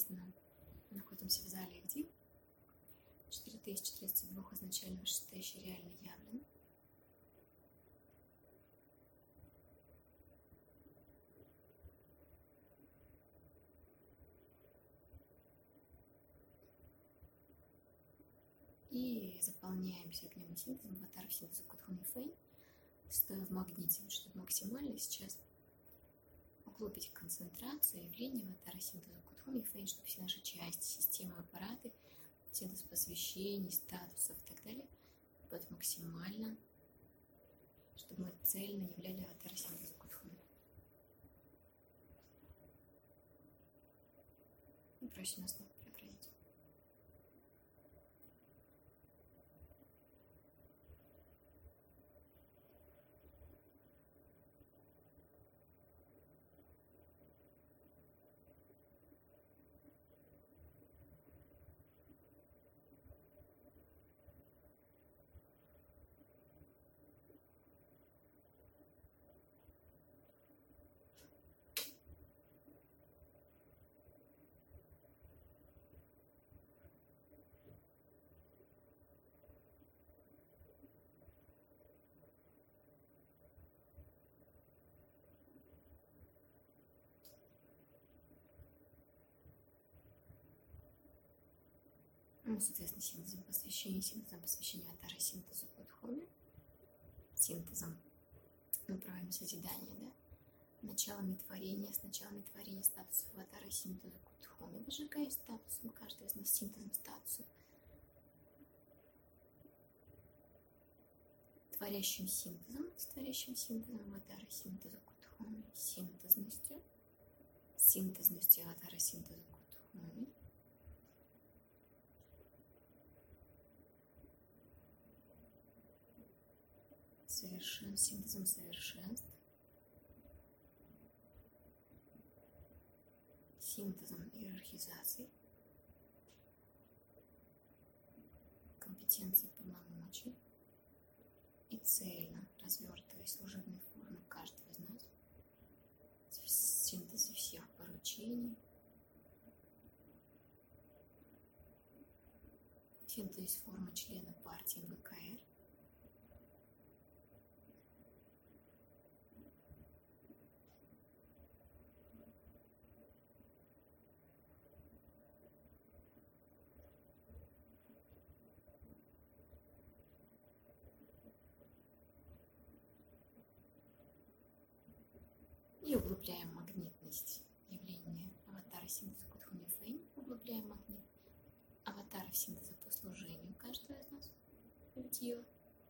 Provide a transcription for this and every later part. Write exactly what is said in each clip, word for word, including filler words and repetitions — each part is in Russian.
Соответственно, находимся в зале, где четыре тысячи тридцать два изначально вышестоящий реально явлен. И заполняемся огнем и синтезом аватара синтеза Кодхуми Фэй, стоя в магните, чтобы максимально сейчас углубить концентрацию явления аватара синтеза Кодхуми Фэй, чтобы все наши части, системы, аппараты, синтез посвящений, статусов и так далее, будут максимально, чтобы мы цельно являли аватара синтеза Кодхуми. И просим нас снова преобразить. Ну, соответственно, синтезом посвящения, синтезом посвящения аватара синтезу Кодхуми, синтезом мы проводим созидание, да? Началами творения, с началами творения статусов аватара синтеза Кодхуми, выжигая статусом, каждый из нас синтезом статуса, творящим синтезом, с творящим синтезом аватара синтеза Кодхуми, синтезностью, синтезностью аватара синтеза Кодхуми, совершен, синтезом совершенств, синтезом иерархизации, компетенции полномочий и цельно развертывая служебные формы каждого из нас, синтеза всех поручений, синтез формы члена партии эм гэ ка эр, и углубляем магнитность явления аватара синтеза Кодхуми Фэй, углубляем магнит аватаров синтеза по служению каждого из нас в Дива.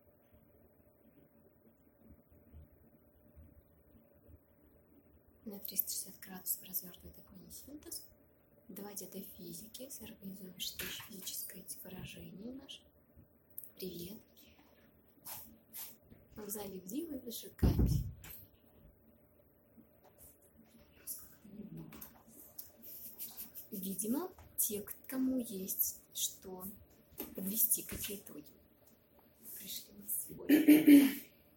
На триста шестьдесят градусов развертывает огонь синтез, доводя до физики, сорганизуешь физическое выражение наше. Привет. Мы в зале в Дива и выжигаемся. Видимо, те, кому есть что подвести, какие итоги, пришли на сегодня.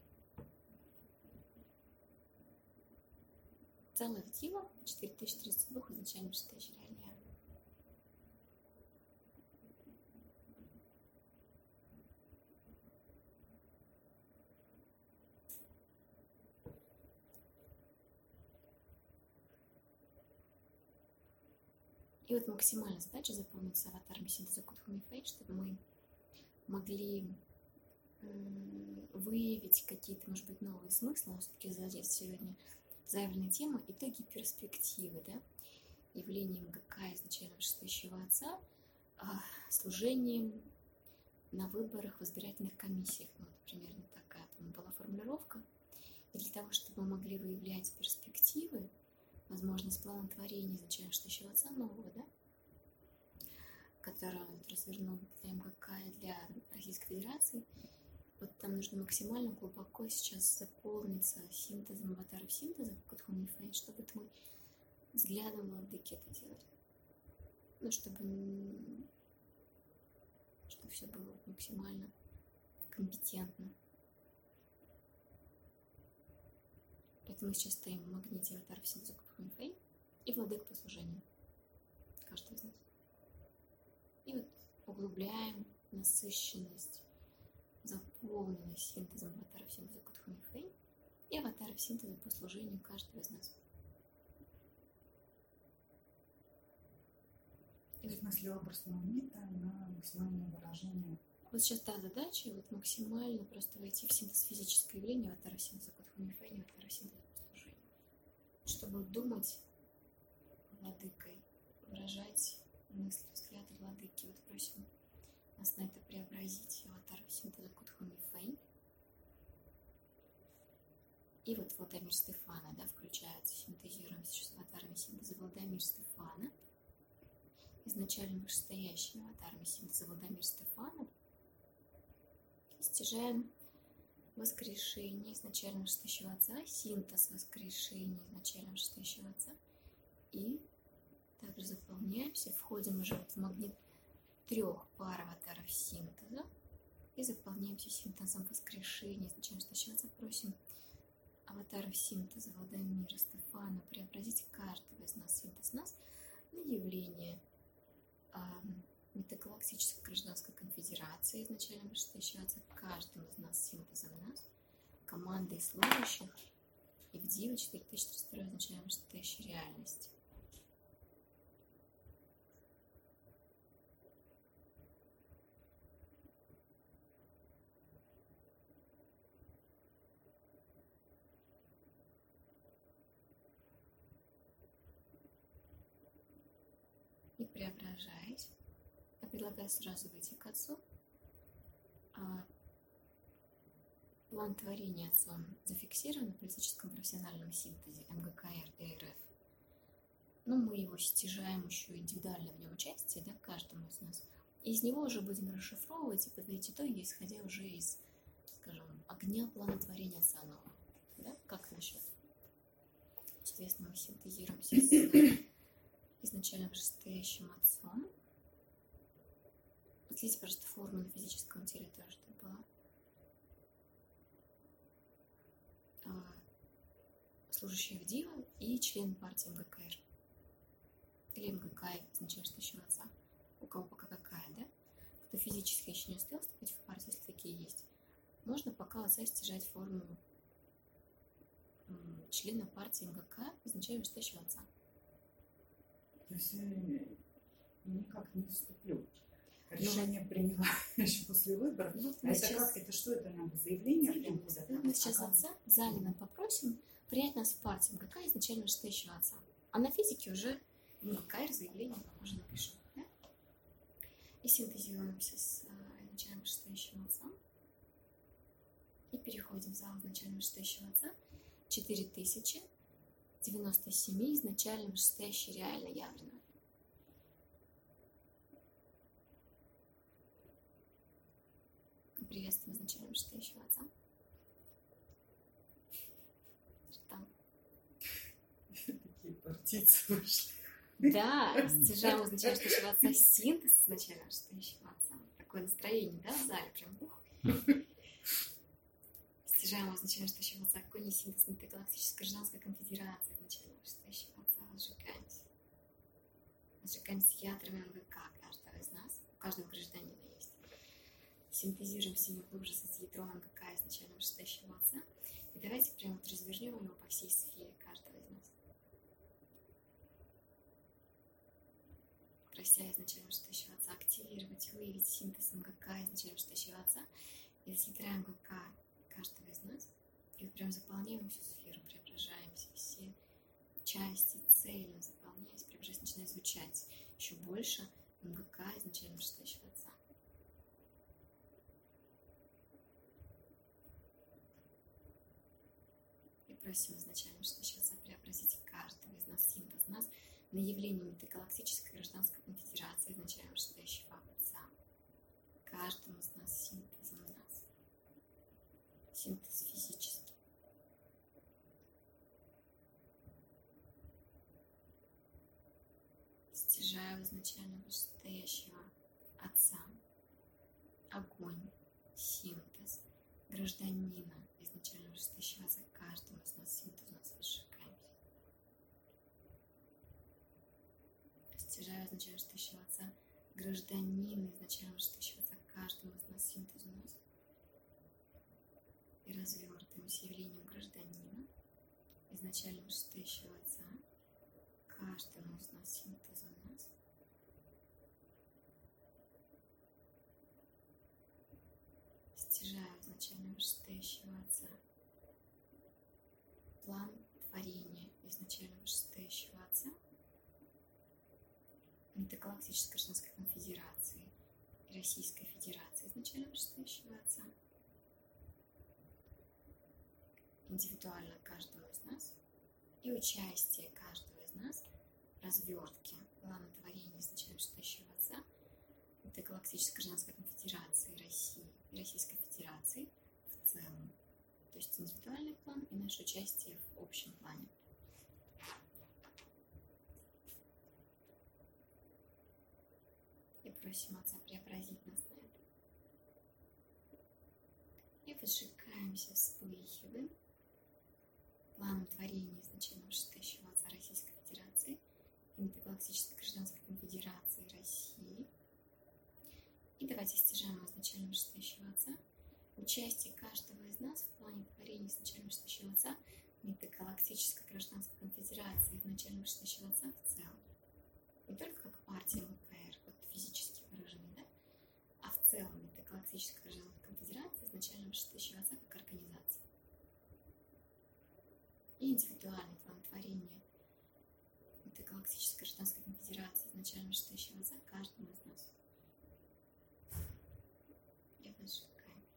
Целых Дива четыре тысячи тридцать два изначально вышестоящий реально. И вот максимальная задача заполниться аватарами синтеза Кодхуми Фэй, чтобы мы могли выявить какие-то, может быть, новые смыслы. Но все-таки задать сегодня заявленная тема итоги перспективы, да? Явлением эм гэ ка изначально вышестоящего отца, служением на выборах в избирательных комиссиях. Ну, вот примерно такая была формулировка. И для того, чтобы мы могли выявлять перспективы, возможно, с планом творения изначально вышестоящего отца нового, да, который он развернул для эм гэ ка и для Российской Федерации, вот там нужно максимально глубоко сейчас заполниться синтезом аватаров синтеза Кодхуми Фэй, чтобы мы взглядом владыки это делали. Ну, чтобы, чтобы все было максимально компетентно. Поэтому мы сейчас стоим в магните аватаров синтеза Кодхуми Фэй и владык по служению, каждого из нас. И вот углубляем насыщенность, заполненность синтезом аватаров синтеза Кодхуми Фэй и аватаров синтеза по служению каждого из нас. И в смысле образного мита на максимальное выражение. Вот сейчас та задача, вот максимально просто войти в синтез физического явления аватаров синтеза Кодхуми Фэй и аватаров синтеза по служению. Чтобы думать владыкой, выражать мысли, взгляды владыки. Вот просим нас на это преобразить аватаров синтеза Кодхуми Фэй. И вот Владимир Стефана, да, включается, синтезируем сейчас с аватарами синтеза Владимир Стефана. Изначально вышестоящими аватарами синтеза Владимир Стефана. Стяжаем воскрешение изначально вышестоящего Отца, синтез воскрешения изначально вышестоящего Отца. И также заполняемся, входим уже вот в магнит трех пар аватаров синтеза и заполняемся синтезом воскрешения изначально вышестоящего Отца. Просим аватаров синтеза Владимира Стефана преобразить каждого из нас, синтез нас, на явление а, метагалактической гражданской конфедерации изначально вышестоящего Отца, каждым из нас синтезом нас, командой служащих и в Дива четыре тысячи триста второй изначально вышестоящей реальности. И преображаясь, я предлагаю сразу выйти к Отцу. А, план творения Отцом зафиксирован в политическом профессиональном синтезе эм гэ ка эр и эр эф. Но мы его стяжаем еще индивидуально в нем участие, да, каждому из нас. И из него уже будем расшифровывать и подводить итоги, исходя уже из, скажем, огня плана творения Отца нового. Да? Как насчет? Соответственно, мы синтезируемся с изначально вышестоящим Отцом. Следите, пожалуйста, форму на физическом теле тоже, чтобы была. А, служащий в Дива и член партии эм гэ ка эр. Или эм гэ ка эр, изначально вышестоящего Отца. У кого пока какая, да? Кто физически еще не успел вступить в партию, если такие есть, можно пока Отца стяжать форму м, члена партии эм гэ ка, изначально вышестоящего Отца. То есть я никак не вступлю. Решение приняла еще после выборов. Ну, а это сейчас... как? Это что это надо? Заявление? Ну, мы сейчас Отца Залина попросим принять нас в партию эм гэ ка изначально вышестоящего Отца. А на физике уже эм гэ ка эр заявление уже напишем. Да? И синтезируемся с э, изначально вышестоящим Отцом. И переходим в зал изначально вышестоящего Отца. четыре тысячи девяносто семь изначально вышестоящей реально явлено. Приветствуем изначально вышестоящего Отца. Там. Такие партийцы вышли. Да, стяжаем изначально вышестоящего Отца, синтез изначально вышестоящего Отца. Такое настроение, да, в зале прям ух. Стяжаем изначально вышестоящего Отца, какой не синтез метагалактической гражданской конфедерации изначально вышестоящего Отца. Сжигаемся. Сжигаемся ядрами эм гэ ка каждого из нас. У каждого гражданина есть. Синтезируем себе глубже с ядром эм гэ ка изначально вышестоящего Отца. И давайте прямо вот развернем его по всей сфере каждого из нас. Прося изначально вышестоящего Отца активировать, выявить синтез эм гэ ка изначально вышестоящего Отца. И с ядра эм гэ ка каждого из нас. И вот прям заполняем всю сферу, преображаемся, все части, цели заполняясь, преображаясь, начинает звучать еще больше эм гэ ка изначально вышестоящего Отца. И просим изначально вышестоящего Отца преобразить каждого из нас, синтез нас, на явление метагалактической гражданской конфедерации изначально вышестоящего Отца. Каждому из нас синтезом нас. Синтез физический. Стяжаю изначально вышестоящего Отца. Огонь, синтез гражданина изначально вышестоящего Отца. Каждому из нас синтез нас выжигаемся. Стяжаю изначально изначально вышестоящего отца, гражданина, изначально вышестоящего отца, каждому из нас синтез у нас. И развертываемся явлением гражданина, изначально вышестоящего отца, каждому из нас синтез у нас. Стяжаю изначально вышестоящего отца. План творения изначально вышестоящего отца, Межгалактической гражданской конфедерации и Российской Федерации изначально вышестоящего отца, индивидуально каждого из нас и участие каждого из нас в развертке плана творения изначально вышестоящего отца, Межгалактической гражданской конфедерации России и Российской Федерации в целом. То есть индивидуальный план и наше участие в общем плане. И просим Отца преобразить нас на это. И выжигаемся, вспыхиваем планом творения изначально вышестоящего Отца Российской Федерации и Межгалактической гражданской конфедерации России. И давайте стяжаем изначально вышестоящего Отца. Участие каждого из нас в плане творения изначально вышестоящего Отца, Межгалактической гражданской конфедерации, изначально вышестоящего Отца в целом. Не только как партия МКР, вот физически выраженный, да, а в целом Межгалактическая гражданская конфедерация, изначально вышестоящего Отца как организация. И индивидуальный план творения Межгалактической гражданской конфедерации, изначально вышестоящего Отца каждому из нас. Я выжигаю.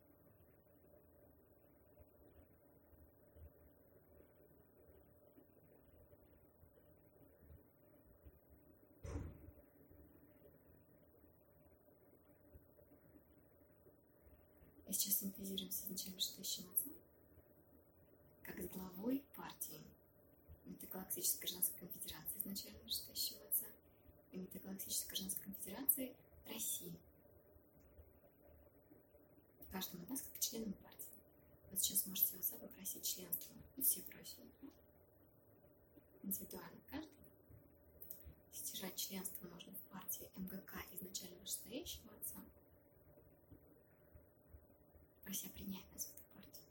Сейчас синтезируемся изначально вышестоящим отцом, как с главой партии Межгалактической гражданской конфедерации изначально вышестоящего отца и Межгалактической гражданской конфедерации России. Каждому из нас как членам партии. Вот сейчас можете у отца попросить членство. И все просят. Индивидуально каждый. Стяжать членство можно в партии МГК изначально вышестоящего отца, прося принять нас в эту партию.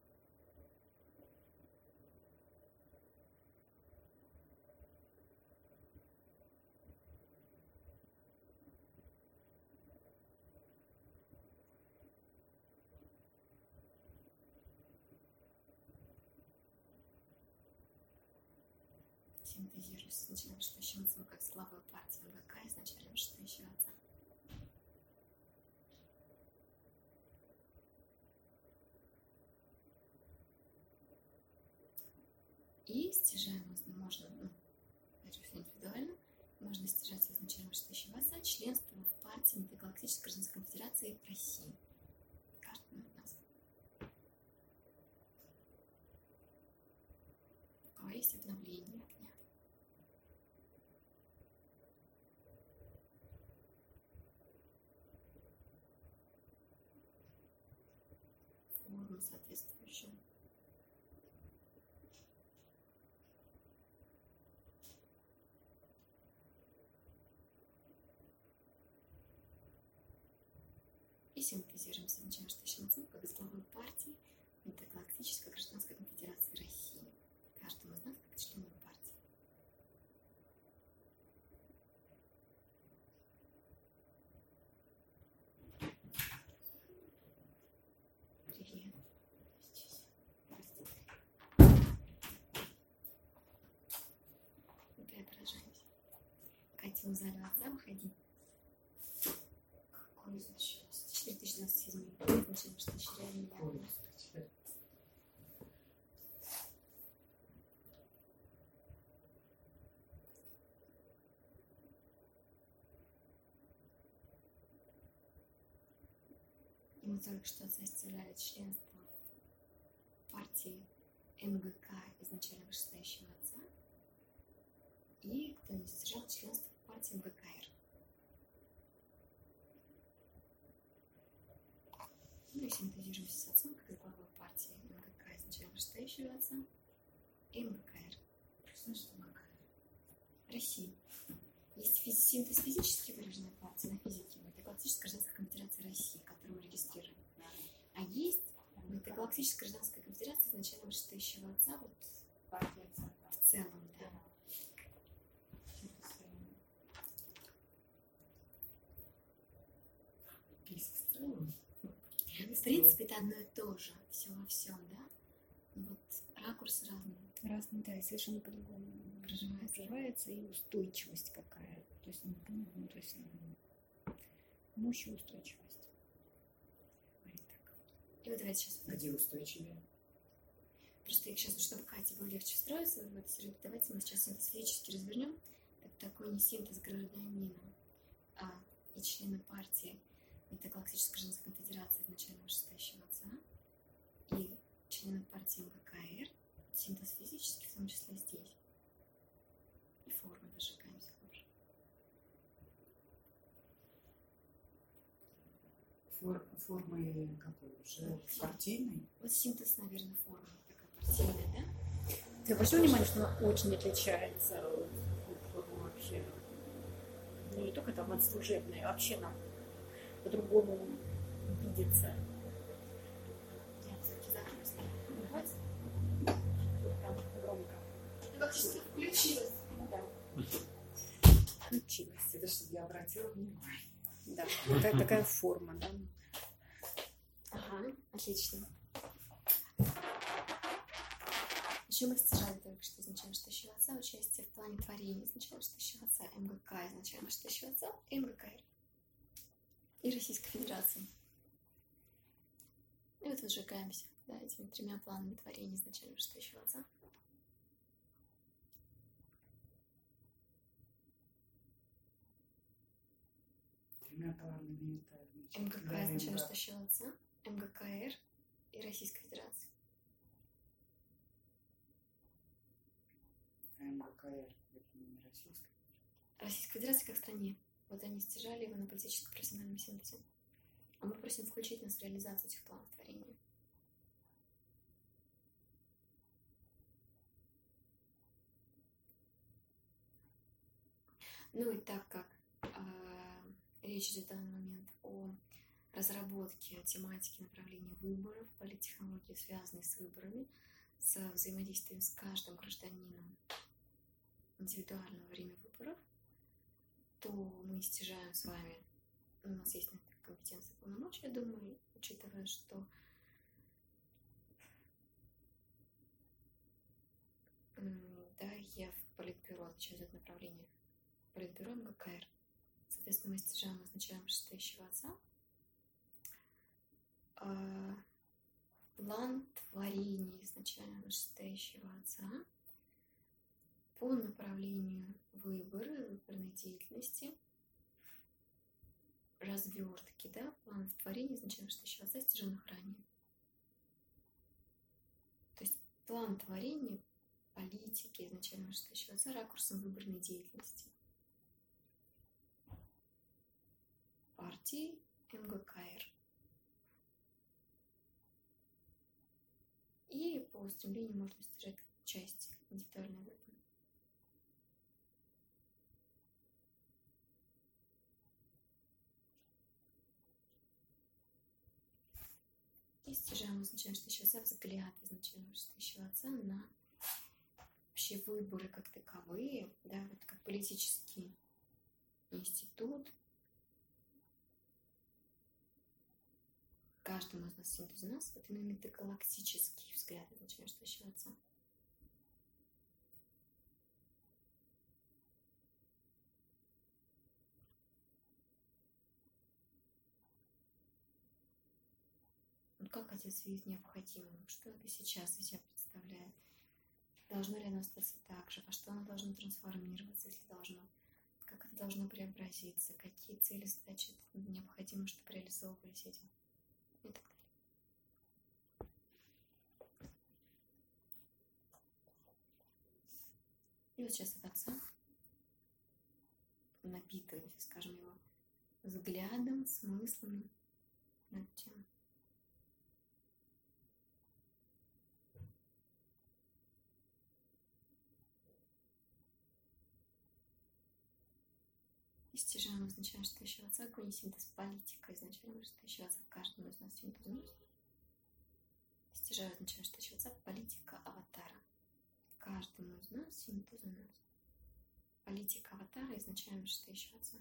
Синтезируюсь с изначально вышестоящим отцом, как с главой партии МГК изначально вышестоящего отца. И стяжаем, можно, ну, это все индивидуально, можно стяжать изначально вышестоящего отца членство в партии Межгалактической гражданской конфедерации России. Каждому из нас. У кого есть обновление огня. Форму соответствующую. И синтезируемся изначально вышестоящим отцом, как с главой партии Межгалактической гражданской конфедерации России. Каждому из нас как членам партии. Привет. И преображаемся. Катя, в зале отца выходи. Какой значит? четыре тысячи девяносто семь. Изначально вышестоящий реальный я. И мы только что составляли членство партии МГК изначально вышестоящего отца. И кто не содержал членство в партии МГКР. Ну и синтезируемся с отцом, как главой партии МГК изначально вышестоящего отца и МГКР. Что значит МГКР? России. Есть физи- синтез физически выраженной партии на физике, метагалактическая гражданская конфедерация России, которую мы регистрируем. А есть метагалактическая гражданская конфедерация изначально вышестоящего отца, вот в целом, да. В принципе, это одно и то же, все во всем, да? Но вот ракурсы разные. Разные, да, и совершенно по-другому Проживается. проживается, и устойчивость какая. То есть, ну, ну, то есть ну, мощь и устойчивость. Говорит так. И вот давайте сейчас, Где устойчивее? просто я сейчас, чтобы Кате было легче встроиться в эту среду, давайте мы сейчас синтез физически развернем. Это такой не синтез гражданина, а и члены партии Метагалактической гражданской конфедерации изначально вышестоящего отца и члены партии МГКР, синтез физический, в том числе здесь. И формы выжигаемся тоже. Фор, формы какой? Уже партийной? Вот синтез, наверное, формы такая партийная, да? Ты обратил внимание, что она очень отличается вообще? Ну, не только там от служебной, а вообще нам по-другому видится. Я все-таки закрою свои. Давайте. Там громко. Практически включилась. Да. Включилась. Это чтобы я обратила внимание. Да, такая, такая форма, да. Ага, отлично. Еще мы стяжали только что изначально вышестоящего отца, участие в плане творения изначально вышестоящего отца, МГК изначально вышестоящего отца и МГКР. И Российской Федерации. И вот выжигаемся, да, этими тремя планами творения изначально вышестоящего отца. Тремя планами это значит, МГК да, изначально да. вышестоящего отца, МГКР и Российской Федерации. А МГКР это не российская. Российской Федерации как стране. Вот они стяжали его на политическо-профессиональном синтезе. А мы просим включить нас в реализацию этих планов творения. Ну и так как э, речь идет в данный момент о разработке тематики направления выборов, политтехнологии, связанной с выборами, с взаимодействием с каждым гражданином индивидуально во время выборов, то мы стяжаем с вами, у нас есть на это компетенция и полномочия, я думаю, учитывая, что да, я в политбюро отвечаю за это направление, политбюро МГКР. Соответственно, мы стяжаем, назначаем вышестоящего отца. План творения изначально вышестоящего отца по направлению выборы, выборной деятельности, развертки, да, планов творения изначально вышестоящего отца, стяженных ранее. То есть план творения политики изначально вышестоящего отца ракурсом выборной деятельности партии МГКР. И по устремлению можно стяжать часть индивидуальной выборы. И стяжаем изначально вышестоящего отца взгляд изначально вышестоящего отца на вообще выборы как таковые, да, вот как политический институт. Каждому из нас, всем из нас, вот именно метагалактический взгляд изначально вышестоящего отца. Вот как отец видит необходимым? Что это сейчас из себя представляет? Должно ли оно остаться так же? Во что оно должно трансформироваться, если должно? Как это должно преобразиться? Какие цели, задачи необходимы, чтобы реализовывались эти? И так далее. И вот сейчас от отца напитываемся, скажем, его взглядом, смыслом над тем. И стяжаем, означаем, что еще отца, огонь и синтез политика, изначально, что еще отца каждому из нас синтез нос. Стяжаю, означаем, что еще отца политика аватара. Каждому из нас синтез нос. Политика аватара, изначаем, что еще отца.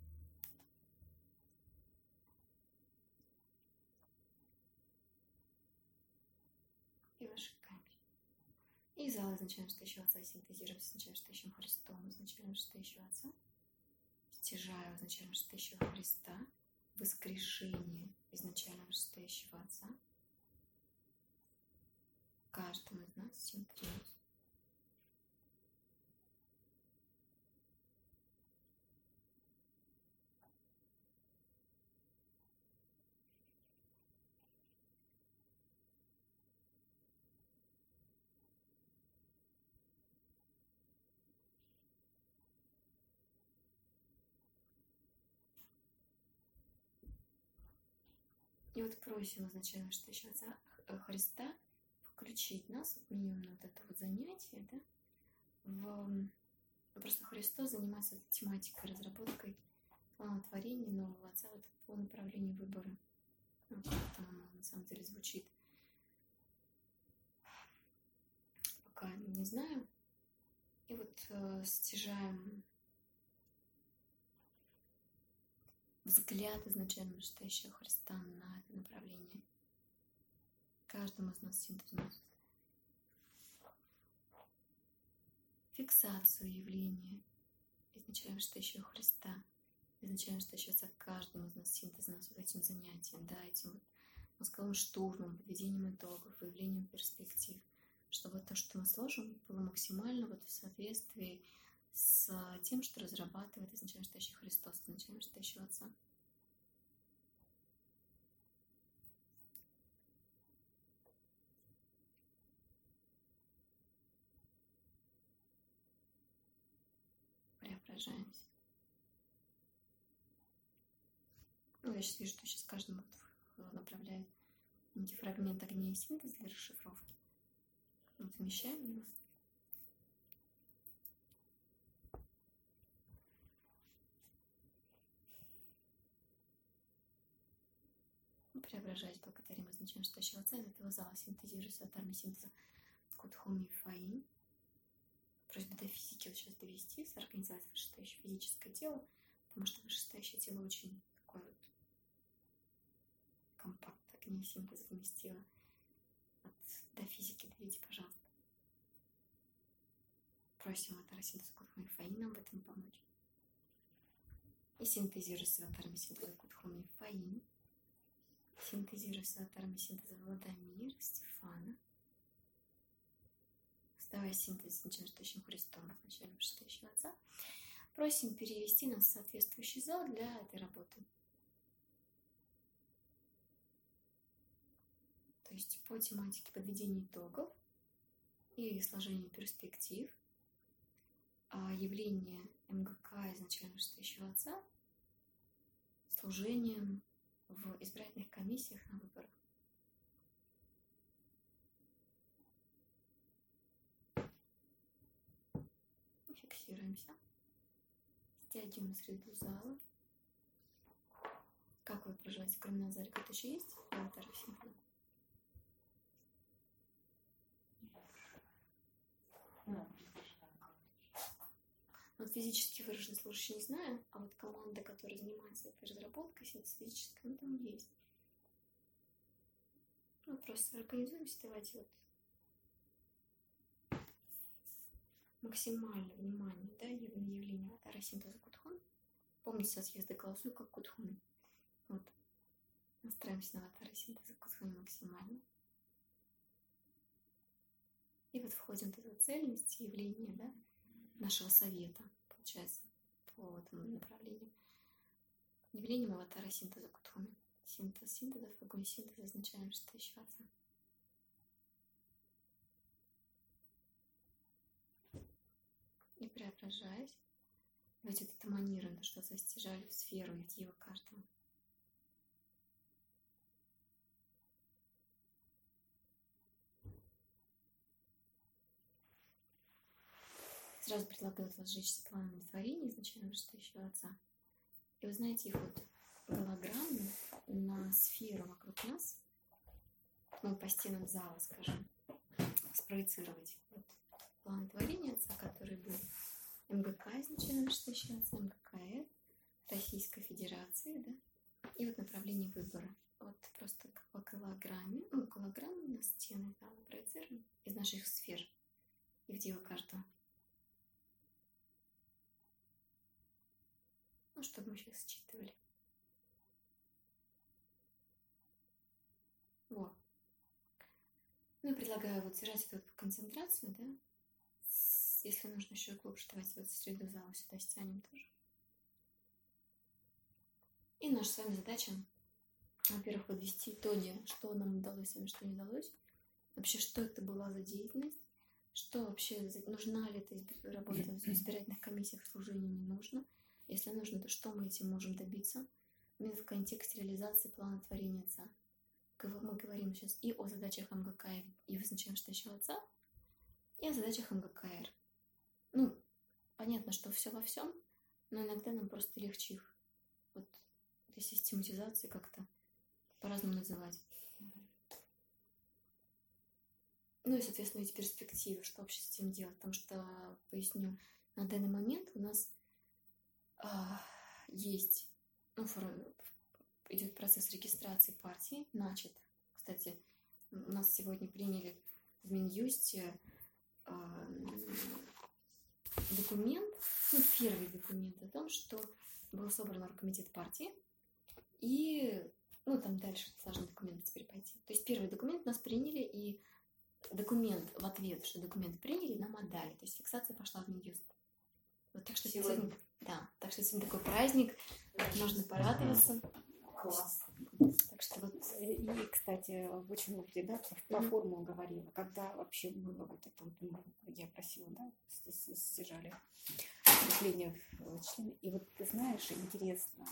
И ваши камни. И зал, означаем, что еще отца, синтезируем, означаем, что еще Христом, означаем, что еще отца. Стяжаю, означаем, что еще Христа. Воскрешение, изначально, что еще отца. Каждому из нас синтез нос. И вот просим, означаем, что еще отца Христа включить нас, вот минимум на вот это вот занятие, да, в... Просто Христос занимается этой тематикой, разработкой плана творения нового отца вот по направлению выбора. Ну, как там оно на самом деле звучит. Пока не знаю. И вот э, стяжаем взгляд, изначально, что еще Христа на это направление. Каждому из нас синтез нос. Фиксацию явления. Изначаем, что еще Христа. Изначаем, что еще отца каждому из нас синтез нос вот этим занятием, да, этим вот мозговым штурмом, подведением итогов, выявлением перспектив. Чтобы то, что мы сложим, было максимально вот в соответствии с тем, что разрабатывает, изначаем, что еще Христос, изначаем, что еще отца. Преображаемся. Ну, я сейчас вижу, что сейчас каждый вот направляет некий фрагмент огня и синтез для расшифровки. Вот замещаем его. Преображаясь, благодарим, означаем, что еще отца из этого зала синтезируется от армии синтеза Кудхуми Фаин. Просьба до физики вот сейчас довести, сорганизовать вышестоящее физическое тело, потому что вышестоящее тело очень такое вот компактное, огня синтеза вместило. Вот до физики доведите, пожалуйста. Просим от армии синтеза Кудхуми Фаин нам в этом помочь. И синтезируется от армии синтеза Кудхуми Фаин. Синтезируется от армии синтеза Владимира, Стефана. Оставаясь синтез начинающим Христом, означаем, что еще отца. Просим перевести нас в соответствующий зал для этой работы. То есть по тематике подведения итогов и сложения перспектив, а явление МГК, изначально, что еще отца, служением в избирательных комиссиях на выборах. Фиксируемся. Стягиваем среду зала. Как вы проживаете в кроме зале? Кто-то еще есть? Аватар симфон. Вот физически выраженный служащий не знаю, а вот команда, которая занимается этой разработкой, синтез физической, ну там есть. Ну, просто организуемся, давайте вот максимальное внимание, да, явление аватара синтеза Кудхун. Помните, со съезда голосую как Кудхун. Вот. Настраиваемся на аватара синтеза Кудхун максимально. И вот входим в эту цельность явления, да, нашего совета, получается, по этому направлению. Явлением аватара синтеза Кудхуми. Синтез синтезов, огонь синтеза, означаем, что еще отца. И преображаясь, давайте вот это манируем, то, что застяжали в сферу и в дива каждого. Сразу предлагаю возжечься пламенем творения, изначально, что еще отца. И вы знаете, их вот голограммы на сферу вокруг нас, ну, по стенам зала, скажем, спроецировать. Вот план творения Отца, который был МГК изначально считается, МГКР, Российской Федерации, да, и вот направление выбора. Вот просто как по голограмме, ну, голограммы на стены там проецированы из наших сфер и в дело каждого. Ну, чтобы мы сейчас считывали. Вот. Ну, я предлагаю вот держать эту концентрацию, да. С, если нужно еще глубже, давайте вот среду зала сюда стянем тоже. И наша с вами задача, во-первых, подвести итоги, что нам удалось, а что не удалось. Вообще, что это была за деятельность, что вообще, нужна ли эта работа в избирательных комиссиях, служение не нужно. Если нужно, то что мы этим можем добиться? Именно в контексте реализации плана творения Отца. Мы говорим сейчас и о задачах МГК и вызначаем штащего Отца, и о задачах МГКР. Ну, понятно, что все во всем, но иногда нам просто легче их вот этой систематизации как-то по-разному называть. Ну и, соответственно, эти перспективы, что вообще с этим делать. Потому что, поясню, на данный момент у нас а, есть, ну, идет процесс регистрации партии, начат. Кстати, у нас сегодня приняли в Минюсте а, документ, ну, первый документ о том, что был собран оргкомитет партии, и, ну, там дальше сложный документ теперь пойти. То есть первый документ нас приняли, и документ в ответ, что документ приняли, нам отдали. То есть фиксация пошла в Минюст. Вот, так что сегодня, сегодня, да, так что сегодня такой праздник, можно порадоваться. Класс. Так что вот, и, кстати, очень много да, про mm-hmm. формулу говорила, когда вообще было вот это вот, я просила, да, стяжали вступление в члены. И вот ты знаешь, интересно,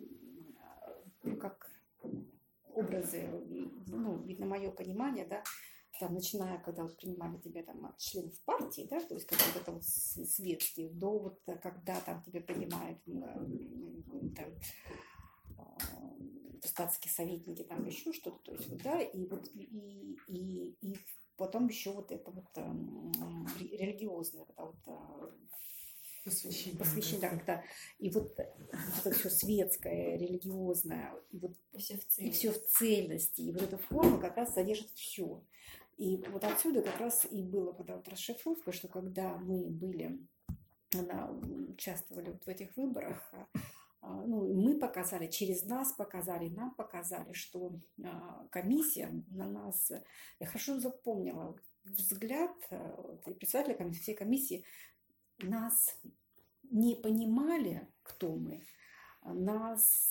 как образы, ну, видно, мое понимание, да, там, начиная, когда вот принимали тебя там от членов партии, да, то есть как вот это вот светские, до вот когда там тебя принимают там, статские советники, там еще что-то, то есть вот, да, и вот и, и, и потом еще вот это вот религиозное, это вот посвящение, посвящение, да, когда и вот, вот это все светское, религиозное, и вот и все в и все в целости, и вот эта форма как раз содержит все. И вот отсюда как раз и было когда вот расшифровка, что когда мы были, она, участвовали вот в этих выборах, ну, мы показали, через нас показали, нам показали, что комиссия на нас, я хорошо запомнила взгляд председателя комиссии, всей комиссии, нас не понимали, кто мы, нас,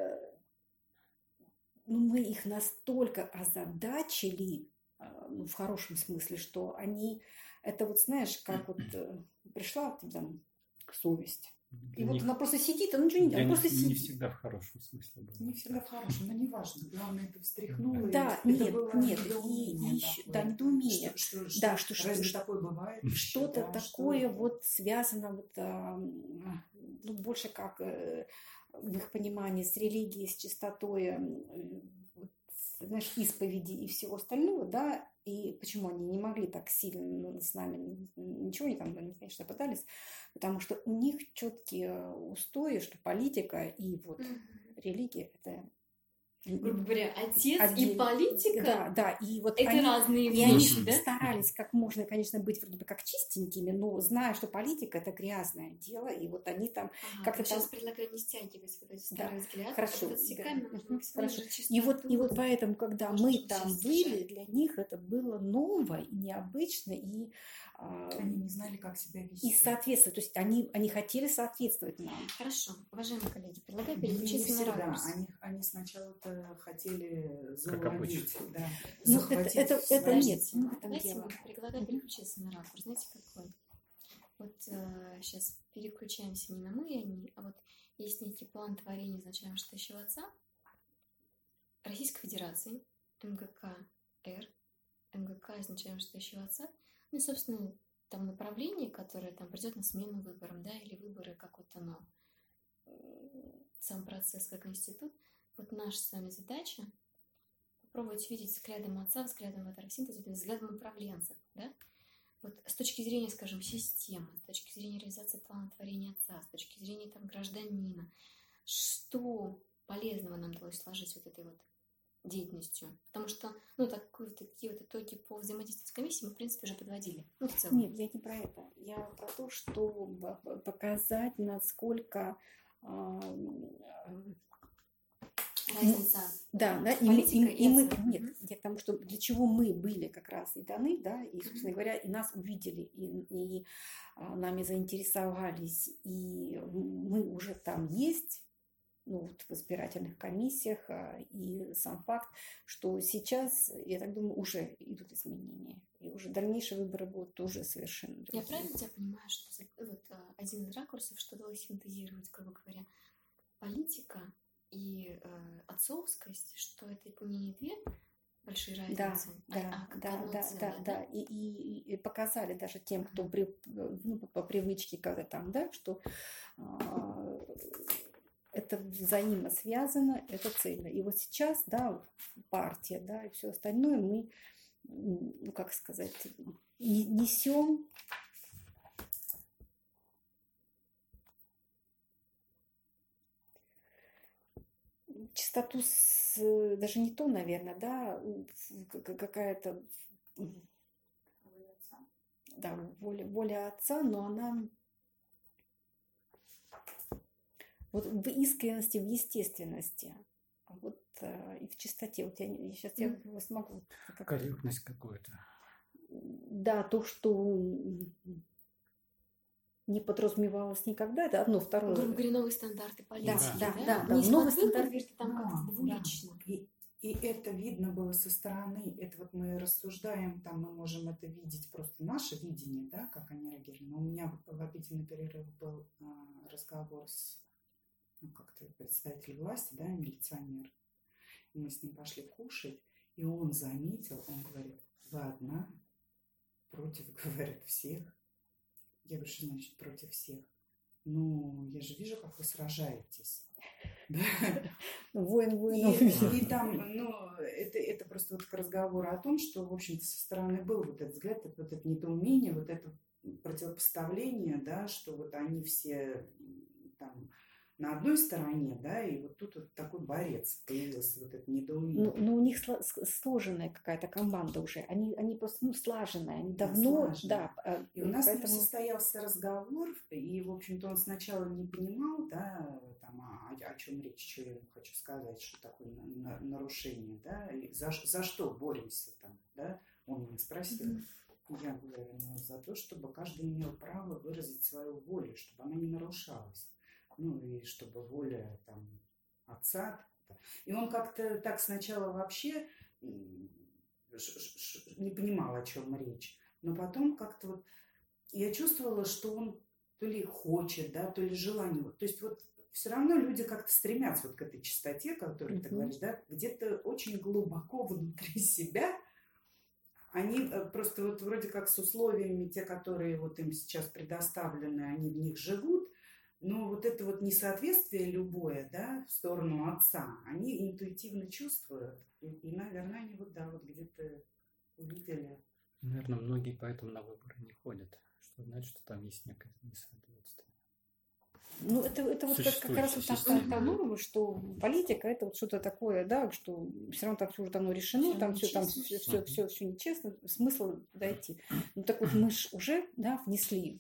ну, мы их настолько озадачили, ну, в хорошем смысле, что они, это вот знаешь, как вот пришла там совесть. И для вот них, она просто сидит, она ничего не делает. Для Просто них не сидит. всегда в хорошем смысле было. Не всегда в хорошем, но не важно. Главное, это встряхнуло. Да, и нет, это было нет, недоумение и, еще, такое. да, недоумение. Что, что, Да, что, что, разве что, такое бывает? Что-то Да, такое что вот связано, вот, а, ну, больше как э, в их понимании с религией, с чистотой, э, вот, знаешь, исповеди и всего остального, да, и почему они не могли так сильно с нами, ничего не там, они, конечно, пытались, потому что у них четкие устои, что политика и вот mm-hmm. религия – это… Грубо говоря, отец Отдельно. И политика да, да, и вот это они, разные и вещи, они да? старались как можно, конечно, быть вроде бы как чистенькими, но зная, что политика – это грязное дело, и вот они там ага, как-то сейчас там… предлагаю не стягивать вот эти старые да, взгляды, хорошо, отсекаем, да. нужно Хорошо. чистоту, И вот, и вот поэтому, когда можно мы там были, держать. для них это было ново и необычно, и… А, они не знали, как себя вести. И соответствовать, то есть они, они хотели соответствовать нам. Хорошо, уважаемые коллеги, предлагаю Не, не переключиться на всегда. ракурс. Они, они сначала-то хотели завладеть, да, ну, захватить это, это, это нет. Ну, в этом давайте дело. мы предлагаю переключиться на ракурс. Знаете, какой? Вот э, сейчас переключаемся не на мы и они, а вот есть некий план творения изначально штащего Отца Российской Федерации, МГК-Р, МГК изначально штащего Отца, ну и, собственно, там направление, которое там придет на смену выборам, да, или выборы как вот оно сам процесс как институт, вот наша с вами задача попробовать видеть взглядом отца, взглядом этеросинтеза, взглядом управленца, да? Вот с точки зрения, скажем, системы, с точки зрения реализации плана творения отца, с точки зрения там, гражданина, что полезного нам удалось сложить вот этой вот деятельностью? Потому что, ну, так, такие вот итоги по взаимодействию с комиссией мы, в принципе, уже подводили. Ну, в целом. Нет, я не про это. Я про то, что показать, насколько... Разница. Да, да, и, и, и, и мы, нет, я к тому, что для чего мы были как раз и даны, да, и, собственно говоря, и нас увидели, и, и а, нами заинтересовались, и мы уже там есть, ну, вот в избирательных комиссиях, а, и сам факт, что сейчас, я так думаю, уже идут изменения, и уже дальнейшие выборы будут тоже совершенно другие. Я правильно тебя понимаю, что вот один из ракурсов, что удалось синтезировать, грубо говоря, политика и э, отцовскость, что это не две большие разницы, да, а, да, а да, да, целое, да, да, и, и, и показали даже тем, кто при, ну, по привычке, когда там, да, что а, это взаимосвязано, это цельно. И вот сейчас, да, партия, да, и все остальное мы, ну, как сказать, несем. Чистоту, с, даже не то, наверное, да, какая-то, да, воля, воля отца, но она вот в искренности, в естественности, вот и в чистоте. Вот я, я сейчас я смогу. Как... Корректность какую-то. Да, то, что не подразумевалось никогда, это одно, второе. Грубо говоря, новые стандарты политики, да? Да, да, да. Не новый стандарт, стандарт, там да, как-то двулично. Да. И, и это видно было со стороны, это вот мы рассуждаем, там мы можем это видеть, просто наше видение, да, как они реагировали. Но у меня в обеденный перерыв был а, разговор с, ну, как-то представителем власти, да, милиционер. И мы с ним пошли кушать, и он заметил, он говорит: вы одна против, говорит, всех. Я говорю: что значит против всех? Ну, я же вижу, как вы сражаетесь. Воин, воин. И, и там, ну, это, это просто вот к разговору о том, что, в общем-то, со стороны был вот этот взгляд, вот это недоумение, вот это противопоставление, да, что вот они все там на одной стороне, да, и вот тут вот такой борец появился, вот это недоумение. Ну, ну у них сложенная какая-то команда уже, они, они просто, ну, слаженные, они давно, слаженные. Да. И у нас поэтому... состоялся разговор, и, в общем-то, он сначала не понимал, да, там, о, о чем речь, что я ему хочу сказать, что такое на, на, нарушение, да, и за, за что боремся там, да, он меня спросил. Mm-hmm. Я говорю: ну, за то, чтобы каждый имел право выразить свою волю, чтобы она не нарушалась. Ну, и чтобы воля там отца. И он как-то так сначала вообще не понимал, о чем речь. Но потом как-то вот я чувствовала, что он то ли хочет, да, то ли желание. То есть вот все равно люди как-то стремятся вот к этой чистоте, о которой mm-hmm. ты говоришь, да, где-то очень глубоко внутри себя. Они просто вот вроде как с условиями, те, которые вот им сейчас предоставлены, они в них живут. Но вот это вот несоответствие любое, да, в сторону отца, они интуитивно чувствуют. И, и наверное, они вот, да, вот где-то увидели. Наверное, многие поэтому на выборы не ходят. Что значит, что там есть некое несоответствие. Ну, это, это вот как, как раз вот так, что политика это вот что-то такое, да, что все равно там все уже давно решено, все там все, там все, все, все, все нечестно, смысл дойти. Ну так вот мы ж уже, да, внесли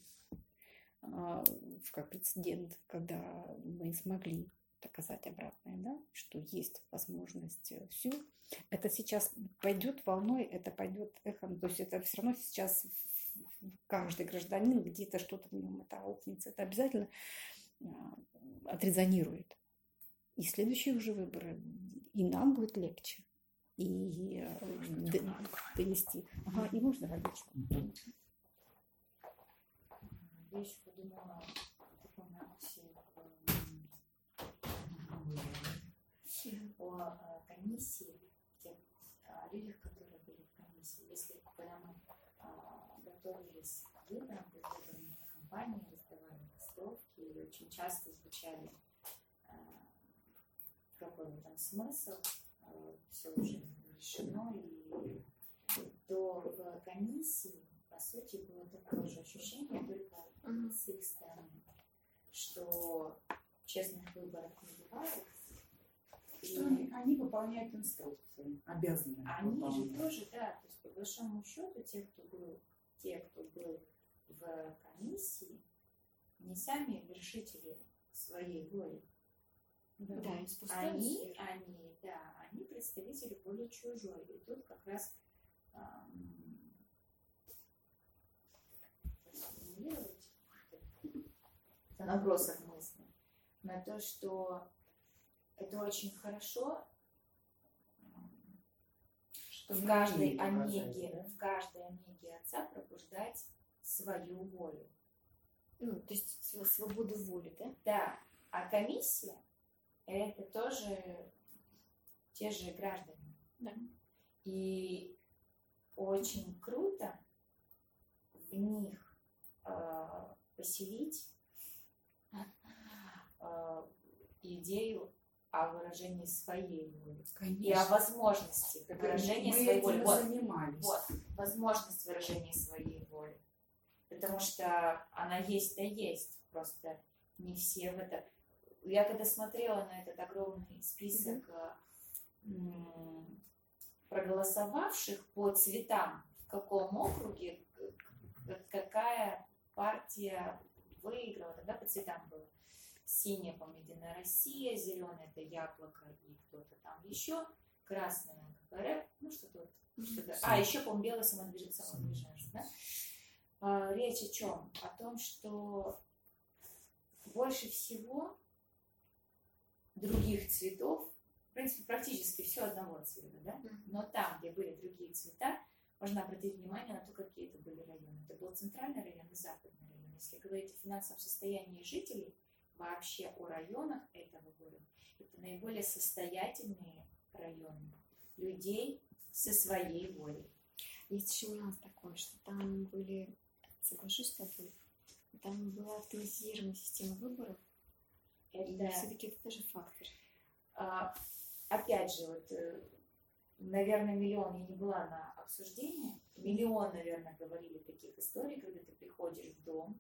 как прецедент, когда мы смогли доказать обратное, да, что есть возможность все. Это сейчас пойдет волной, это пойдет эхом, то есть это все равно сейчас каждый гражданин где-то что-то в нем это аукнется, это обязательно отрезонирует. И следующие уже выборы, и нам будет легче, и донести. Ага, и можно водичку. Я еще подумала о таком нюансе о комиссии, тех людях, которые были в комиссии. Если когда мы готовились к выборам, предвыборной кампании, раздавали листовки, и очень часто звучали какой в этом смысл, все уже решено, и то в комиссии, по сути, было такое же ощущение, только mm-hmm. с их стороны, что честных выборов не бывает. Что и они, они выполняют инструкции, обязаны Они выполнять. же тоже, да, то есть по большому счету те, кто был, те, кто был в комиссии, не сами вершители своей воли. Да, да они, они, да, они представители воли чужой. И тут как раз эм, в набросах мысли на то, что это очень хорошо, что в каждой омеге, да? в каждой омеге отца пробуждать свою волю. Ну, то есть свободу воли, да? Да. А комиссия это тоже те же граждане. Да. И очень круто в них э, поселить э, идею о выражении своей воли. Конечно. И о возможности так выражения мы своей воли. Вот, занимались. вот, возможность выражения своей воли. Потому что она есть-то есть, просто не все в это. Я когда смотрела на этот огромный список mm-hmm. проголосовавших по цветам, в каком округе, какая партия выиграла, тогда по цветам было. Синяя, по-моему, Единая Россия, зеленая это Яблоко и кто-то там еще, красная КПРФ, ну что-то вот. Mm-hmm. Что-то. А, еще, по-моему, белое самодвижение, самодвижение, да? А, речь о чем? О том, что больше всего других цветов, в принципе, практически все одного цвета, да? Но там, где были другие цвета, можно обратить внимание на то, какие это были районы. Это был центральный район и западный район. Если говорить о финансовом состоянии жителей, вообще о районах этого города, это наиболее состоятельные районы людей со своей волей. Есть еще нюанс такой, что там были, соглашусь с тобой, там была автоматизированная система выборов. Это все-таки это тоже фактор. А, опять же, вот, наверное, миллион, я не была на обсуждении, миллион, наверное, говорили таких историй, когда ты приходишь в дом,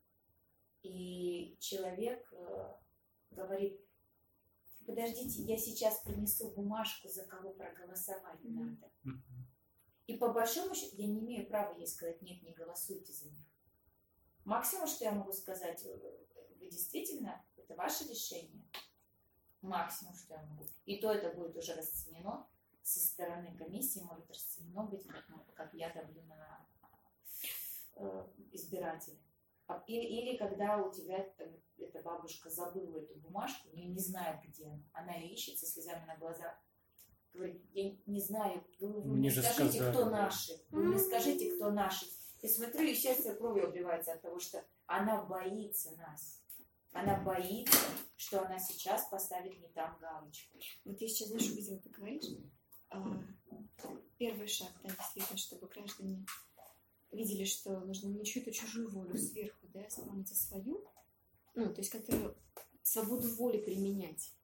и человек э, говорит: подождите, я сейчас принесу бумажку, за кого проголосовать mm-hmm. надо. Mm-hmm. И по большому счету я не имею права ей сказать: нет, не голосуйте за них. Максимум, что я могу сказать: вы действительно, это ваше решение. Максимум, что я могу. И то это будет уже расценено со стороны комиссии, может расценено быть, как, ну, как я давлю на э, избирателя. Или, или когда у тебя эта бабушка забыла эту бумажку, не, не знает, где она. Она ее ищет со слезами на глазах. Говорит: я не знаю, вы, вы мне скажите, сказали, кто наши. Вы мне скажите, кто наши. И смотрю, и счастье кровью обливается от того, что она боится нас. Она боится, что она сейчас поставит не там галочку. Вот я сейчас, знаешь, увидела, ты говоришь, а, первый шаг, да, действительно, чтобы граждане видели, что нужно не чью-то чужую волю сверху, да, исполнить, а свою, ну, то есть которую свободу воли применять.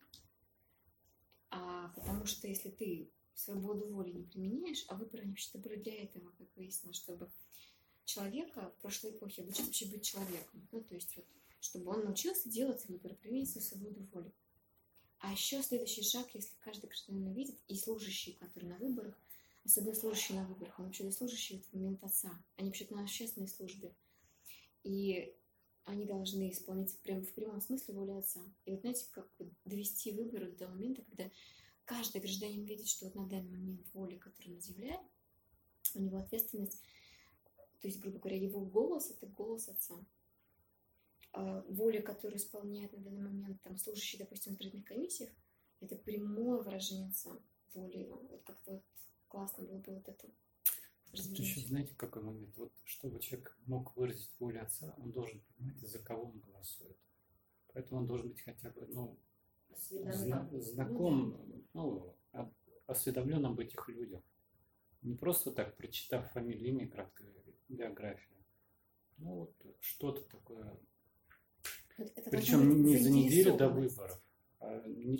А, потому что если ты свободу воли не применяешь, а выборы вообще-то были для этого, как выяснилось, чтобы человека в прошлой эпохе обучить вообще быть человеком. Ну, то есть вот, чтобы он научился делать выборы, применить свою свободу воли. А еще следующий шаг, если каждый гражданин видит, и служащий, который на выборах, особенно служащий на выборах, он вообще служащий в этот момент отца, они вообще-то на общественной службе. И они должны исполнить прям в прямом смысле волю отца. И вот знаете, как вот довести выборы до момента, когда каждый гражданин видит, что вот на данный момент воля, которую он изъявляет, у него ответственность, то есть, грубо говоря, его голос — это голос отца. А воля, которую исполняет на данный момент там служащий, допустим, в избирательных комиссиях, это прямое выражение отца воли. Вот как-то вот классно было бы вот это развернуть. Еще знаете, какой момент? Вот чтобы человек мог выразить волю отца, он должен понимать, за кого он голосует. Поэтому он должен быть хотя бы, ну, зна- знаком, ну, осведомлен об этих людях. Не просто так, прочитав фамилию, имя, краткую биографию. Ну, вот что-то такое. Это Причем не за неделю до выборов, а некий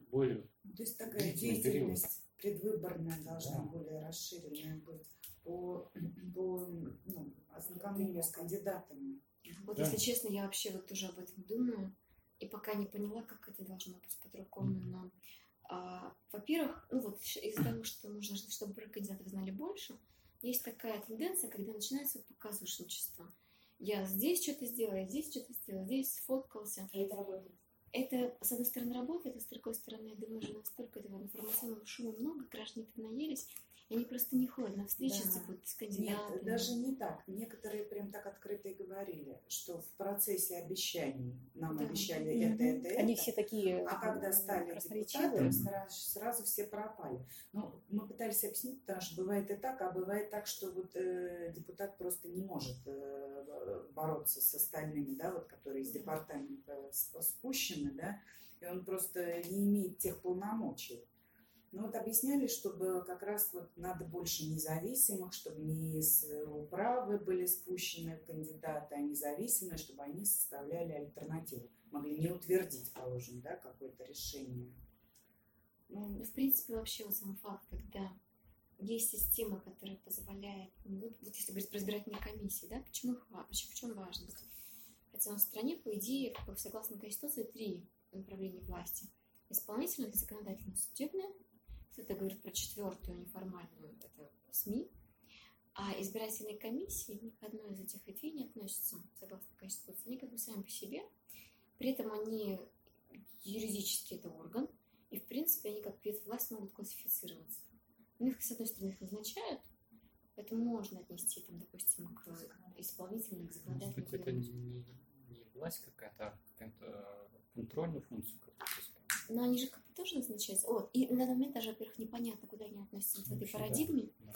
более То есть такая длительный период. деятельность предвыборная должна Да. более расширенная быть по, по ну, ознакомлению с кандидатами. Вот Да. если честно, я вообще вот тоже об этом думаю, и пока не поняла, как это должно быть по-другому. Но, а, во-первых, ну вот щ- из-за того, что нужно, чтобы про кандидатов знали больше, есть такая тенденция, когда начинается показушничество. Я здесь что-то сделала, я здесь что-то сделала, здесь сфоткался. И это работает. Это, с одной стороны, работает, а с другой стороны, я думаю, уже настолько этого информационного шума много, граждане поднаелись, и они просто не ходят на встречи Да. типа, с Нет, кандидатами. даже не так. Некоторые прям так открыто и говорили, что в процессе обещаний нам Да. обещали Мгм. это, это, Они это. все такие А когда стали красноречивые. депутатами, сразу, сразу все пропали. Ну, мы пытались объяснить, потому что бывает и так, а бывает так, что вот э, депутат просто не может э, бороться с остальными, да, вот, которые из департамента сп- спущены, да, и он просто не имеет тех полномочий. Ну вот объясняли, чтобы как раз вот надо больше независимых, чтобы не с управы были спущены кандидаты, а независимые, чтобы они составляли альтернативу. Могли не утвердить, положим, да, какое-то решение. Ну, Ну, в принципе, вообще вот сам факт, когда есть система, которая позволяет, ну, вот если говорить про избирательные комиссии, да, почему их ва- почему- в чем важность? Хотя в стране, по идее, как бы, согласно Конституции, три направления власти. Исполнительная, законодательная, судебная. Это говорит про четвертую неформальную, это СМИ. А избирательные комиссии ни к одной из этих ветвей не относятся, согласно Конституции. Они как бы сами по себе. При этом они юридически это орган. И, в принципе, они как ветвь могут классифицироваться. Ну, их, с одной стороны, их назначают, поэтому можно отнести, там, допустим, к исполнительной, к Может законодательной. быть, это не, не власть какая-то, а какая-то контрольную функцию какую-то искать. Но они же как бы тоже назначаются. Вот. И на данный момент даже, во-первых, непонятно, куда они относятся вот в этой Вообще, да. парадигме. Да.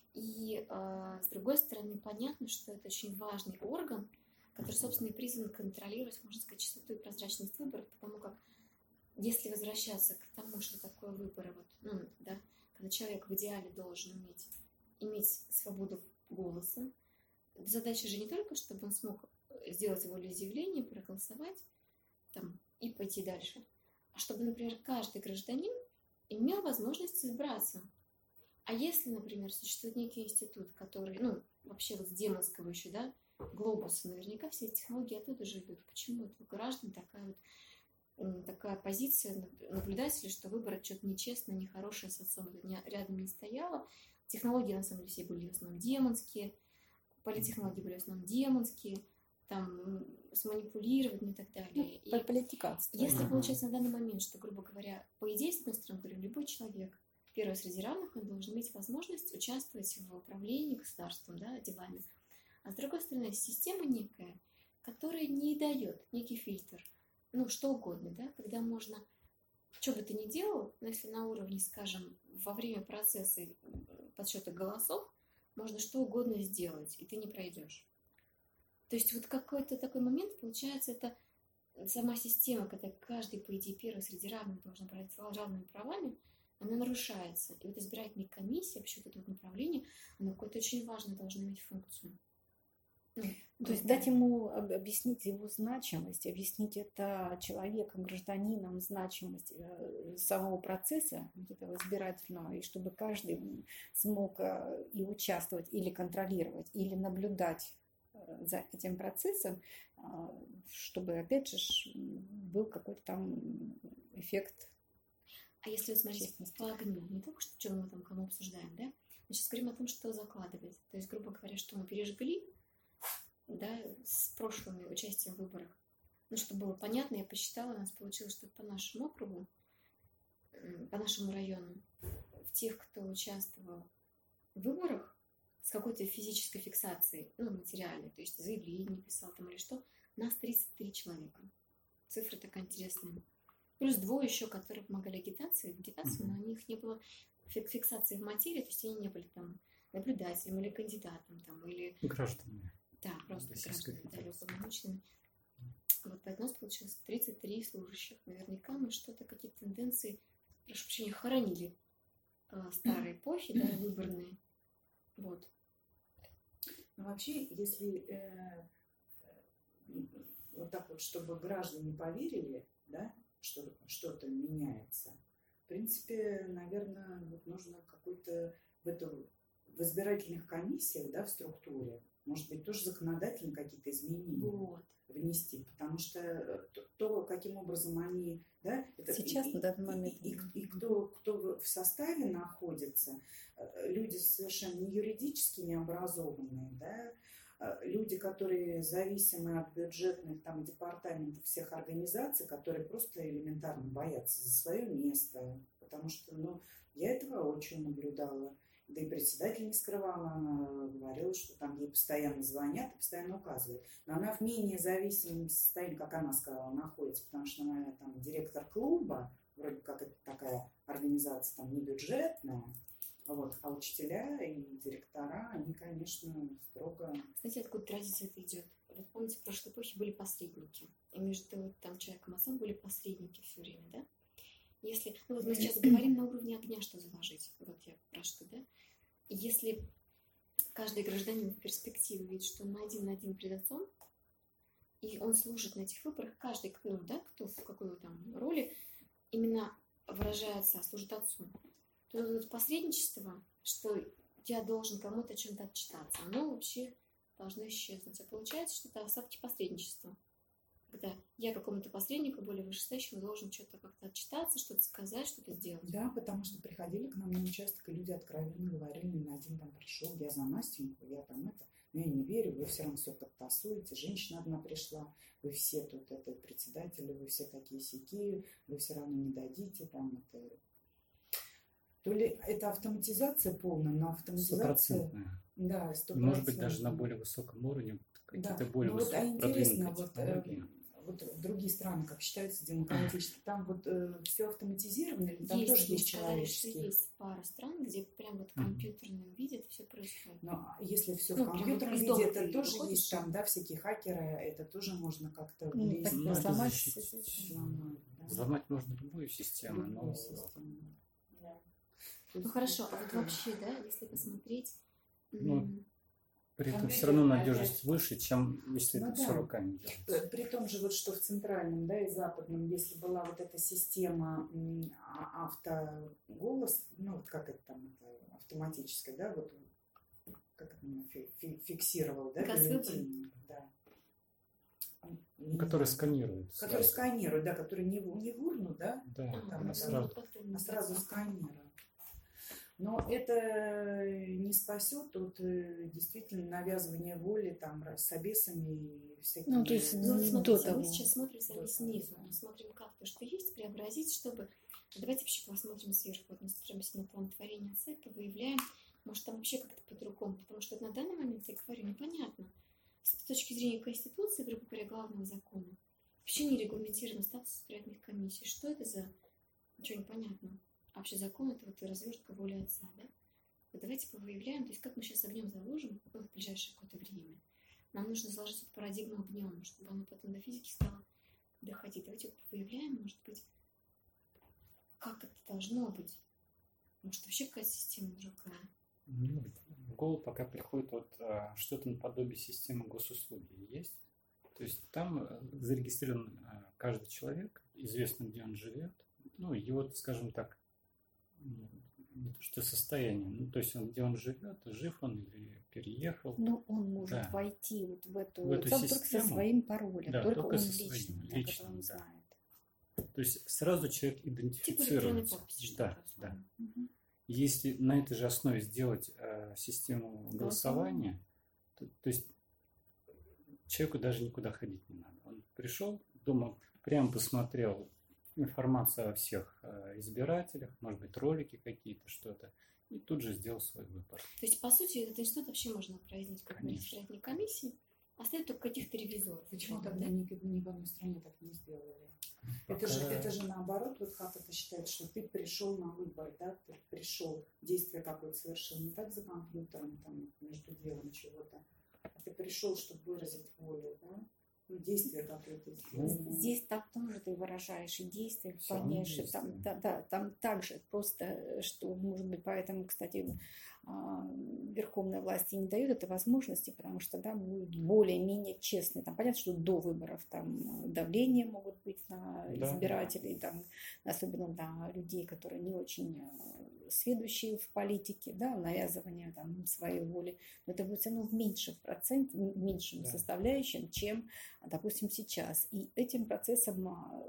И, э, с другой стороны, понятно, что это очень важный орган, который, собственно, и призван контролировать, можно сказать, чистоту и прозрачность выборов, потому как, если возвращаться к тому, что такое выборы, вот, ну, да, когда человек в идеале должен уметь иметь свободу голоса, задача же не только, чтобы он смог сделать волеизъявление, проголосовать там, и пойти дальше, а чтобы, например, каждый гражданин имел возможность избраться. А если, например, существует некий институт, который, ну, вообще вот с демонского еще, да, глобуса, наверняка все эти технологии оттуда же идут. Почему это у граждан такая вот м, такая позиция наблюдателя, что выбор что-то нечестно, нехорошее, с отцом не- рядом не стояло. Технологии, на самом деле, все были в основном демонские, политтехнологии были в основном демонские, там, м, сманипулировать ну, и так далее. И Политиканство. если Мгм. получается на данный момент, что, грубо говоря, по идее, с одной стороны, говорю, любой человек, первый среди равных, он должен иметь возможность участвовать в управлении государством, да, делами. А с другой стороны, система некая, которая не дает некий фильтр, ну, что угодно, да, когда можно, что бы ты ни делал, но если на уровне, скажем, во время процесса э, подсчета голосов, можно что угодно сделать, и ты не пройдешь. То есть вот какой-то такой момент, получается, это сама система, когда каждый, по идее, первый среди равных должен брать с равными правами, она нарушается. И вот избирательная комиссия, вообще вот это вот направление, оно какое-то очень важное должно иметь функцию. Ну, То есть дать ему об- объяснить его значимость, объяснить это человеком, гражданином, значимость э, самого процесса вот этого избирательного, и чтобы каждый смог э, и участвовать, или контролировать, или наблюдать э, за этим процессом, э, чтобы, опять же, ж, был какой-то там эффект. А если вот смотреть Честности. по огню, не только что, что мы там кому обсуждаем, да? Мы сейчас говорим о том, что закладывать. То есть, грубо говоря, что мы пережгли, да, с прошлыми участием в выборах. Ну, чтобы было понятно, я посчитала, у нас получилось, что по нашему округу, м, по нашему району, в тех, кто участвовал в выборах с какой-то физической фиксацией, ну, материальной, то есть заявление писал там или что, нас тридцать три человека. Цифра такая интересная. Плюс двое еще, которые помогали агитации, агитации, но у них не было фик- фиксации в материи, то есть они не были там наблюдателем или кандидатом, там, или Граждане. да, просто Российской граждане дали Федерации. уполномоченные. Вот поэтому у нас получилось тридцать три служащих. Наверняка мы что-то, какие-то тенденции, прошу прощения, хоронили э, старой эпохи, да, выборные. Вот. Ну, вообще, если э, э, вот так вот, чтобы граждане поверили, да, что что-то меняется, В принципе, наверное, вот нужно какой-то в эту в избирательных комиссиях, да, в структуре, может быть, тоже законодательно какие-то изменения Вот. внести, потому что то, то, каким образом они, да, это, Сейчас, и, на данный и- момент. и, и- и кто, кто в составе находится, э, люди совершенно не юридически не образованные, да, э, люди, которые зависимы от бюджетных там департаментов всех организаций, которые просто элементарно боятся за свое место, потому что, ну, я этого очень наблюдала. Да и председатель не скрывала, она говорила, что там ей постоянно звонят и постоянно указывают. Но она в менее зависимом состоянии, как она сказала, находится, потому что она там директор клуба, вроде как это такая организация там не бюджетная, вот, а учителя и директора, они, конечно, строго... Знаете, откуда традиция это идет? Вот помните, в прошлой эпохе были посредники. И между вот, там человеком и отцом были посредники все время, да? Если, ну вот мы сейчас говорим на уровне огня, что заложить. Вот я про что, да? И если каждый гражданин в перспективе видит, что он один на один перед отцом, и он служит на этих выборах, каждый, ну, да, кто в какой там роли, именно выражается, служит отцу, то это посредничество, что я должен кому-то о чем-то отчитаться, оно вообще должно исчезнуть. А получается, что это остатки посредничества. Когда я какому-то посреднику, более вышестоящему, должен что-то как-то отчитаться, что-то сказать, что-то сделать. Да, потому что приходили к нам на участок, и люди откровенно говорили, ни один там пришел, я за Настеньку, я там это, но я не верю, вы все равно все подтасуете, женщина одна пришла, вы все тут это председатели, вы все такие сяки, вы все равно не дадите, там это... То ли это автоматизация полная, но автоматизация... Стопроцентная. Да, Может быть, даже на более высоком уровне какие-то да. более Ну, вот, а высокие интересно, продвинутые вот, технологии. э, вот другие страны, как считаются демократически, там вот э, все автоматизировано, или там Есть, тоже мы есть сказали, что человеческие? есть пара стран, где прям вот в Мгм. компьютерном виде это все происходит. Но если все Ну, в прям компьютерном из виде, дома это ты тоже выходишь, есть там, да, всякие хакеры, это тоже можно как-то Ну, влезть, так Ну, это сломать защитить. сломать, да. Взломать можно любую систему, Любую но систему. Да. То Ну есть хорошо, а вот вот такое. вообще, да, если посмотреть, Ну, м, при этом Компьютер все равно опять. надежность выше, чем если Ну это да. все руками Э, делается. При том же, вот что в центральном, да, и западном, если была вот эта система м, а- автоголос, ну, вот как это там, это автоматическая, да, вот как это он фи- фи- фиксировал, да, Газ бюллетень, да. Я не Который знаю, сканирует. который сразу. сканирует, да, который не, в- не в урну, да, Да, а, там ну, она это сразу. как-то а сразу не- сканирует. Но это не спасет от э, действительно навязывания воли там с собесами и всякими... Ну, то есть, Ну, вот До смотрите, того. мы сейчас смотрим с вами До снизу, того, да. мы смотрим, как то, что есть, преобразить, чтобы... Давайте вообще посмотрим сверху, вот мы смотримся на план творения цепи, выявляем, может, там вообще как-то по-другому, потому что на данный момент, я говорю, непонятно. С точки зрения Конституции, грубо говоря, главного закона, вообще не регламентирован статус избирательных комиссий. Что это за... Ничего не понятно. А вообще закон — это вот развертка воли отца, да? Вот давайте повыявляем, то есть как мы сейчас огнем заложим ну, в ближайшее какое-то время. Нам нужно заложить эту парадигму огнем, чтобы оно потом до физики стало доходить. Давайте выявляем, может быть, как это должно быть. Может, вообще какая-то система другая. Ну, в голову пока приходит вот а, что-то наподобие системы госуслуги есть. То есть там а, зарегистрирован а, каждый человек, известно, где он живет. Ну, его, скажем так, м, не то что состояние, ну, то есть он, где он живет, жив он или переехал. Ну, он может Да. войти вот в эту, В эту сам только со систему. своим паролем, Да, только, только он со лично, своим, да, личным, который он да. знает. То есть сразу человек Типа электронной идентифицируется. подписи, что Да, ли, да. условно. Мгм. Если на этой же основе сделать э, систему голосования, то, то есть человеку даже никуда ходить не надо. Он пришел, дома прямо посмотрел информацию о всех э, избирателях, может быть, ролики какие-то, что-то, и тут же сделал свой выбор. То есть, по сути, этот институт вообще можно произвести как на Конечно. избирательной комиссии, оставить только каких-то ревизоров. Почему условно, тогда да? ни, ни в одной стране так не сделали? Это же, Пока- это же наоборот, вот как это считается, что ты пришел на выбор, да, ты пришел, действие какое-то совершенно не так за компьютером, там, между делом чего-то, а ты пришел, чтобы выразить волю, да, ну, действие какое-то сделано. Здесь так тоже ты выражаешь и действия Всё равно вполнейшие. Там, действие. да, да, там также просто, что, может быть, поэтому, кстати, а, верховной власти не дает этой возможности, потому что там будет более-менее честно. Там понятно, что до выборов там давление могут быть на избирателей, да. там, особенно на людей, которые не очень сведущие в политике, да, навязывание там, своей воли. Но это будет все равно в меньшем проценте, в меньшем да. составляющем, чем, допустим, сейчас. И этим процессом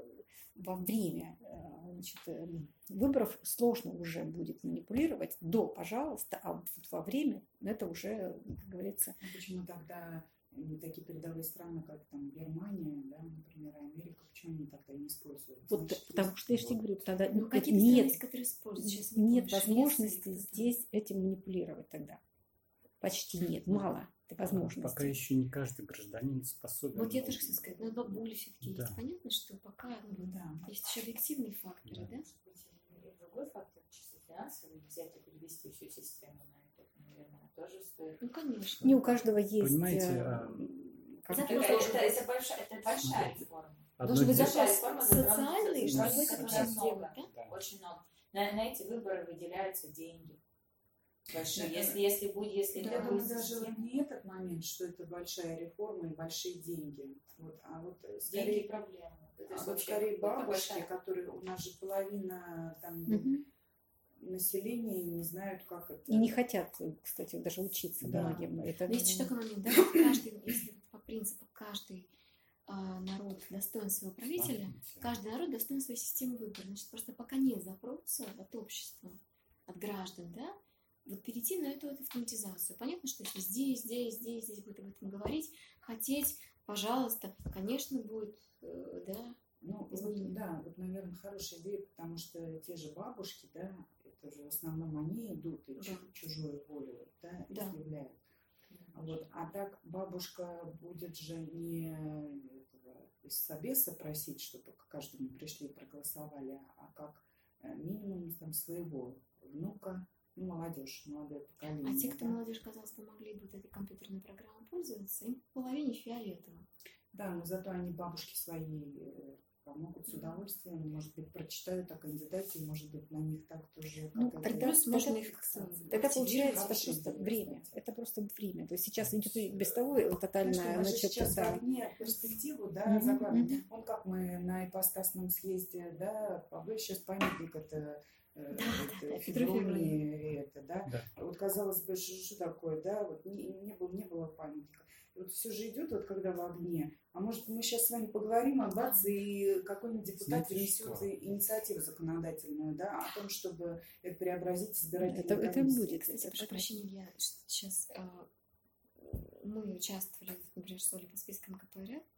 во время значит, выборов сложно уже будет манипулировать до, пожалуйста, а вот во время это уже, как говорится... А почему тогда такие передовые страны, как там Германия, да, например, Америка, почему они тогда не используют? Вот, Значит, потому что я же тебе говорю, тогда ну, нет, страны, которые используют, сейчас нет помню, возможности здесь этим манипулировать тогда. Почти нет, мало возможностей. Пока еще не каждый гражданин способен. Вот я тоже хочу сказать, но бабули все-таки да. есть. Понятно, что пока ну, да. есть еще объективные факторы, да? да? Другой фактор, чисто финансовый, взять и перевести всю систему на это, наверное, тоже стоит. Ну, конечно. Не у каждого есть... Понимаете, а... это, это, это, это большая, это большая реформа. Должен быть большая реформа социальный, чтобы это очень много, да? Да. Очень много. На, на эти выборы выделяются деньги. Большие. Если, если будет, если да, это будет даже вот не этот момент, что это большая реформа и большие деньги. Вот, а вот скорее деньги проблемы. Это а вот скорее бабушки, которые у нас же половина там угу. населения не знают, как это. И не хотят, кстати, даже учиться да. многим. Это... Есть еще такой момент, да? Каждый, если по принципу каждый а, народ достоин своего правителя, каждый народ достоин своей системы выбора. Значит, просто пока нет запроса от общества, от граждан, да, вот перейти на эту вот автоматизацию. Понятно, что если здесь, здесь, здесь, здесь будет об этом говорить, хотеть, пожалуйста, конечно, будет, э, да, ну, вот, да, вот, наверное, хорошая идея, потому что те же бабушки, да, это же в основном они идут и да. чужую волю, да, да. изъявляют. Да. Вот, а так бабушка будет же не этого, из собеса просить, чтобы к каждому пришли и проголосовали, а как минимум там своего внука, ну, молодежь, молодое поколение. А те, кто да? молодежь, казалось бы, могли бы этой компьютерной программой пользоваться, им в половине фиолетово. Да, но зато они бабушки свои помогут с удовольствием, может быть, прочитают о кандидате, может быть, на них так тоже... Ну, тогда, можно тогда, их тогда получается, это просто время. Это просто время. То есть сейчас идет без того тотальная... Конечно, значит, сейчас да. в огне перспективу, да, mm-hmm, заглавим. mm-hmm. Он как мы на ипостасном съезде, да, побыл сейчас памятник, это... Да, это, да, Февронии, это, да? да. Вот казалось бы, что, что такое, да, вот не, не, было, не было памятника. И вот все же идет, вот когда в огне. А может, мы сейчас с вами поговорим, а бац, и какой-нибудь депутат внесет инициативу законодательную, да, о том, чтобы это преобразить избирательную это, это будет. Кстати, прошу прощения, я сейчас э, мы участвовали, например, что ли, по спискам ка пэ эр эф,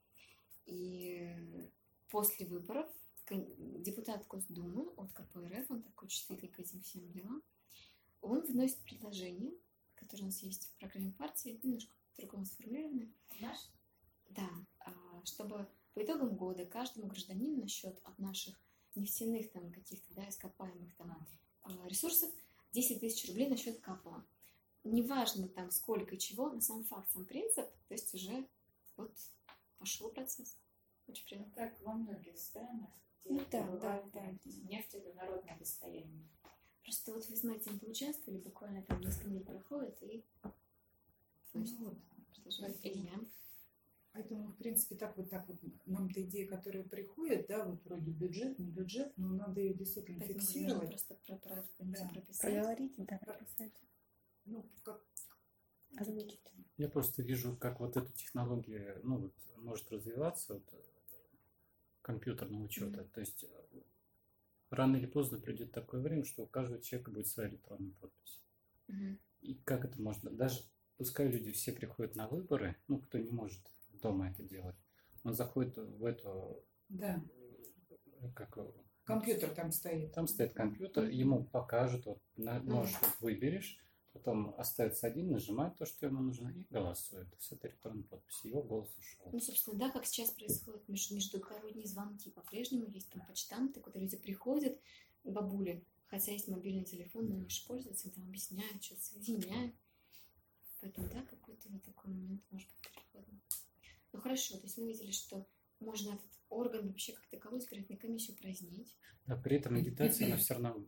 и после выборов депутат Госдумы от ка пэ эр эф, он такой чувствительный к этим всем делам, он вносит предложение, которое у нас есть в программе партии, немножко по-другому сформулировано. Наш? Да, чтобы по итогам года каждому гражданину на счет от наших нефтяных там каких-то, да, ископаемых там ресурсов десять тысяч рублей на счет капало. Неважно там сколько и чего, но сам факт, сам принцип, то есть уже вот пошел процесс. Очень приятно. Так во многих странах, где ну, да, да, да. нефть это народное достояние. Просто вот вы знаете, мы поучаствовали, буквально там несколько недель проходит, и ну, вот. Илья. Поэтому, в принципе, так вот так вот нам-то идея, которая приходит, да, вот вроде бюджет, не бюджет, но надо ее действительно Поэтому фиксировать. нужно просто про, про, да. прописать. Проговорить, да, прописать. Ну, как... Озвучить. Я просто вижу, как вот эта технология, ну, вот, может развиваться, вот, компьютерного учета. Mm-hmm. То есть рано или поздно придет такое время, что у каждого человека будет своя электронная подпись. Mm-hmm. И как это можно? Даже пускай люди все приходят на выборы, ну, кто не может дома это делать, он заходит в эту... Да. Как, компьютер там стоит. Там стоит компьютер, mm-hmm. ему покажут, вот, на, нож mm-hmm. выберешь, потом остается один, нажимает то, что ему нужно, и голосует. С этой электронной подписью его голос ушел. Ну, собственно, да, как сейчас происходит между, междугородние звонки. По-прежнему есть там почтамты, куда люди приходят, бабули, хотя есть мобильный телефон, но они же пользуются, там объясняют, что-то соединяют. Поэтому, да, какой-то вот такой момент может быть переходный. Ну, хорошо, то есть мы видели, что можно этот орган вообще как таковой избирательную комиссию упразднить. Да, при этом агитация, она все равно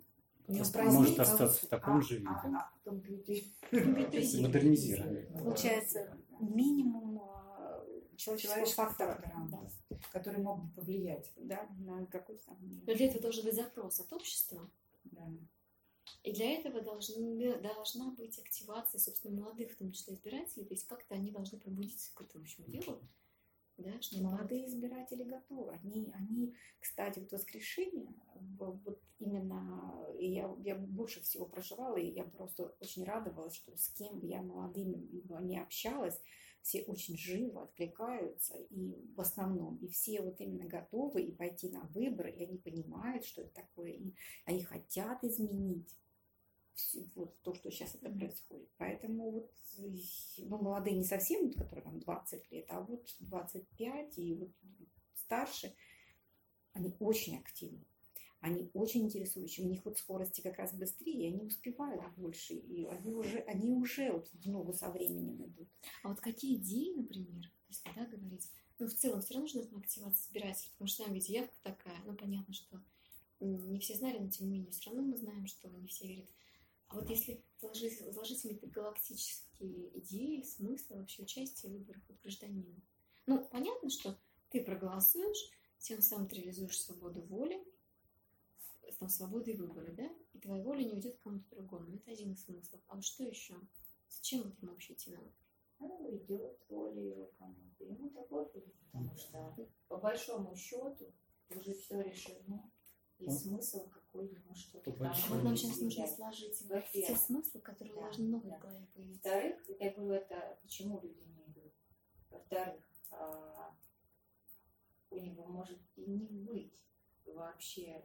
Не Может упразднить, а остаться в вот- таком а- же виде. а- а компьютер- Модернизировать. Получается, минимум а, человеческого Человеческого фактора, фактора, да, который мог бы повлиять. да, на какой-то там... Но для этого должен быть запрос от общества. Да. И для этого должны, должна быть активация, собственно, молодых, в том числе избирателей. То есть как-то они должны пробудиться к этому общему делу. Да, что Молодые избиратели готовы. Они, они, кстати, вот воскрешение, в- вот именно и я, я больше всего проживала, и я просто очень радовалась, что с кем я молодыми не общалась, все очень живо откликаются, и в основном, и все вот именно готовы и пойти на выборы, и они понимают, что это такое, и они хотят изменить всё- вот то, что сейчас это происходит. Поэтому вот, ну, молодые не совсем, вот, которые там двадцать лет, а вот двадцать пять и вот старше, они очень активны. Они очень интересующие, у них вот скорости как раз быстрее, и они успевают больше, и они уже, они уже вот в ногу со временем идут. А вот какие идеи, например, если да, говорить, ну, в целом все равно же нужна активация избирателей, потому что там ведь явка такая, ну, понятно, что не все знали, но тем не менее, все равно мы знаем, что не все верят. А вот если вложить, вложить галактические идеи, смыслы вообще участия в выборах от гражданина. Ну, понятно, что ты проголосуешь, тем самым ты реализуешь свободу воли, там, свободы выбора, да, и твоя воля не уйдет к кому-то другому. Это один из смыслов. А вот что еще? Зачем вот ему вообще идти на выборы? Ну, идет воля его кому-то. Ему такой будет, потому что по большому счету уже все решено. И Ну, смысл какой ему что-то по там. А вот нам сейчас нужно изъявлять. сложить те Во-первых. смыслы, которые Да, должны новые да. в голове появиться. Во-вторых, я говорю, это почему люди не идут. Во-вторых, а, у него может и не быть вообще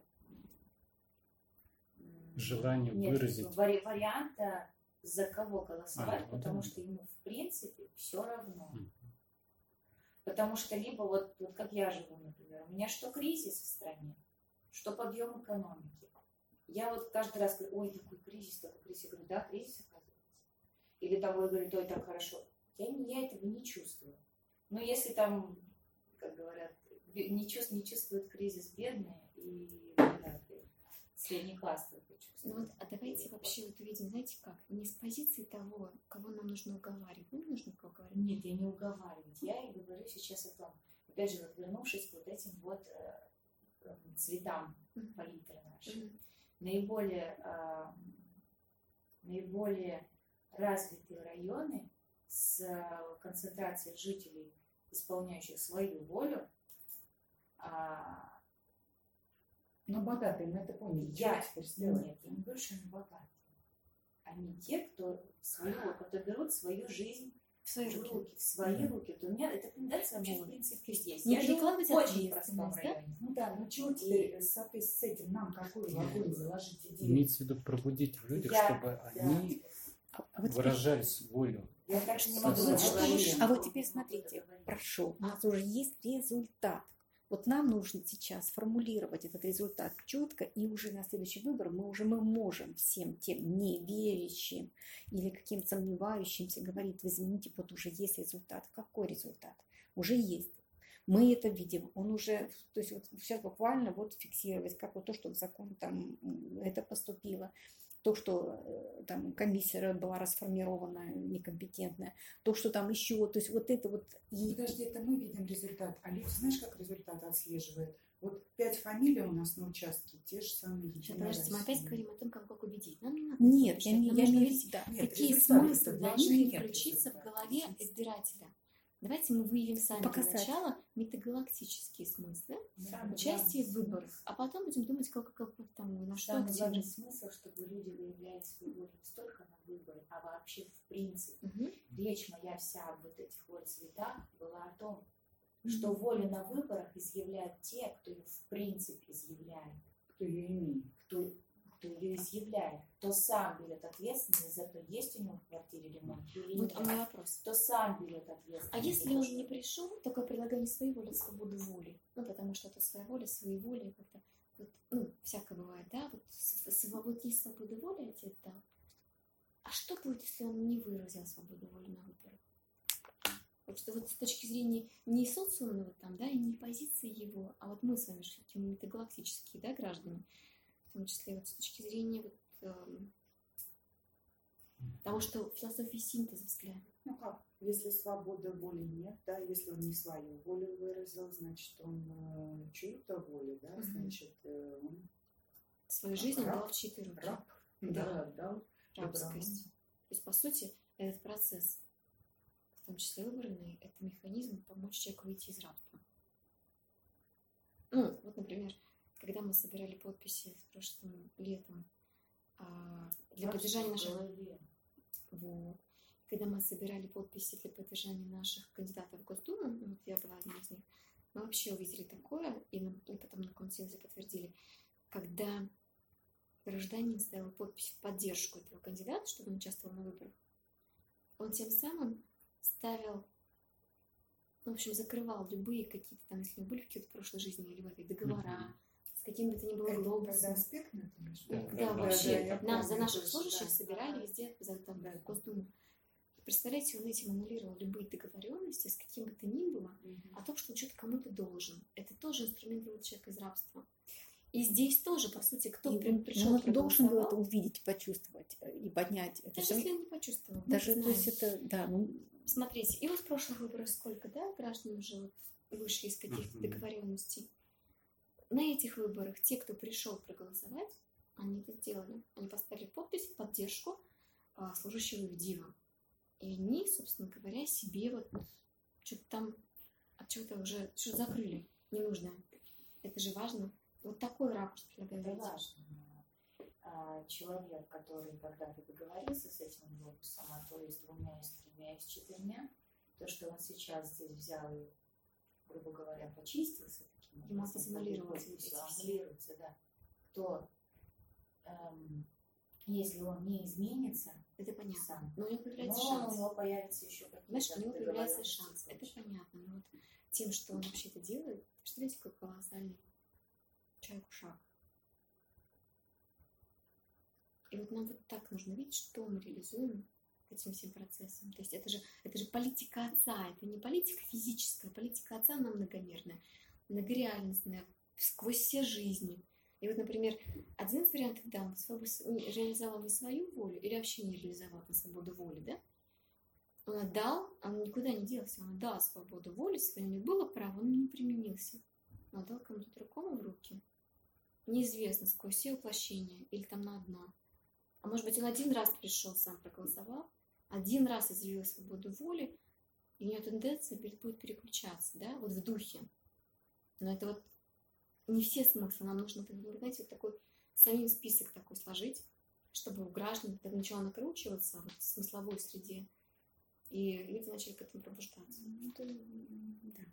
м, Желание нет выразить. вари- варианта, за кого голосовать, А, ну потому да. что ему в принципе все равно. Мгм. Потому что либо вот, вот как я живу, например, у меня что кризис в стране, что подъем экономики. Я вот каждый раз говорю, ой, такой кризис, такой кризис. Я говорю, да, кризис оказывается. Или того говорит, ой, так хорошо. Я, не- я этого не чувствую. Но если там, как говорят, бе- не, чувств, не чувствуют кризис бедные и да, средний класс только Ну чувствует. вот, а давайте вообще вот увидим, знаете как, не с позиции того, кого нам нужно уговаривать. Ну, не нужно никого уговаривать. Нет, я не уговаривать. Я и говорю сейчас о том, опять же, вот вернувшись к вот этим вот э, э, цветам Мгм. палитры нашей. Мгм. Наиболее, а, наиболее развитые районы с а, концентрацией жителей, исполняющих свою волю, а, Но богатые, мы это поняли. я, Что теперь сделать? нет, я не говорю, что они богатые. Они те, кто, свою, кто берут свою жизнь В свои в руки. руки, в свои руки. Вот у меня эта тенденция вообще Вот. в принципе есть. Не Я живу в перекладывать очень простом ответственность, да? районе. Ну да, ну чего теперь в соответствии с этим нам какую в огонь заложить идею? Имеется в виду пробудить в людях, Я- чтобы да. они А, а вот теперь- выражали волю. Я даже не Вот могу что- говорить. а вот теперь смотрите, хорошо, у нас уже есть результат. Вот нам нужно сейчас сформулировать этот результат четко, и уже на следующий выбор мы уже мы можем всем тем неверящим или каким-то сомневающимся говорить, вы извините, вот уже есть результат. Какой результат? Уже есть. Мы это видим. Он уже, то есть вот сейчас буквально вот фиксировать, как вот то, что в закон там м, это поступило, то, что э, там комиссия была расформирована некомпетентная, то, что там еще, то есть вот это вот. И, Подожди, это мы видим результат. А люди, знаешь, как результат отслеживает? Вот пять фамилий у нас на участке, те же самые. Сейчас, подождите, мы опять говорим о том, как, как убедить. Нам не надо. нет, это я, не- Нам я нужно не говорить, да. Нет, какие результаты-то смыслы для должны них нет включиться в результата. голове избирателя. Давайте мы выявим сами Показать. для начала метагалактические смыслы Самый участия в главный выборах, а потом будем думать, как, как, как там, на что Самый главный активировать. смысл, чтобы люди выявляли свою волю не столько на выборы, а вообще в принципе. Мгм. Речь моя вся об вот этих вот цветах была о том, что волю на выборах изъявляют те, кто ее в принципе изъявляет, Кто ее имеет. кто, кто ее изъявляет, кто сам берет ответственность за то, есть у него в квартире ремонт или Вот у меня нет, вопрос. кто сам берет ответственность. А если за то, он что- не пришел, только предлагаю не свою волю, а свободу воли. Ну, потому что это своя воля, свои воли, как-то, вот, ну, всякое бывает, да, вот, с- с- вот есть свобода воли, отец дал. А что будет, если он не выразил свободу воли на выборах? Вот что вот с точки зрения не социумного там, да, и не позиции его, а вот мы с вами же все-таки метагалактические, да, граждане, в том числе вот с точки зрения вот, э, того, что философия синтеза взгляда. Ну как, если свободы воли нет, да, если он не свою волю выразил, значит, он э, чью-то волю, да, Мгм. значит, э, он Свою жизнь он Раб. дал в чьи-то руки. раб, Да. да, отдал. Рабскость. То есть, по сути, этот процесс, в том числе выбранный, это механизм помочь человеку выйти из рабства. Ну, вот, например, когда мы собирали подписи с прошлым летом а, для поддержания наших... Вот. Когда мы собирали подписи для поддержания наших кандидатов в Госдуму, ну, вот я была одной из них, мы вообще увидели такое, и, на- и потом на консенсусе подтвердили, когда гражданин ставил подпись в поддержку этого кандидата, чтобы он участвовал на выборах, он тем самым ставил, ну, в общем, закрывал любые какие-то там, если были какие-то в прошлой жизни или в этой договора, Мгм. с какими бы то ни было Это глобусами. когда аспект, например, Да, Да, да, вообще, да, я нас, за помню наших тоже, служащих да. собирали Ага. везде, за, там, Да. в Госдуму. Представляете, он этим аннулировал любые договоренности с каким бы то ни было, Мгм. о том, что он что-то кому-то должен. Это тоже инструмент вывода человека из рабства. И здесь тоже, по сути, кто И при- он- пришел, он должен был это проголосовал, увидеть, почувствовать э, и поднять. Это даже же- если он не почувствовал. мы даже, это то есть знаем. это, да, ну, Смотрите, и вот в прошлых выборах сколько, да, граждан уже вот вышли из каких-то Мгм. договоренностей. На этих выборах те, кто пришел проголосовать, они это сделали. Они поставили подпись в поддержку а, служащего ВДИВа. И они, собственно говоря, себе вот что-то там от чего-то уже что закрыли ненужное. Это же важно. Вот такой ракурс предлагаю Это видеть. важно. А, человек, который когда-то договорился с этим глобусом, а то есть двумя, и с тремя, и с четырьмя, то, что он сейчас здесь взял и, грубо говоря, почистился таким Ему образом, аннулировать всё, эти все. аннулируется, да. То, эм, если он не изменится Это понятно. сам, Но у него но появляется у шанс. него появится еще какие-то Знаешь, у него появляется договоренности шанс. и Это прочее. понятно. Но вот тем, что он вообще это делает, представляете, какой колоссальный человеку шаг. И вот нам вот так нужно видеть, что мы реализуем этим всем процессом. То есть это же, это же политика отца, это не политика физическая, политика отца, она многомерная, многореальностная, сквозь все жизни. И вот, например, один из вариантов, да, он свободу, реализовал не свою волю или вообще не реализовал на свободу воли, да? Он отдал, он никуда не делся, он отдал свободу воли свою, у него было право, он не применился. Он отдал кому-то другому в руки. Неизвестно, сквозь все воплощения или там на одно. А может быть, он один раз пришел, сам проголосовал, один раз изъявил свободу воли, и у него тенденция будет переключаться, да, вот в духе. Но это вот не все смыслы. Нам нужно, знаете, вот такой самим список такой сложить, чтобы у граждан это начало накручиваться вот, в смысловой среде, и люди начали к этому пробуждаться. ну, это, да.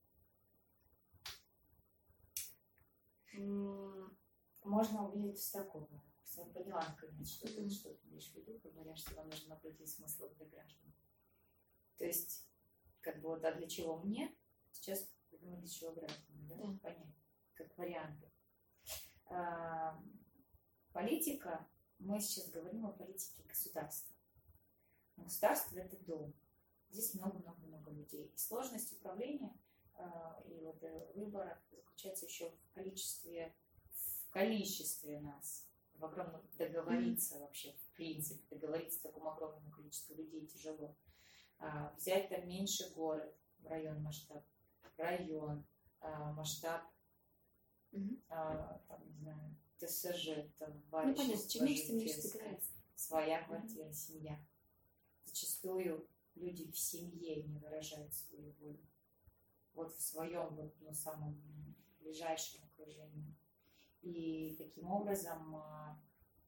М, Можно увидеть с такого ракурса. Я поняла, наконец, что ты, Мгм. что ты имеешь в виду, говоря, что нам нужно накрутить смысл для граждан. То есть, как бы вот, а для чего мне? Сейчас мы для чего гражданам, да? Да. Понятно. Как варианты. А, политика, мы сейчас говорим о политике государства. Но государство – это дом. Здесь много-много-много людей. И сложность управления а, и вот э, выбора заключается еще в количестве, в количестве нас. В огромном договориться вообще, в принципе, договориться такому огромному количеству людей тяжело. А, взять там меньше город, район масштаб, район, а, масштаб, Мгм. а, там, не знаю, ТСЖ, Ну, понятно, товарищество чем меньше, тем меньше житейское, договориться. своя квартира, семья. Зачастую люди в семье не выражают свою волю. Вот в своем вот, ну, самом ближайшем окружении. И таким образом а,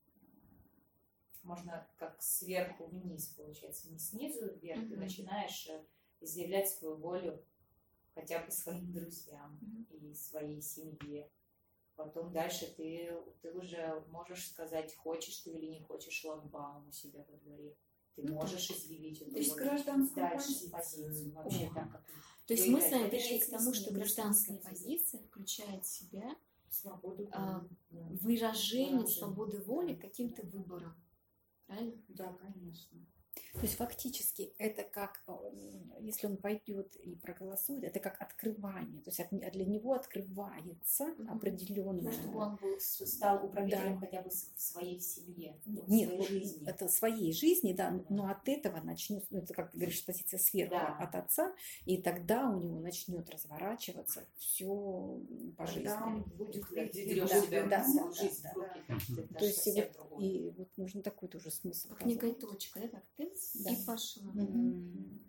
можно как сверху вниз, получается, не снизу вверх, ты Мгм. начинаешь э, изъявлять свою волю хотя бы своим друзьям Мгм. и своей семье. Потом дальше ты, ты уже можешь сказать, хочешь ты или не хочешь шлагбаум у себя во дворе. Ты Ну да. можешь изъявить эту То есть волю гражданская дальше позиция. позицию. Вообще О. так, как То есть Вы мы с вами это пришли к тому, что смысле, гражданская смысле. позиция включает в себя Свободу А, воли. Да. выражение Выражение, свободы воли да. каким-то Да. выбором. Правильно? Да, конечно. То есть фактически это как, если он пойдет и проголосует, это как открывание. То есть для него открывается mm-hmm. определенное. Ну, чтобы он был, стал управителем да. хотя бы в своей семье, в Нет, своей жизни. Это своей жизни, да, да. Но от этого начнет, ну, это как ты говоришь, позиция сверху да. от отца, и тогда у него начнет разворачиваться все по жизни. Тогда он будет видеть да, себя да, да, жизнь да, в руки. да. То есть и вот, и вот нужно такой тоже смысл. Как некая точка, да, так ты да. и пошла. Mm-hmm.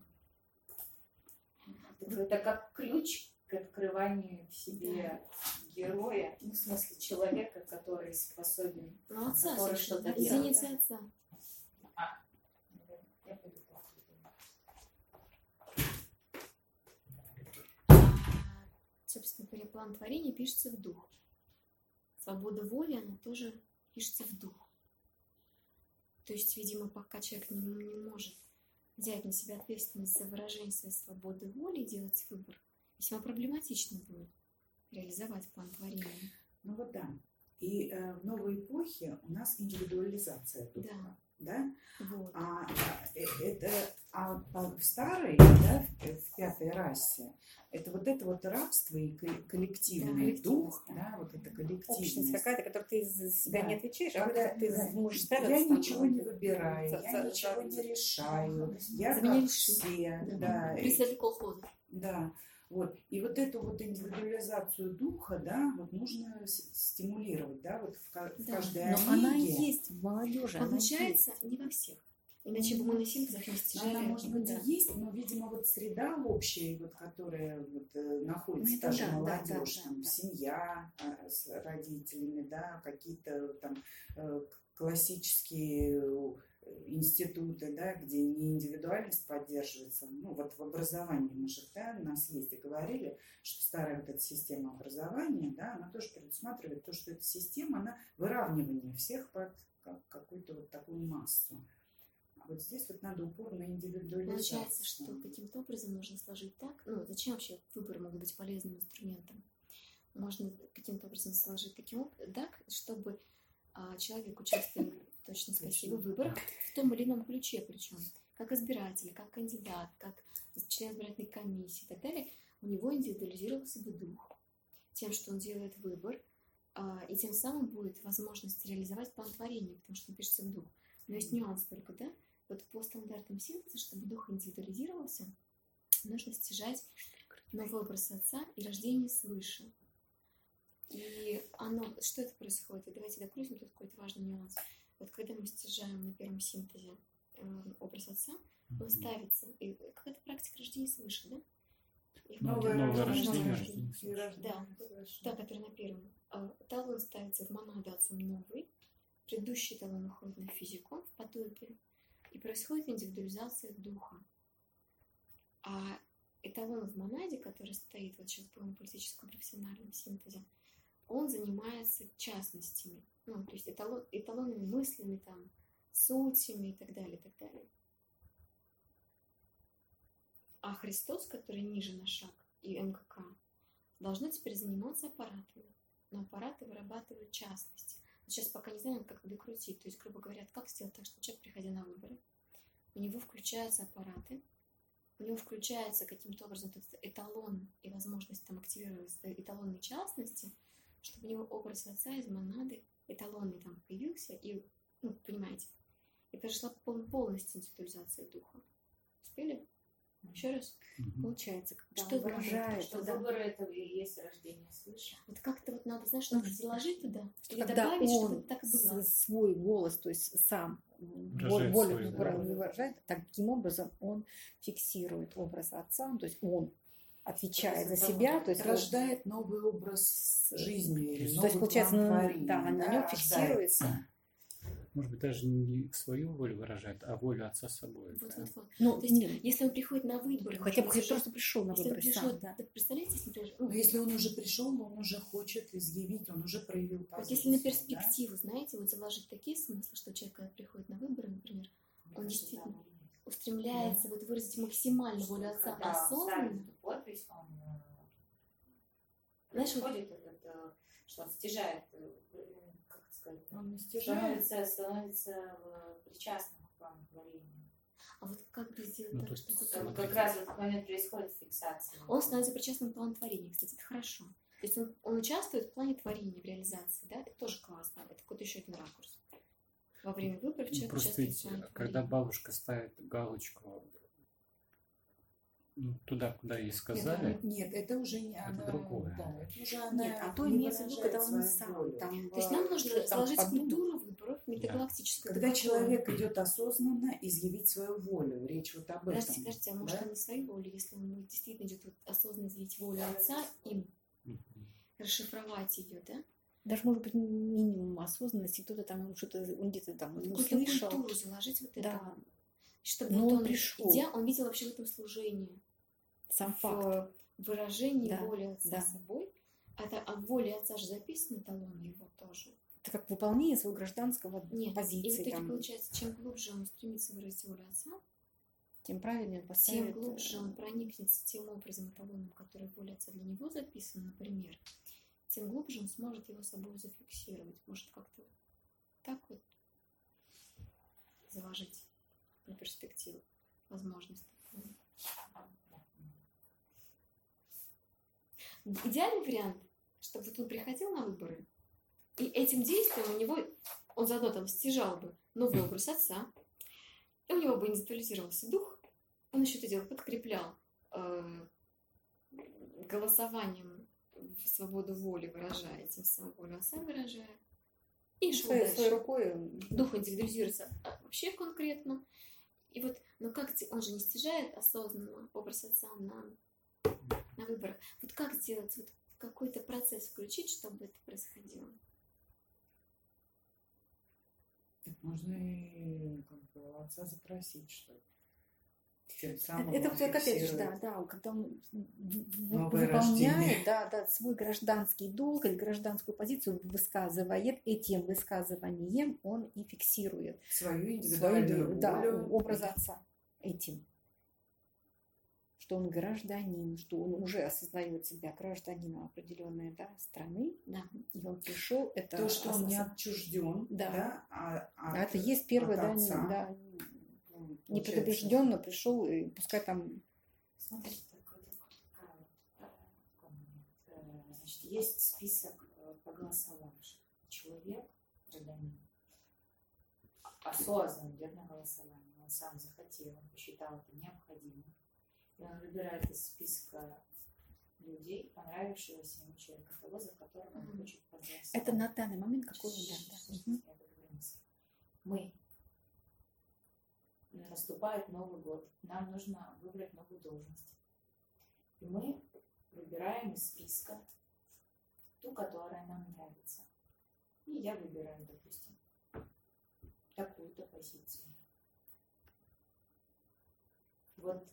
Это как ключ к открыванию в себе да. героя, ну, в смысле человека, который способен, ну, отца, который что-то что-то делает. делает. Зеница отца. А, я пойду. Собственно, план творения пишется в дух. Свобода воли, она тоже пишется в дух. То есть, видимо, пока человек не, не может взять на себя ответственность за выражение своей свободы воли и делать выбор, весьма проблематично будет реализовать план творения. Ну вот да. И э, в новой эпохе у нас индивидуализация духа. Да. Да? Вот. А, это, а в старой, да, в пятой расе, это вот это вот рабство и коллективный да, дух, да, вот это коллективность. Общность какая-то, которую ты за себя да. не отвечаешь, а когда ты да. можешь ставить. Я ничего не выбираю, я за, ничего за, не решаю, за, я за как все. Да. Да. Представитель колхоза. Да. Вот. И вот эту вот индивидуализацию духа, да, вот нужно стимулировать, да, вот в, в да. каждой Но Онеге. Она есть в молодежи. Получается, не во всех. Иначе бы мы на синтезах не стяжали. Она, может быть, да. и есть, но, видимо, вот среда общая, вот, которая вот, находится, ну, та же да, молодежь, да, там, да, да. семья а, с родителями, да, какие-то там классические институты, да, где не индивидуальность поддерживается. Ну, вот в образовании мы же, да, у нас есть и говорили, что старая вот эта система образования, да, она тоже предусматривает то, что эта система, она выравнивание всех под какую-то вот такую массу. А вот здесь вот надо упор на индивидуализацию. Получается, что каким-то образом можно сложить так, ну, зачем вообще выборы могут быть полезным инструментом? Можно каким-то образом сложить таким образом, так, чтобы а, человек участвовал точно спасибо в выборах в том или ином ключе, причем как избиратель, как кандидат, как член избирательной комиссии и так далее, у него индивидуализировался бы дух тем, что он делает выбор, а, и тем самым будет возможность реализовать план творения, потому что он пишется в дух. Но есть нюанс только, да, вот по стандартам синтеза, чтобы дух индивидуализировался, нужно стяжать новый образ отца и рождение свыше. И оно, что это происходит? И давайте докрутим тут какой-то важный нюанс. Вот когда мы стяжаем на первом синтезе э, образ отца, он mm-hmm. ставится, и какая-то практика рождения свыше, да? И новое, новое рождение, рождение, рождение. рождение. Да, та, которая на первом. Талон ставится в монаду отцом новый, предыдущий талон уходит на физику, в потоке, и происходит индивидуализация духа. А эталон в монаде, который стоит, вот сейчас будем в политическом профессиональном синтезе, он занимается частностями, ну, то есть эталон, эталонными мыслями, там, сутями и так далее, и так далее. А Христос, который ниже на шаг, и эм ка ка, должны теперь заниматься аппаратами. Но аппараты вырабатывают частности. Сейчас пока не знаем, как докрутить. То есть, грубо говоря, как сделать так, чтобы человек, приходя на выборы, у него включаются аппараты, у него включается каким-то образом этот эталон и возможность там активировать эталонные частности, чтобы у него образ отца из монады эталонный там появился, и, ну, понимаете, и произошла полностью индивидуализация духа. Успели? Еще раз? Mm-hmm. Получается, когда что выражает, что да. выборы это и есть рождение свыше. Вот как-то вот надо, знаешь, что-то заложить туда, или когда добавить, он чтобы так было. Свой голос, то есть сам выражает волю свой, выбора да. выражает, таким образом он фиксирует образ отца, то есть он отвечает за себя, то есть рождает он... новый образ жизни, то есть, новый получается, план на, творения, да, на да, нем фиксируется. Может быть, даже не свою волю выражает, а волю отца собой. Вот, да? вот, вот. Ну, то есть, нет. если он приходит на выборы, Хотя бы если просто пришел на если выборы он пришел, сам, да. да, представляете, если, например, Но если он уже пришел, он уже хочет изъявить, он уже проявил позицию. вот если на перспективу, да? Знаете, вот заложить такие смыслы, что человек, когда приходит на выборы, например, он Мне действительно кажется, устремляется да. вот выразить максимально волю отца осознанно. Подпись, он знаешь, происходит вот... этот, что он стяжает, как это сказать, он не стяжает. становится, становится причастным к плану творения. А вот как бы сделать Ну, так, то есть чтобы... смотри. Как, как раз в этот момент происходит фиксация. Он становится причастным к плану творения, кстати, это хорошо. То есть он, он участвует в плане творения, в реализации, да, это тоже классно, это какой-то еще один ракурс. Во время выборов Ну, человек просто участвует ведь, в плане когда творения. бабушка ставит галочку ну, туда, куда ей Нет, сказали, нет, это уже не это она. другое. Да, это уже она Нет, а то не имеется в виду, когда он выражает сам свою волю. там... То есть нам нужно что-то там заложить подумал. культуру выборов метагалактическую. Когда такую. человек идет осознанно изъявить свою волю, речь вот об этом. Подождите, подождите, а может да? он не свою волю, если он действительно идет вот осознанно изъявить волю отца, им Мгм. расшифровать ее, да? Даже, может быть, минимум осознанности, кто-то там что-то, он где-то там Какую-то услышал. культуру заложить вот Да. это. Чтобы Но вот он он, пришел. идя, он видел вообще в этом служении. Сам факт. В выражении Да, воли отца да. собой. А, это, а в воле отца же записаны талоны его тоже. Это как выполнение своего гражданского Нет, и в позиции. итоге Там, получается, чем глубже он стремится выразить волю отца, тем правильнее он тем поставит. глубже он проникнется тем образом эталоном, который воля отца для него записан, например, тем глубже он сможет его собой зафиксировать. Может как-то так вот заложить на перспективу возможность такую. Идеальный вариант, чтобы вот он приходил на выборы, и этим действием у него, он заодно там стяжал бы новый образ отца, и у него бы индивидуализировался дух, он еще это дело подкреплял э, голосованием в свободу воли, выражая, тем самым волю отца выражая, и шел Своей, дальше. своей рукой. Дух индивидуализируется вообще конкретно. И вот, ну как де- он же не стяжает осознанно образ отца на, на выборах. Вот как сделать, вот какой-то процесс включить, чтобы это происходило? Так можно и как бы у отца запросить, что ли. Тем самым Это он вот, опять же, фиксирует. да, да, когда он в- в- Новое выполняет, рождение. да, да, свой гражданский долг или гражданскую позицию высказывает, этим высказыванием он и фиксирует Свою индивидуальную свою, да, волю. образ отца этим. Что он гражданин, что он уже осознает себя гражданином определенной, да, страны, Да. и он пришел, это То, что он не осознать. отчужден, Да. да, а, А это есть первое, от да, не- отца. да, ну, не получается, предубежденно пришел, и пускай там Смотрите, такой, такой, такой момент. Э, Значит, есть список э, по голосованию. Человек, гражданин, осознанно идет на голосование. Он сам захотел, он посчитал это необходимым. И он выбирает из списка людей, понравившегося ему человека, того, за которого он Мгм. хочет проголосовать. это на данный момент какой он, да, да. Слушайте, Мгм. я договорю мысль. Мы. Наступает Новый год. Нам нужно выбрать новую должность. И мы выбираем из списка ту, которая нам нравится. И я выбираю, допустим, такую-то позицию. Вот.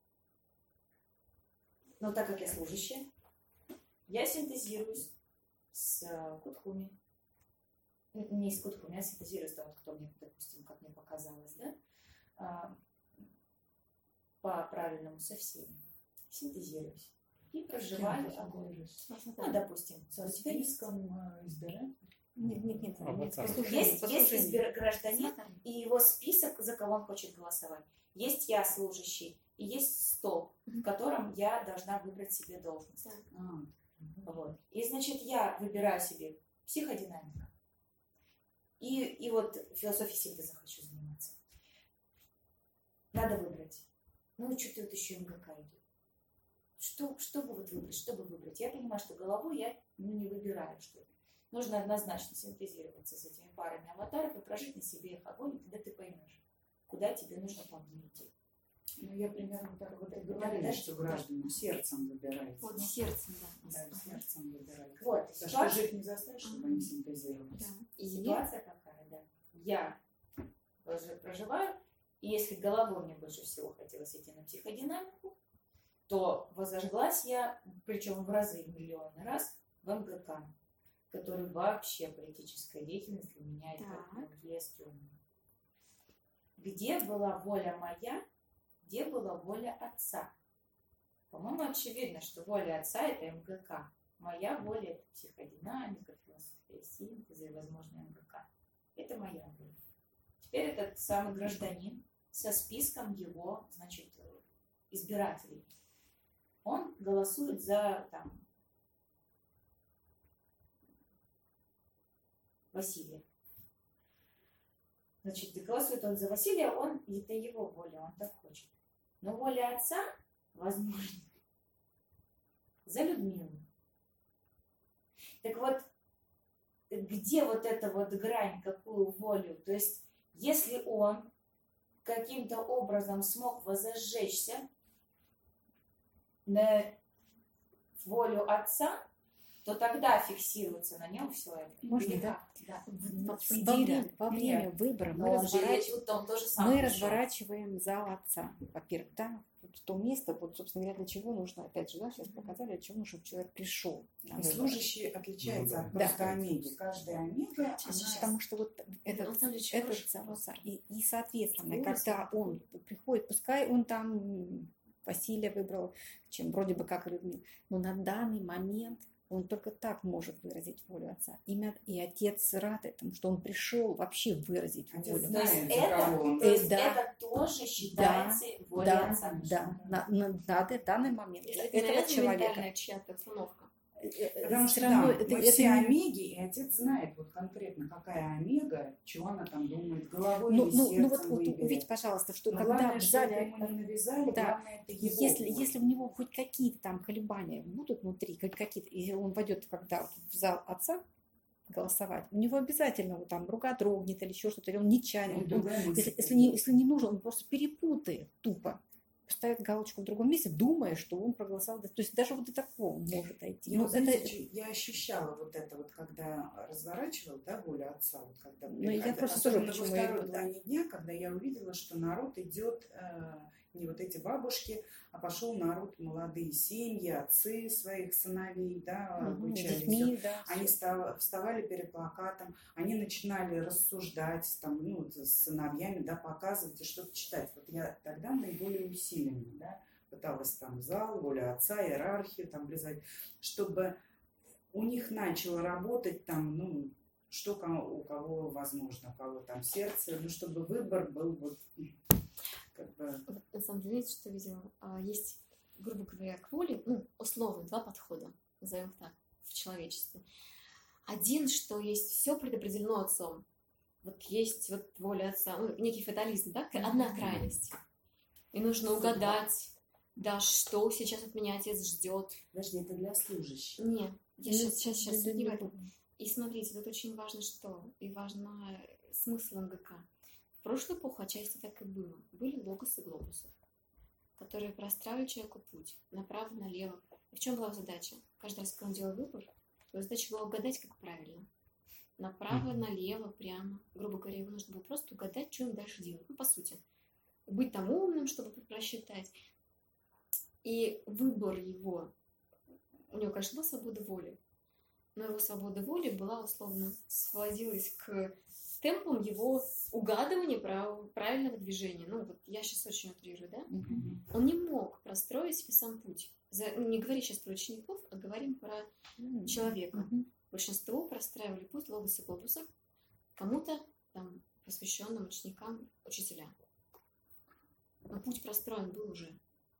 Но так как я служащая, я синтезируюсь с э, Кутхуми. Н- Не с Кутхуми, я синтезируюсь с того, кто мне, допустим, как мне показалось, да? А, по правильному со всеми. Синтезируюсь. И проживаю огонь. Ну, допустим, Со у тебя есть, списком э, избирателей. Нет, нет, нет, А, нет, вот так. послушание, есть, есть послушание. избир- гражданин Смотри. и его список, за кого он хочет голосовать. Есть я служащий, и есть стол, в Мгм. котором я должна выбрать себе должность. Да. А, мгм. Вот. И, значит, я выбираю себе психодинамика. И, и вот философией синтеза хочу заниматься. Надо выбрать. Ну, что-то вот еще эм гэ ка идет. Что, что бы вот выбрать, что бы выбрать? Я понимаю, что головой я ну, не выбираю что-то. Нужно однозначно синтезироваться с этими парами аватаров и прожить на себе их огонь, и тогда ты поймешь, куда тебе нужно идти. Ну, я примерно так вот и Да, говорила, да. что гражданам сердцем выбирайте. Вот сердцем, да. Да, Ага. сердцем выбирайте. Вот, Потому что ситуация, жить не заставишь, чтобы они синтезировались. Да. И ситуация какая, да. Я прожи- проживаю, и если головой мне больше всего хотелось идти на психодинамику, то возожглась я, причем в разы, в миллионы раз, в эм гэ ка, который вообще политическая деятельность для меня это Так. лес темный. Где была воля моя, где была воля отца? По-моему, очевидно, что воля отца – это эм гэ ка. Моя воля – это психодинамика, философия синтеза и, возможно, эм гэ ка. Это моя воля. Теперь этот самый гражданин со списком его, значит, избирателей. Он голосует за там, Василия. Значит, голосует он за Василия, он, это его воля, он так хочет. Но воля отца, возможно, за Людмилу. Так вот, где вот эта вот грань, какую волю? То есть, если он каким-то образом смог возжечься на волю отца, то тогда фиксируется на нем все это. Можно, да? Да. Во время, во время выбора мы, разворач... мы разворачиваем зал отца. Во-первых, да, вот то место, вот, собственно говоря, для чего нужно, опять же, да, сейчас показали, для чего нужно, чтобы человек пришел. И служащий отличается Ну, от да. просто Да. омеги. Каждая омега, она... Потому что вот этот, На самом деле, этот зал отца. И, и соответственно, когда он приходит, пускай он там Василия выбрал, чем вроде бы как Людмила, но на данный момент он только так может выразить волю отца. Имя и отец рад этому, что он пришел вообще выразить Отец волю. То есть, знает, за это, кого он. то есть Э, да. это тоже считается волей Да, отца. да, на, на данный, данный момент для Если этого это человека. ментальная чья-то установка. Потому Всё что равно да, это- мы это все не- омеги, и отец знает вот конкретно, какая омега, чего она там думает, головой Ну, или ну, сердцем ну вот, вот выберет. увидите, пожалуйста, что Но когда главное, в что зале, это ему не навязали, да, главное, это его если, воля. если у него хоть какие-то там колебания будут внутри, хоть какие-то, и он пойдет когда в зал отца голосовать, у него обязательно вот там рука дрогнет или еще что-то, или он нечаянно, Ну, он- другая мысль если, если, не, придет. если не нужно, он просто перепутает тупо, поставит галочку в другом месте, думая, что он проголосовал. То есть даже вот до такого может дойти. Я, Ну, вот, это- знаете, чё- я ощущала вот это вот, когда разворачивал, да, волю отца, вот когда, Ну, я когда- просто тоже особенно во почему я второй иду, да. половине дня, когда я увидела, что народ идет, э, не вот эти бабушки, а пошел народ, молодые семьи, отцы своих сыновей, да, Мгм, с обучали всё. детьми, да. Они всё. став- вставали перед плакатом, они начинали рассуждать там, ну, с сыновьями, да, показывать и что-то читать. Вот я тогда наиболее усиленно, да, пыталась там зал, волю отца, иерархию там призвать, чтобы у них начало работать там, ну, что кому- у кого возможно, у кого там сердце, ну, чтобы выбор был вот как бы... Вот, на самом деле, знаете, что я видела? А, Есть, грубо говоря, к воле, ну, условно, два подхода, назовем их так, в человечестве. Один, что есть все предопределено отцом. Вот есть вот воля отца, ну, некий фатализм, да, одна крайность. И нужно угадать, да, что сейчас от меня отец ждет. Подожди, это для служащих. Не, я сейчас, сейчас, Да, сейчас да, не в да, этом. да. И смотрите, тут очень важно что, и важно смысл эм гэ ка. В прошлую эпоху отчасти так и было. Были логосы глобусов, которые простраивали человеку путь направо, налево. И в чем была задача? Каждый раз, когда он делал выбор, его задача была угадать, как правильно. Направо, Мгм. налево, прямо. Грубо говоря, ему нужно было просто угадать, что он дальше делает. Ну, по сути. Быть там умным, чтобы просчитать. И выбор его, у него, конечно, была свобода воли, но его свобода воли была условно сводилась к темпам его угадывания прав- правильного движения. Ну, вот я сейчас очень утрирую, да? Мгм. Он не мог простроить себе сам путь. За- Не говори сейчас про учеников, а говорим про М. человека. Мгм. Большинство простраивали путь логоса глобусов, кому-то там посвященным ученикам учителя. Но путь простроен был уже.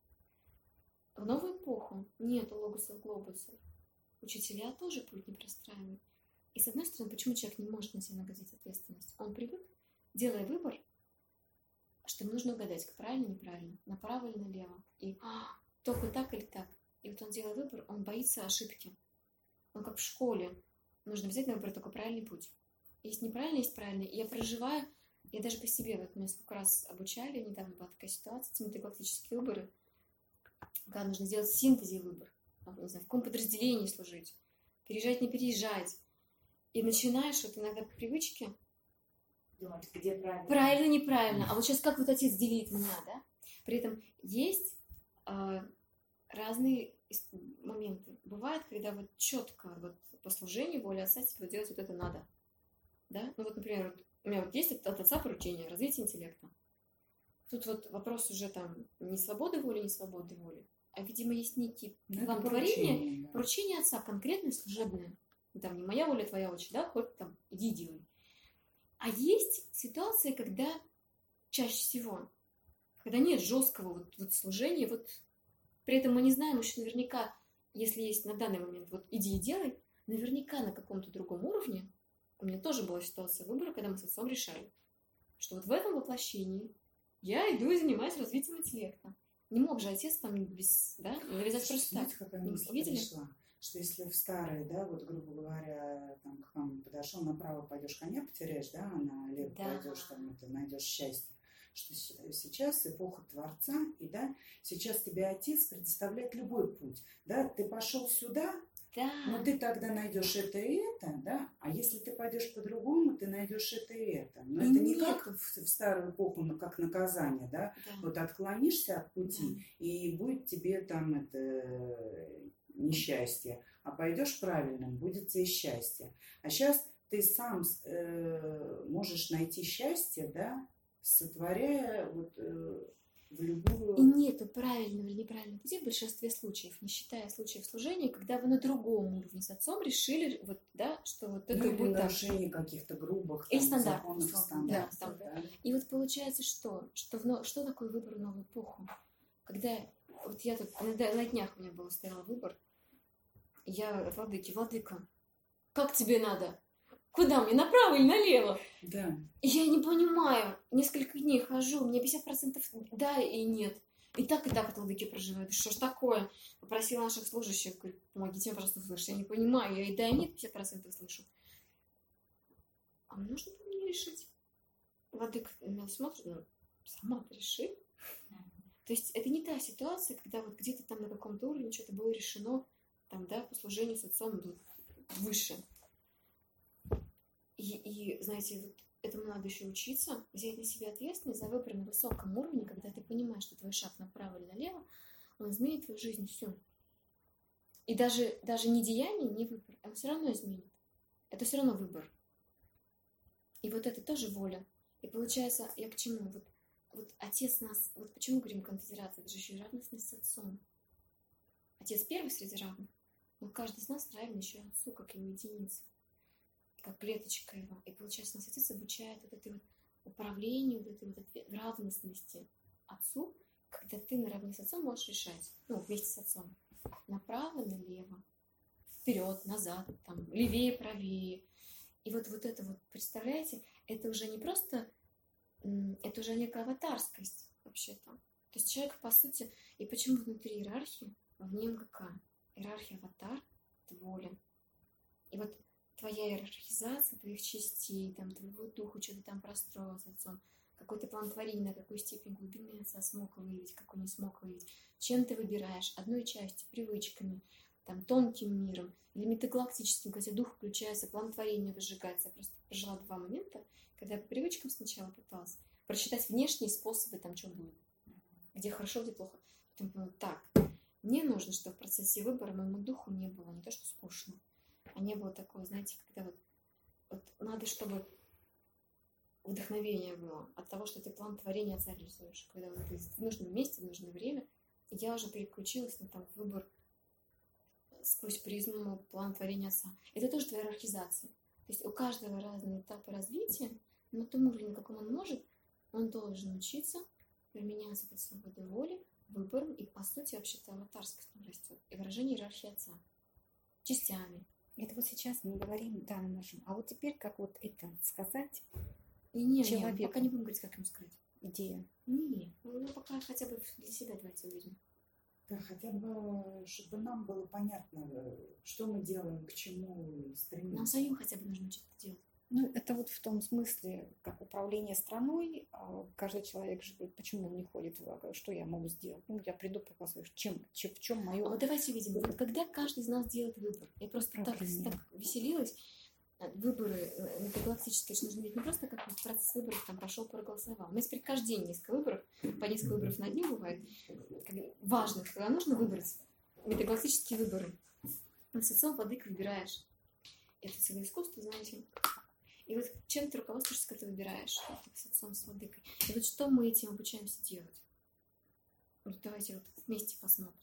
В новую эпоху нету логосов глобусов. Учителя тоже путь не простраивают. И с одной стороны, почему человек не может на себя наградить ответственность? Он привык, делая выбор, что ему нужно угадать, как правильно, неправильно, направо или налево. И «А, только так или так. И вот он делает выбор, он боится ошибки. Он как в школе. Нужно обязательно выбрать только правильный путь. Есть неправильный, есть правильный. И я проживаю, я даже по себе, вот меня сколько раз обучали, недавно была такая ситуация, метагалактические выборы, когда нужно сделать в синтезе выбор. Там, не знаю, в каком подразделении служить, переезжать, не переезжать. И начинаешь вот иногда по привычке Думать, где правильно. правильно, неправильно. А вот сейчас как вот отец делит меня, да? При этом есть э, разные ис- моменты. Бывает, когда вот четко вот по служению воля отца тебе делать вот это надо. Да? Ну вот, например, вот у меня вот есть от, от отца поручение развития интеллекта. Тут вот вопрос уже там не свободы воли, не свободы воли, а, видимо, есть некие Ну, это вам творения, поручение, да. поручение отца конкретное, служебное. Там не моя воля, твоя очередь, да, хоть там иди делай. А есть ситуация, когда чаще всего когда нет жесткого вот, вот служения, вот при этом мы не знаем еще наверняка, если есть на данный момент, вот иди и делай, наверняка на каком-то другом уровне, у меня тоже была ситуация выбора, когда мы с отцом решали, что вот в этом воплощении я иду и занимаюсь развитием интеллекта. Не мог же отец там без, да, навязать просто так. Знаете, какая мысль пришла? Что если в старые, да, вот, грубо говоря, там, к вам подошел, направо пойдешь, коня потеряешь, да, а налево Да. пойдешь, там, это, найдешь счастье. Что сейчас эпоха Творца, и, да, сейчас тебе отец предоставляет любой путь, да, ты пошел сюда, Да. но ты тогда найдешь это и это, да, а если ты пойдешь по-другому, ты найдешь это и это. Но И это не нет. как в, в старую эпоху, но как наказание, да, Да. вот отклонишься от пути, Да. и будет тебе там это несчастье, а пойдешь правильным, будет тебе счастье. А сейчас ты сам э, можешь найти счастье, да, сотворяя вот э, в любую... И нету правильного или неправильного пути в большинстве случаев, не считая случаев служения, когда вы на другом уровне с отцом решили, вот, да, что вот это Ну, или будет так. нарушение каких-то грубых Или там, стандартов, законов, условно, стандартов. да, там. Да. И вот получается что? Что, в, но- что такое выбор в новую эпоху? Когда вот я тут, на, на днях у меня был стоял выбор, я от владыки, владыка, как тебе надо? Куда мне, направо или налево? Да. Я не понимаю. Несколько дней хожу, у меня пятьдесят процентов да и нет. И так, и так от владыки проживают. Что ж такое? Попросила наших служащих, говорю, помогите мне, пожалуйста, услышать. Я не понимаю, я и да, и нет пятьдесят процентов слышу. А нужно было мне решить. Владыка на меня смотрит, ну, сама реши. То есть это не та ситуация, когда вот где-то там на каком-то уровне что-то было решено, там, да, по служению с отцом выше. И, и, знаете, вот этому надо еще учиться, взять на себя ответственность за выбор на высоком уровне, когда ты понимаешь, что твой шаг направо или налево, он изменит твою жизнь всю. И даже, даже не деяние, не выбор, он все равно изменит. Это все равно выбор. И вот это тоже воля. И получается, я к чему? Вот, вот отец нас, вот почему говорим конфедерация, это же еще и равностность с отцом. Отец первый среди равных, но каждый из нас равен еще и отцу, как его единица, как клеточка его. И получается, нас отец обучает вот этой вот управлению, вот этой вот ответ- равностности отцу, когда ты наравне с отцом можешь решать, ну, вместе с отцом, направо, налево, вперед, назад, там, левее, правее. И вот, вот это вот, представляете, это уже не просто, м, это уже некая аватарскость вообще-то. То есть человек, по сути, и почему внутри иерархии, вне МГК, иерархия аватар, это воля. И вот твоя иерархизация твоих частей, там, твоего духа, что ты там простроил с отцом, какой-то план творения, на какую степень глубины отца смог выявить, какой не смог выявить, чем ты выбираешь, одной частью, привычками, там, тонким миром, или метагалактическим, когда дух включается, план творения выжигается. Я просто прожила два момента, когда я по привычкам сначала пыталась просчитать внешние способы, там, что будет, где хорошо, где плохо. Потом поняла, так, мне нужно, чтобы в процессе выбора моему духу не было не то, что скучно, а не было такого, знаете, когда вот, вот надо, чтобы вдохновение было от того, что ты план творения отца реализуешь, когда вот ты в нужном месте, в нужное время. И я уже переключилась на там выбор сквозь призму план творения отца. Это тоже твоя иерархизация. То есть у каждого разные этапы развития, на том уровне, на каком он может, он должен учиться применяться этой свободой воли, выбором, и по сути вообще-то аватарскость растет. И выражение иерархии отца. Частями. Это вот сейчас мы говорим, да, мы можем. А вот теперь как вот это сказать, И не, Человеку. не, пока не будем говорить, как ему сказать. идея. Не, ну пока хотя бы для себя давайте увидим. Да, хотя бы, чтобы нам было понятно, что мы делаем, к чему стремимся. Нам самим хотя бы нужно что-то делать. Ну, это вот в том смысле, как управление страной. а Каждый человек же говорит, почему он не ходит в лагерь, что я могу сделать? Ну, я приду, проголосую. Чем, чем, в чем мое... А вот давайте увидим, вот когда каждый из нас делает выбор. Я просто так, Правильно. так веселилась. Выборы э, метагалактические, что нужно ведь не просто как вот процесс выборов там пошел, проголосовал. У нас теперь каждый день несколько выборов, по несколько выборов на дню бывает, как важных, когда нужно выбрать метагалактические выборы. И с отцом владык выбираешь. Это целое искусство, знаете. И вот чем ты руководствуешься, когда ты выбираешь вот, с отцом, с владыкой. И вот что мы этим обучаемся делать? Вот давайте вот вместе посмотрим.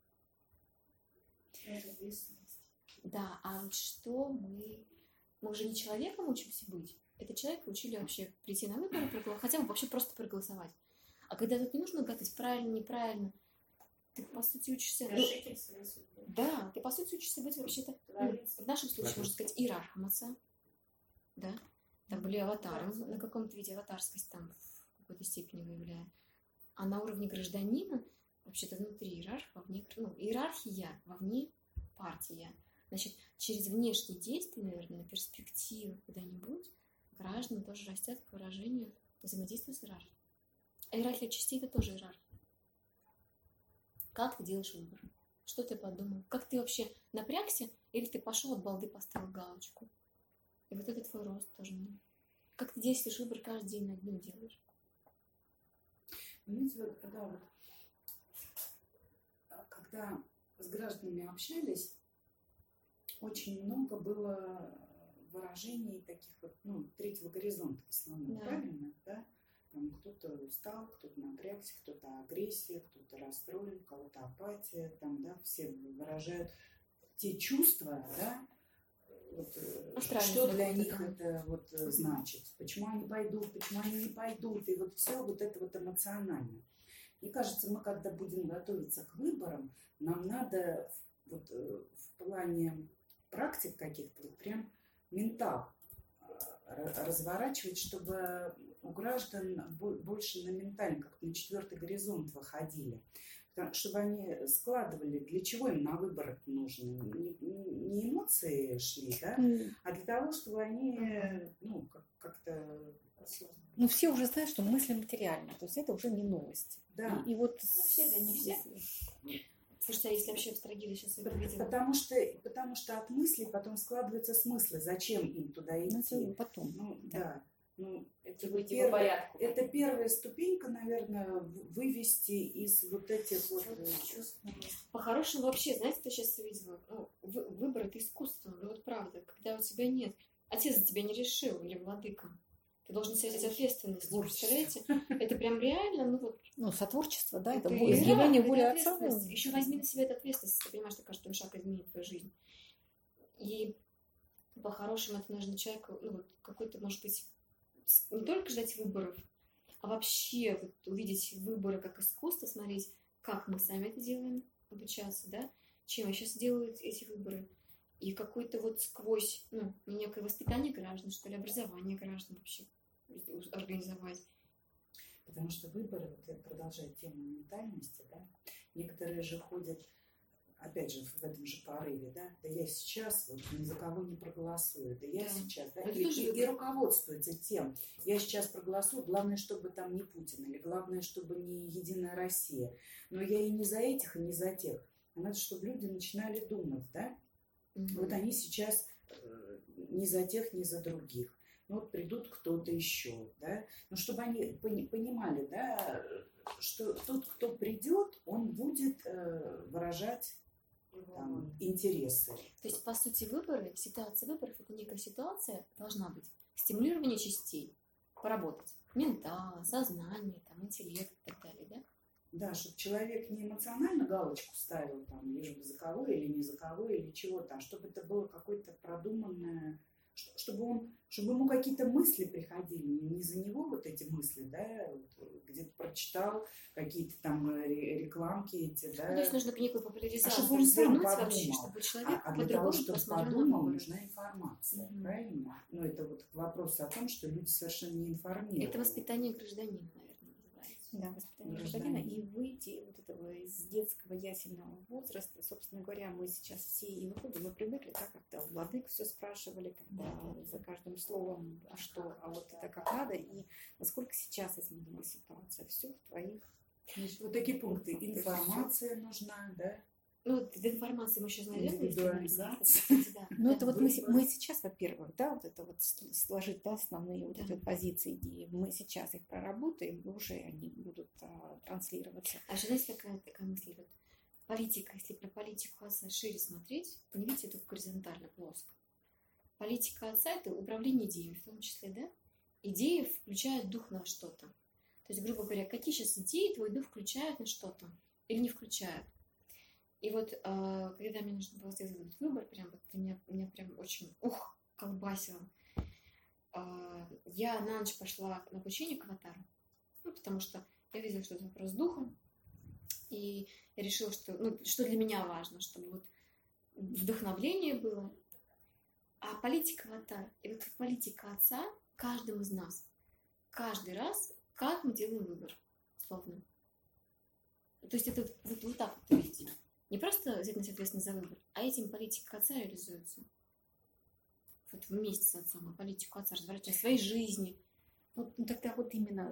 Да, а вот что мы... Мы уже не человеком учимся быть. Это человека учили вообще прийти на выборы, проголосовать, хотя бы вообще просто проголосовать. А когда тут не нужно гадать правильно, неправильно, ты, по сути, учишься... Вершитель своей судьбы. Да, ты, по сути, учишься быть вообще-то... Ну, в нашем случае, можно сказать, иерархом отца. Да? Там были аватары, на каком-то виде аватарскость там в какой-то степени выявляет. А на уровне гражданина, вообще-то внутри иерарха, вовне, ну, иерархия, вовне партия. Значит, через внешние действия, наверное, на перспективу куда-нибудь граждане тоже растят к выражению взаимодействия с иерархией. А иерархия частей – это тоже иерархия. Как ты делаешь выбор? Что ты подумал? Как ты вообще напрягся? Или ты пошел от балды, поставил галочку? И вот это твой рост тоже. Как ты действуешь выбор каждый день на дню делаешь? Видите, вот когда, вот, когда с гражданами общались, очень много было выражений таких вот, ну, третьего горизонта в основном, Да. правильно, да? Там кто-то устал, кто-то напрягся, кто-то агрессия, кто-то расстроен, у кого-то апатия, там, да, все выражают те чувства, да, вот, Астральный что для какой-то, них да. это вот значит, почему они пойдут, почему они не пойдут, и вот все вот это вот эмоционально. Мне кажется, мы когда будем готовиться к выборам, нам надо вот в плане практик каких-то вот прям ментал разворачивать, чтобы у граждан больше на ментальный, как на четвертый горизонт выходили. Чтобы они складывали, для чего им на выборы нужно. Не, не эмоции шли, да, а для того, чтобы они, ну, как- как-то... Ну, все уже знают, что мысли материальны. То есть это уже не новость. Да. И, и вот... Ну, все, да не все. Слушайте, а если вообще абстрагировать, сейчас я увидела. Потому что, потому что от мыслей потом складываются смыслы. Зачем им туда Ну, идти? это потом. Ну, Да. да. Ну, это, Типа, вот типа первое- порядку. это первая ступенька, наверное, в- вывести из вот этих вот... э, По-хорошему вообще, знаете, что я сейчас увидела? Ну, вы- выбор – это искусство, ну вот правда, когда у тебя нет. Отец за тебя не решил, или владыка. Ты должен себя взять ответственность. Творчество. Представляете? Это прям реально, ну вот. Ну, сотворчество, да, это, это во- изъявление это воли отца. ответственность. Еще возьми на себя эту ответственность, ты понимаешь, что каждый шаг изменит твою жизнь. И по-хорошему это нужно человеку, ну вот какой-то, может быть, с- не только ждать выборов, а вообще вот увидеть выборы как искусство, смотреть, как мы сами это делаем, обучаться, да, чем сейчас делают эти выборы. И какой-то вот сквозь, ну, некое воспитание граждан, что ли, образование граждан вообще организовать. Потому что выборы, вот я продолжаю тему ментальности, да, некоторые же ходят, опять же, в этом же порыве, да, да я сейчас вот ни за кого не проголосую, да я Да. сейчас, да, Это и, тоже и- выбор. и руководствуются тем, я сейчас проголосую, главное, чтобы там не Путин, или главное, чтобы не Единая Россия, но я и не за этих, и не за тех, а надо, чтобы люди начинали думать, да, Мгм. вот они сейчас э, не за тех, не за других. Ну вот придут кто-то еще, да. Но чтобы они пони- понимали, да, что тот, кто придет, он будет э, выражать там, интересы. То есть, по сути, выборы, ситуация выборов – это некая ситуация, должна быть стимулирование частей, поработать. Ментал, сознание, там, интеллект и так далее, да? Да, чтобы человек не эмоционально галочку ставил, там, лишь бы за кого или не за кого, или чего-то, а чтобы это было какое-то продуманное, ш- чтобы, он, чтобы ему какие-то мысли приходили, не за него вот эти мысли, да, вот, где-то прочитал какие-то там э, ре- рекламки эти, да. Ну, то есть нужно к некой А популяризации чтобы он сам вернуть подумал. вообще, чтобы человек А, а для того, по-другому чтобы посмотрел на подумал, выборы. нужна информация, Мгм. правильно? Ну, это вот к вопросу о том, что люди совершенно не информированы. Это воспитание гражданина, наверное, называется. Да, воспитание Гражданина. гражданина. И выйти вот этого из детского ясельного возраста. Собственно говоря, мы сейчас все и выходим, мы привыкли, так как-то у владык все спрашивали, когда за каждым словом, а что, а вот это как надо, и насколько сейчас изменилась ситуация. Все в твоих... Вот такие пункты. Информация нужна, да? Ну, вот до информации мы сейчас найдем. Индивидуализация. Да. Ну, это вот мы, выбор. мы сейчас, во-первых, да, вот это вот с- сложить, да, основные вот Да. эти вот позиции, идеи. Мы сейчас их проработаем, и уже они будут а, транслироваться. А еще, знаете, такая, такая мысль, вот политика, если про политику отца шире смотреть, то не видите это горизонтально, плоско. Политика отца – это управление идеей, в том числе, да? Идеи включают дух на что-то. То есть, грубо говоря, какие сейчас идеи твой дух включают на что-то или не включают. И вот, э, когда мне нужно было сделать этот выбор, прям вот меня, меня прям очень, ух, колбасило. Э, я на ночь пошла на обучение к аватару, ну, потому что Я видела, что это вопрос духа. И я решила, что, ну, что для меня важно, чтобы вот вдохновление было. А политика аватар. И вот политика отца каждому из нас. Каждый раз, как мы делаем выбор. Словно. То есть это вот, вот так вот видите. Не просто взять на себя ответственность за выбор, а этим политика отца реализуется. Вот вместе с отцом, а политику отца разворачивать в своей жизни. Вот, ну, тогда вот именно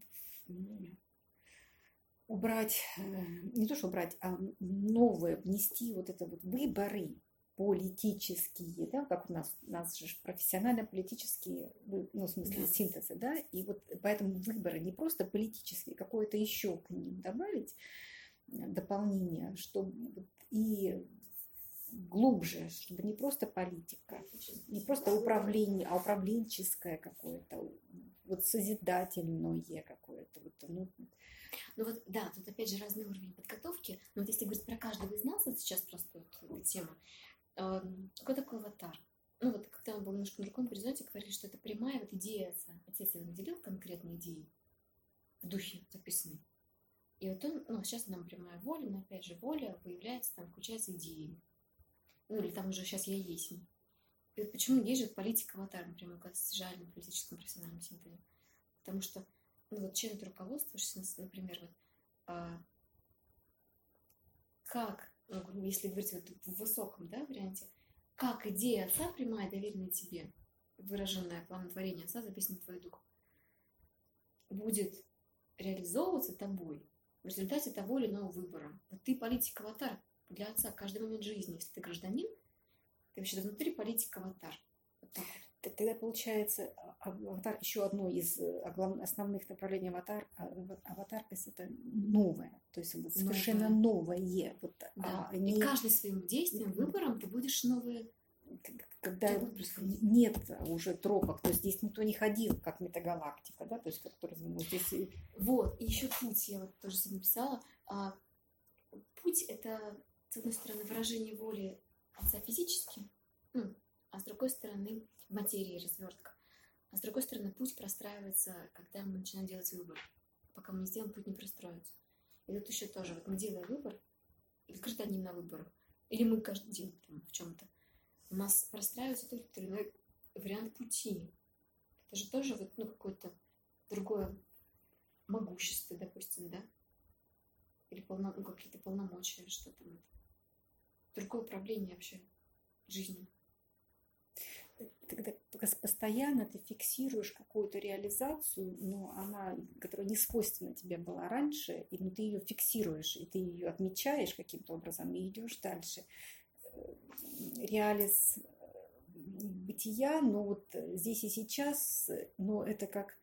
убрать, не то что убрать, а новое, внести вот это вот выборы политические, да, как у нас, у нас же профессионально-политические, ну, в смысле, да. синтезы, да, и вот поэтому выборы не просто политические, какое-то еще к ним добавить, дополнение, чтобы и глубже, чтобы не просто политика, не просто управление, а управленческое какое-то, вот созидательное какое-то. Вот, ну. ну вот, да, тут опять же разный уровень подготовки. Но вот если говорить про каждого из нас, вот сейчас просто вот эта тема, э, какой такой аватар? Ну вот, когда он был немножко на другом горизонте, говорили, что это прямая вот идея отца. Отец его наделил конкретные идеи, в духе записаны. И вот он, ну, сейчас нам прямая воля, но опять же воля выявляется, там, включается идеи. Ну, или там уже сейчас я есть. И вот почему есть же политика аватар, например, в достижальном политическом профессиональном синтезе? Потому что, ну, вот чем ты руководствуешься, например, вот, а, как, ну, если говорить вот в высоком, да, варианте, как идея отца прямая, доверенная тебе, выраженная планом творения отца, записанная в твой дух, будет реализовываться тобой в результате того или иного выбора. Вот ты политик-аватар для отца каждый момент жизни. Если ты гражданин, ты вообще внутри политик-аватар. Вот так вот. Тогда получается аватар, еще одно из основных направлений аватар, аватарность это новое, то есть вот совершенно новое. новое вот, да. а И не... каждым своим действием, выбором ты будешь новое. Когда нет уже тропок, то есть здесь никто не ходил, как метагалактика, да, то есть который ну, здесь... Вот, и еще путь, я вот тоже себе написала. А, путь — это, с одной стороны, выражение воли отца физически, ну, а с другой стороны, материи, развертка. А с другой стороны, путь простраивается, когда мы начинаем делать выбор. Пока мы не сделаем, путь не простроится. И тут еще тоже, вот мы делаем выбор, или гражданин на выборах, или мы каждый день там, в чем-то, у нас простраивается тот или иной вариант пути. Это же тоже вот, ну, какое-то другое могущество, допустим, да? Или полно, ну, какие-то полномочия, что там это. Другое управление вообще жизнью. Когда постоянно ты фиксируешь какую-то реализацию, но она, которая не свойственна тебе была раньше, и ну, ты ее фиксируешь, и ты ее отмечаешь каким-то образом, и идешь дальше. Реализ бытия, но вот здесь и сейчас, но это как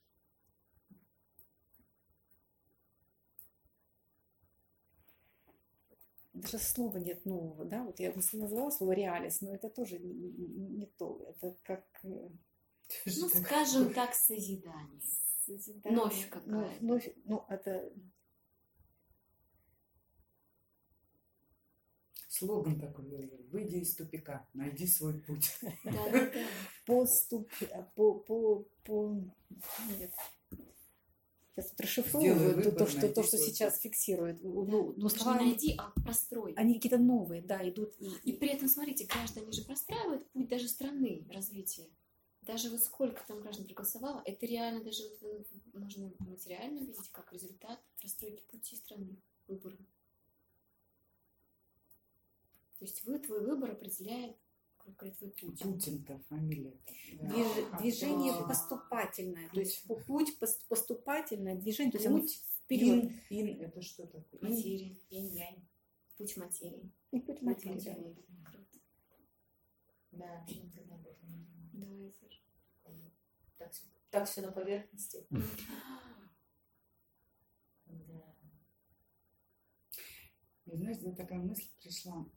даже слова нет нового, да, вот я назвала слово реализ, но это тоже не, не, не то, это как... Ну, скажем так, созидание. Созидание. Новь какая-то. Ну, ну, это... Слоган такой: выйди из тупика, найди свой путь. Да, да, да. Поступ, по, по, по, нет. Сейчас вот расшифровываю то, то, что, то, что сейчас фиксирует. Да. Ну, ну, слова, не найди, а прострой. Они какие-то новые, да, идут. И, и при этом, смотрите, граждане же простраивают путь даже страны развития. Даже вот сколько там граждан проголосовало, это реально даже вот можно материально видеть как результат простройки пути страны, выбора. То есть вы, твой выбор определяет какой твой путь. Путин-то фамилия. Да. Движ, А, движение да. поступательное, то есть путь поступательное движение, то есть Путь, оно вперед. Ин, ин, это что такое? Материя, инь-янь, путь материи. И путь материи. Да. Круто. Да, вообще никогда об этом не думала. Да, это же. Так, так все на поверхности. Да. И знаете, мне такая мысль пришла.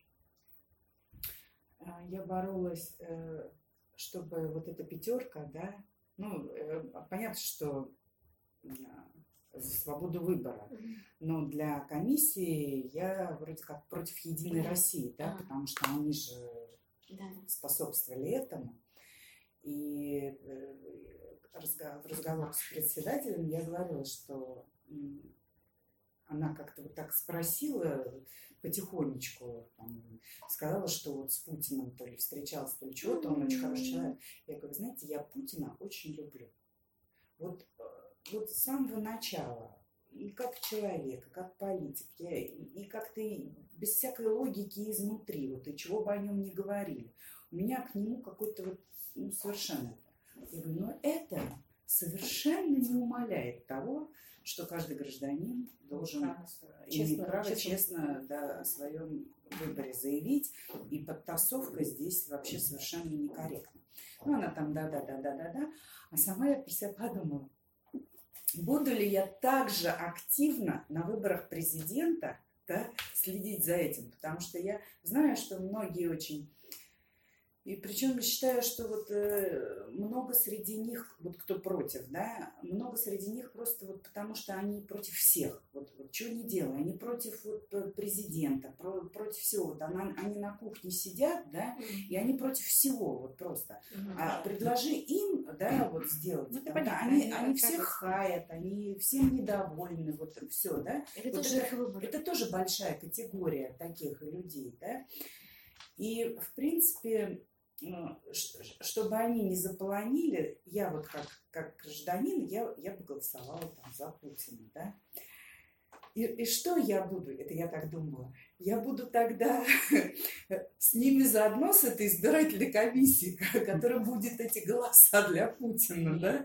Я боролась, чтобы вот эта пятерка, да, ну, понятно, что за свободу выбора, но для комиссии я вроде как против Единой России, да, А. потому что они же Да. способствовали этому. И разговор, в разговоре с председателем я говорила, что она как-то вот так спросила потихонечку, там, сказала, что вот с Путиным то ли встречался, то ли чего-то, он очень хороший человек. Я говорю, знаете, я Путина очень люблю. Вот, вот с самого начала, и как человека, как политик, я, и, и как-то без всякой логики изнутри, вот, и чего бы о нем ни говорили. У меня к нему какой-то вот, ну, совершенно... Я говорю, но это совершенно не умаляет того, что каждый гражданин должен иметь право честно да, о своем выборе заявить, и подтасовка здесь вообще совершенно некорректна. Ну, она там да-да-да-да-да-да, а сама я про себя подумала, буду ли я также активно на выборах президента, да, следить за этим, потому что я знаю, что многие очень... И причем я считаю, что вот э, много среди них, вот кто против, да, много среди них просто вот потому, что они против всех. Вот, вот что не делают, они против вот, президента, про, против всего. Вот она, они на кухне сидят, да, и они против всего, вот просто. Mm-hmm. А предложи им, да, вот сделать. Ну, там, да, они, они всех хаят, они всем недовольны, вот все, да. Это, вот тоже, это, это тоже большая категория таких людей, да. И, в принципе, чтобы они не заполонили, я вот как, как гражданин, я, я бы голосовала там за Путина, да. И, и что я буду, это я так думала, я буду тогда с ними заодно, с этой избирательной комиссией, которая будет эти голоса для Путина, да.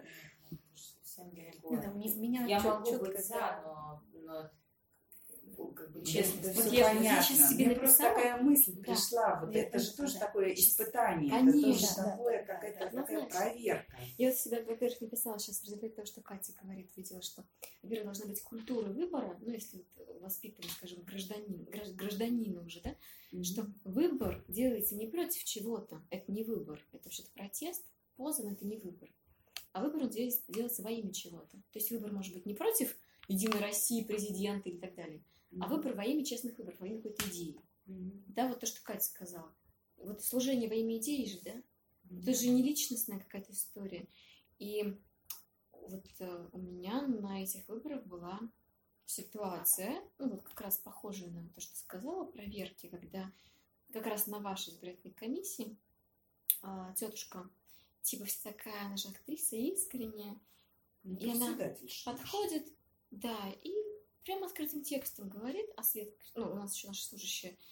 Я могу быть за, но... но... как бы честно, да, вот все я, понятно. я сейчас себе Мне просто такая мысль да. пришла. Вот я это же тоже да. такое испытание. Конечно, это тоже да, такое, да, какая-то да, такая знаешь, проверка. Я вот всегда, во-первых, написала сейчас в результате того, что Катя говорит, видела, что, во-первых, должна быть культура выбора, ну, если вот воспитывать, скажем, гражданин, гражданина уже, да, mm-hmm. что выбор делается не против чего-то, это не выбор, это вообще-то протест, поза, но это не выбор. А выбор делается во имя чего-то. То есть выбор может быть не против Единой России, президента и так далее, а выбор во имя честных выборов, во имя какой-то идеи. Mm-hmm. Да, вот то, что Катя сказала. Вот служение во имя идеи же, да? Mm-hmm. Это же не личностная какая-то история. И вот э, у меня на этих выборах была ситуация, ну вот как раз похожая на то, что сказала, проверки, когда как раз на вашей избирательной комиссии э, тетушка, типа вся такая, она же актриса искренняя, ну, и она подходит, да, и прямо открытым текстом говорит, а Свет, ну, у нас еще наша служащая, э,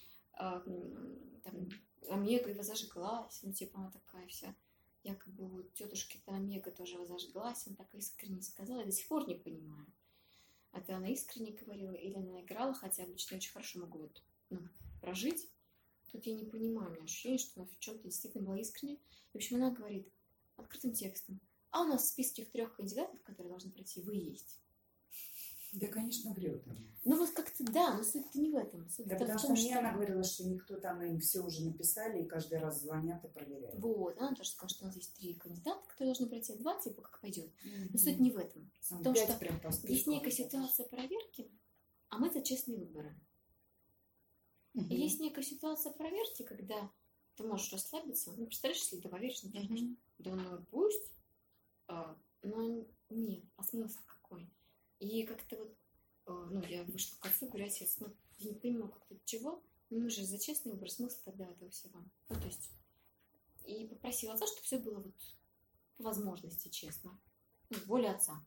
там, Омега его зажглась, ну, типа, она такая вся, якобы у тетушки-то Омега тоже его зажглась, она так искренне сказала, я до сих пор не понимаю, это она искренне говорила, или она играла, хотя обычно очень хорошо могу вот, ну, прожить, тут я не понимаю, у меня ощущение, что она в чем-то действительно была искренне, в общем, она говорит открытым текстом, а у нас в списке трех кандидатов, которые должны пройти, вы есть. Да, конечно, врет. Ну вот как-то да, но суть-то не в этом. Суть да, потому что мне она говорила, что никто там, им все уже написали, и каждый раз звонят и проверяют. Вот, она тоже сказала, что у нас есть три кандидата, которые должны пройти, два, типа, как пойдет. Mm-hmm. Но суть не в этом. Сам Потому что прям есть некая ситуация проверки, а мы за честные выборы. Mm-hmm. И есть некая ситуация проверки, когда ты можешь расслабиться. Ну, представляешь, если ты поверишь, ну, mm-hmm. да ну пусть, а, но нет, а смысл какой? И как-то вот, ну, я вышла к отцу, говорю, отец, ну, я не понимаю, как-то чего, ну, мы же за честный выбор, смысл тогда этого всего. Ну, то есть, и попросила отца, чтобы все было вот по возможности честно, ну, воля отца.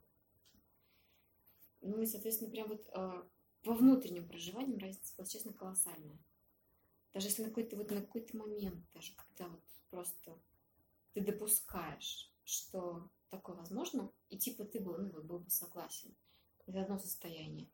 Ну, и, соответственно, прям вот э, по внутренним проживаниям разница была, честно, колоссальная. Даже если на какой-то, вот, на какой-то момент, даже когда вот просто ты допускаешь, что такое возможно, и типа ты был, ну, вот, был бы согласен. Это одно состояние.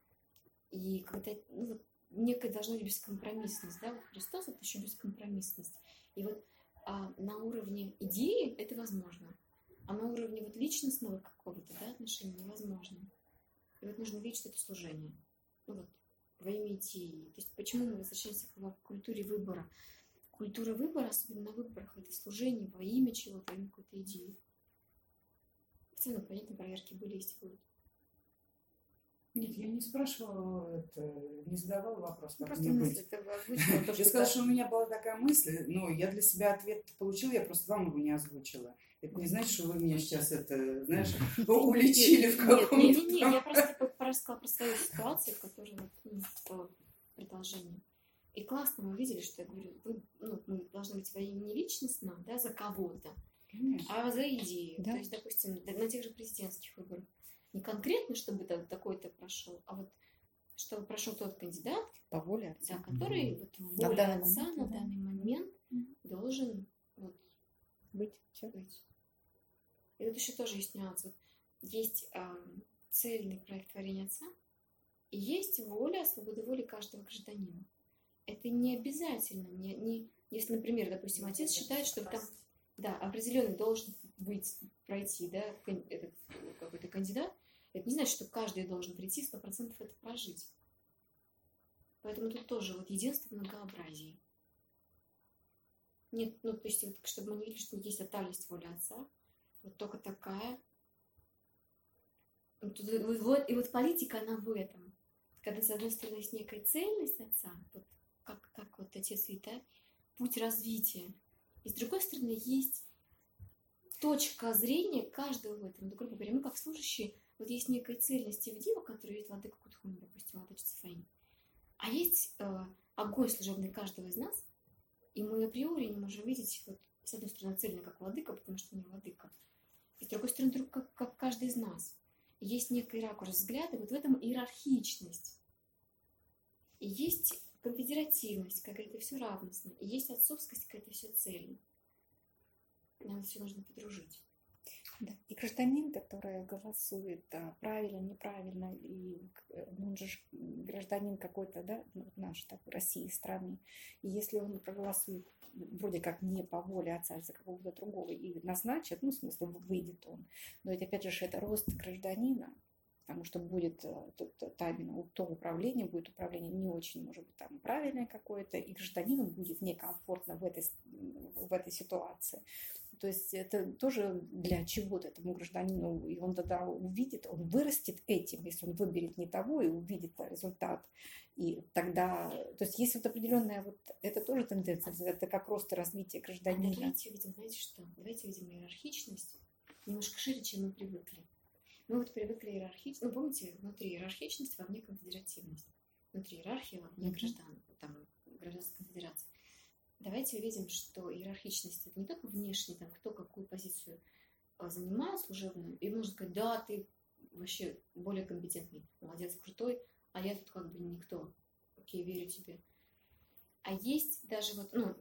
И когда, ну, вот, некая должна быть бескомпромиссность, да, вот Христос — это еще бескомпромиссность. И вот а, на уровне идеи это возможно, а на уровне вот личностного какого-то, да, отношения невозможно. И вот нужно видеть, что это служение. Ну вот, во имя идеи. То есть почему мы возвращаемся к культуре выбора? Культура выбора, особенно на выборах, это служение во имя чего-то, во имя какой-то идеи. В целом, понятно, проверки были, есть будут. Нет, я не спрашивала, это, не задавала вопрос, как Просто мне мысль быть. ты озвучила. то, Я что сказала, да. что у меня была такая мысль, но я для себя ответ получила, я просто вам его не озвучила. Это не значит, что вы меня сейчас это, знаешь, уличили в Нет, каком-то... Не-не-не, я просто как раз сказала про свою ситуацию, в которой вот, ну, в предложении. И классно мы увидели, что я говорю, вы, ну, мы должны быть свои не личностно, да, за кого-то, Конечно. а за идею. Да. То есть, допустим, на тех же президентских выборах не конкретно, чтобы та- такой-то прошел, а вот чтобы прошел тот кандидат, По воле да, отца. который вот На воля данный отца момент, на да. данный момент Мгм. должен вот, Быть. Все. быть. И тут еще тоже есть нюанс. Вот есть ам, цельный проект творения отца, и есть воля, свобода воли каждого гражданина. Это не обязательно. Не, не, если, например, допустим, отец считает, что там да, определенный должен быть, пройти, да, кан- этот какой-то кандидат, это не значит, что каждый должен прийти сто процентов это прожить. Поэтому тут тоже вот единство в многообразии. Нет, ну, то есть, вот, чтобы мы не видели, что есть тотальность воли отца, вот только такая. Вот, вот, вот, и вот политика, она в этом. Когда, с одной стороны, есть некая цельность отца, вот как, как вот отец видит, да, путь развития. И с другой стороны, есть точка зрения каждого в этом. Ну, грубо говоря, мы как служащие, вот есть некая цельность и в Дива, которая есть владыка Кутхуна, допустим, владычица Фаини. А есть э, огонь служебный каждого из нас, и мы априори не можем видеть, вот, с одной стороны, цельно как владыка, потому что не владыка, и с другой стороны, друг, как, как каждый из нас. И есть некий ракурс взгляда, вот в этом иерархичность. И есть конфедеративность, какая-то все равностно. И есть отцовскость, какая-то все цельно. Нам все нужно подружить. Да. И гражданин, который голосует а, правильно, неправильно, и э, ну, он же ж гражданин какой-то, да, ну, вот наш, так, России, страны. И если он проголосует вроде как не по воле отца, а за кого-то другого, и назначат, ну, в смысле, выйдет он. Но это, опять же, это рост гражданина, потому что будет э, то, то, то, именно то управление, будет управление не очень, может быть, там правильное какое-то, и гражданину будет некомфортно в этой, в этой ситуации. То есть это тоже для чего-то этому гражданину, и он тогда увидит, он вырастет этим, если он выберет не того и увидит результат. И тогда, то есть есть вот определенная, вот это тоже тенденция, это как рост и развитие А гражданина. давайте увидим, знаете что? Давайте увидим иерархичность немножко шире, чем мы привыкли. Мы вот привыкли иерархичность, ну, помните, внутри иерархичность, вовне конфедеративность. Внутри иерархии, вовне граждан, там, гражданская конфедерация. Давайте увидим, что иерархичность это не только внешне, там, кто какую позицию а, занимает служебную, и можно сказать, да, ты вообще более компетентный, молодец, крутой, а я тут как бы никто. Окей, верю тебе. А есть даже вот, ну,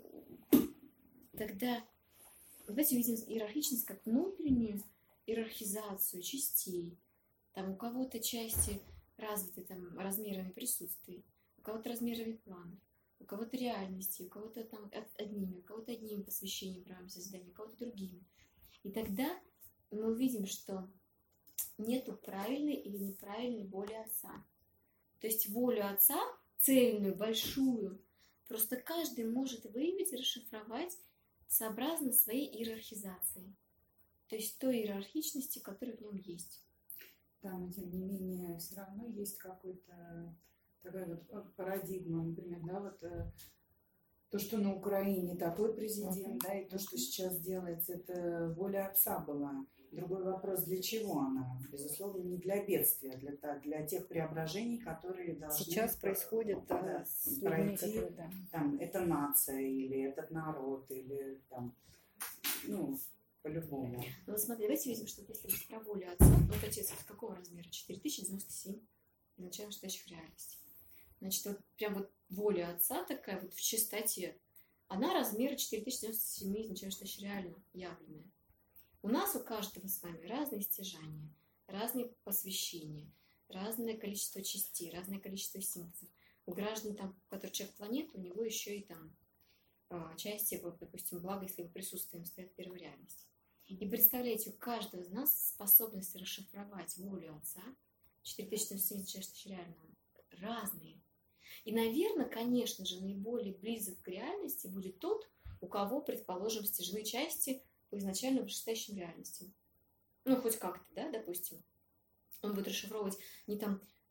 тогда давайте увидим иерархичность как внутреннюю иерархизацию частей. Там у кого-то части развиты там размерами присутствий, у кого-то размерами планов, у кого-то реальности, у кого-то там одними, у кого-то одним посвящением правом создания, у кого-то другими. И тогда мы увидим, что нету правильной или неправильной воли отца. То есть волю отца, цельную, большую, просто каждый может выявить и расшифровать сообразно своей иерархизации. То есть той иерархичности, которая в нем есть. Да, но тем не менее, все равно есть какой-то такая вот парадигма, например, да, вот э, то, что на Украине такой президент, да, и то, что сейчас делается, это воля отца была. Другой вопрос, для чего она? Безусловно, не для бедствия, а для, для тех преображений, которые должны Сейчас происходит да, да, с людьми, пройти, которые, да. там, это нация, или этот народ, или там, ну, по-любому. Ну вот смотри, давайте видим, что если есть про волю отца, вот отец вот какого размера? четыре тысячи девяносто семь изначально настоящих реальностей. Значит, вот прям вот воля отца такая вот в чистоте, она размера четыре тысячи девяносто семь изначально настоящих реально явленная. У нас у каждого с вами разные стяжания, разные посвящения, разное количество частей, разное количество синтезов. У граждан, там, который человек планеты, у него еще и там части, вот, допустим, благо, если его присутствием стоят в первой реальности. И представляете, у каждого из нас способность расшифровать волю отца, четыре тысячи девяносто семь реально разные. И, наверное, конечно же, наиболее близок к реальности будет тот, у кого, предположим, стяжные части по изначально вышестоящим реальностям. Ну, хоть как-то, да, допустим. Он будет расшифровывать не там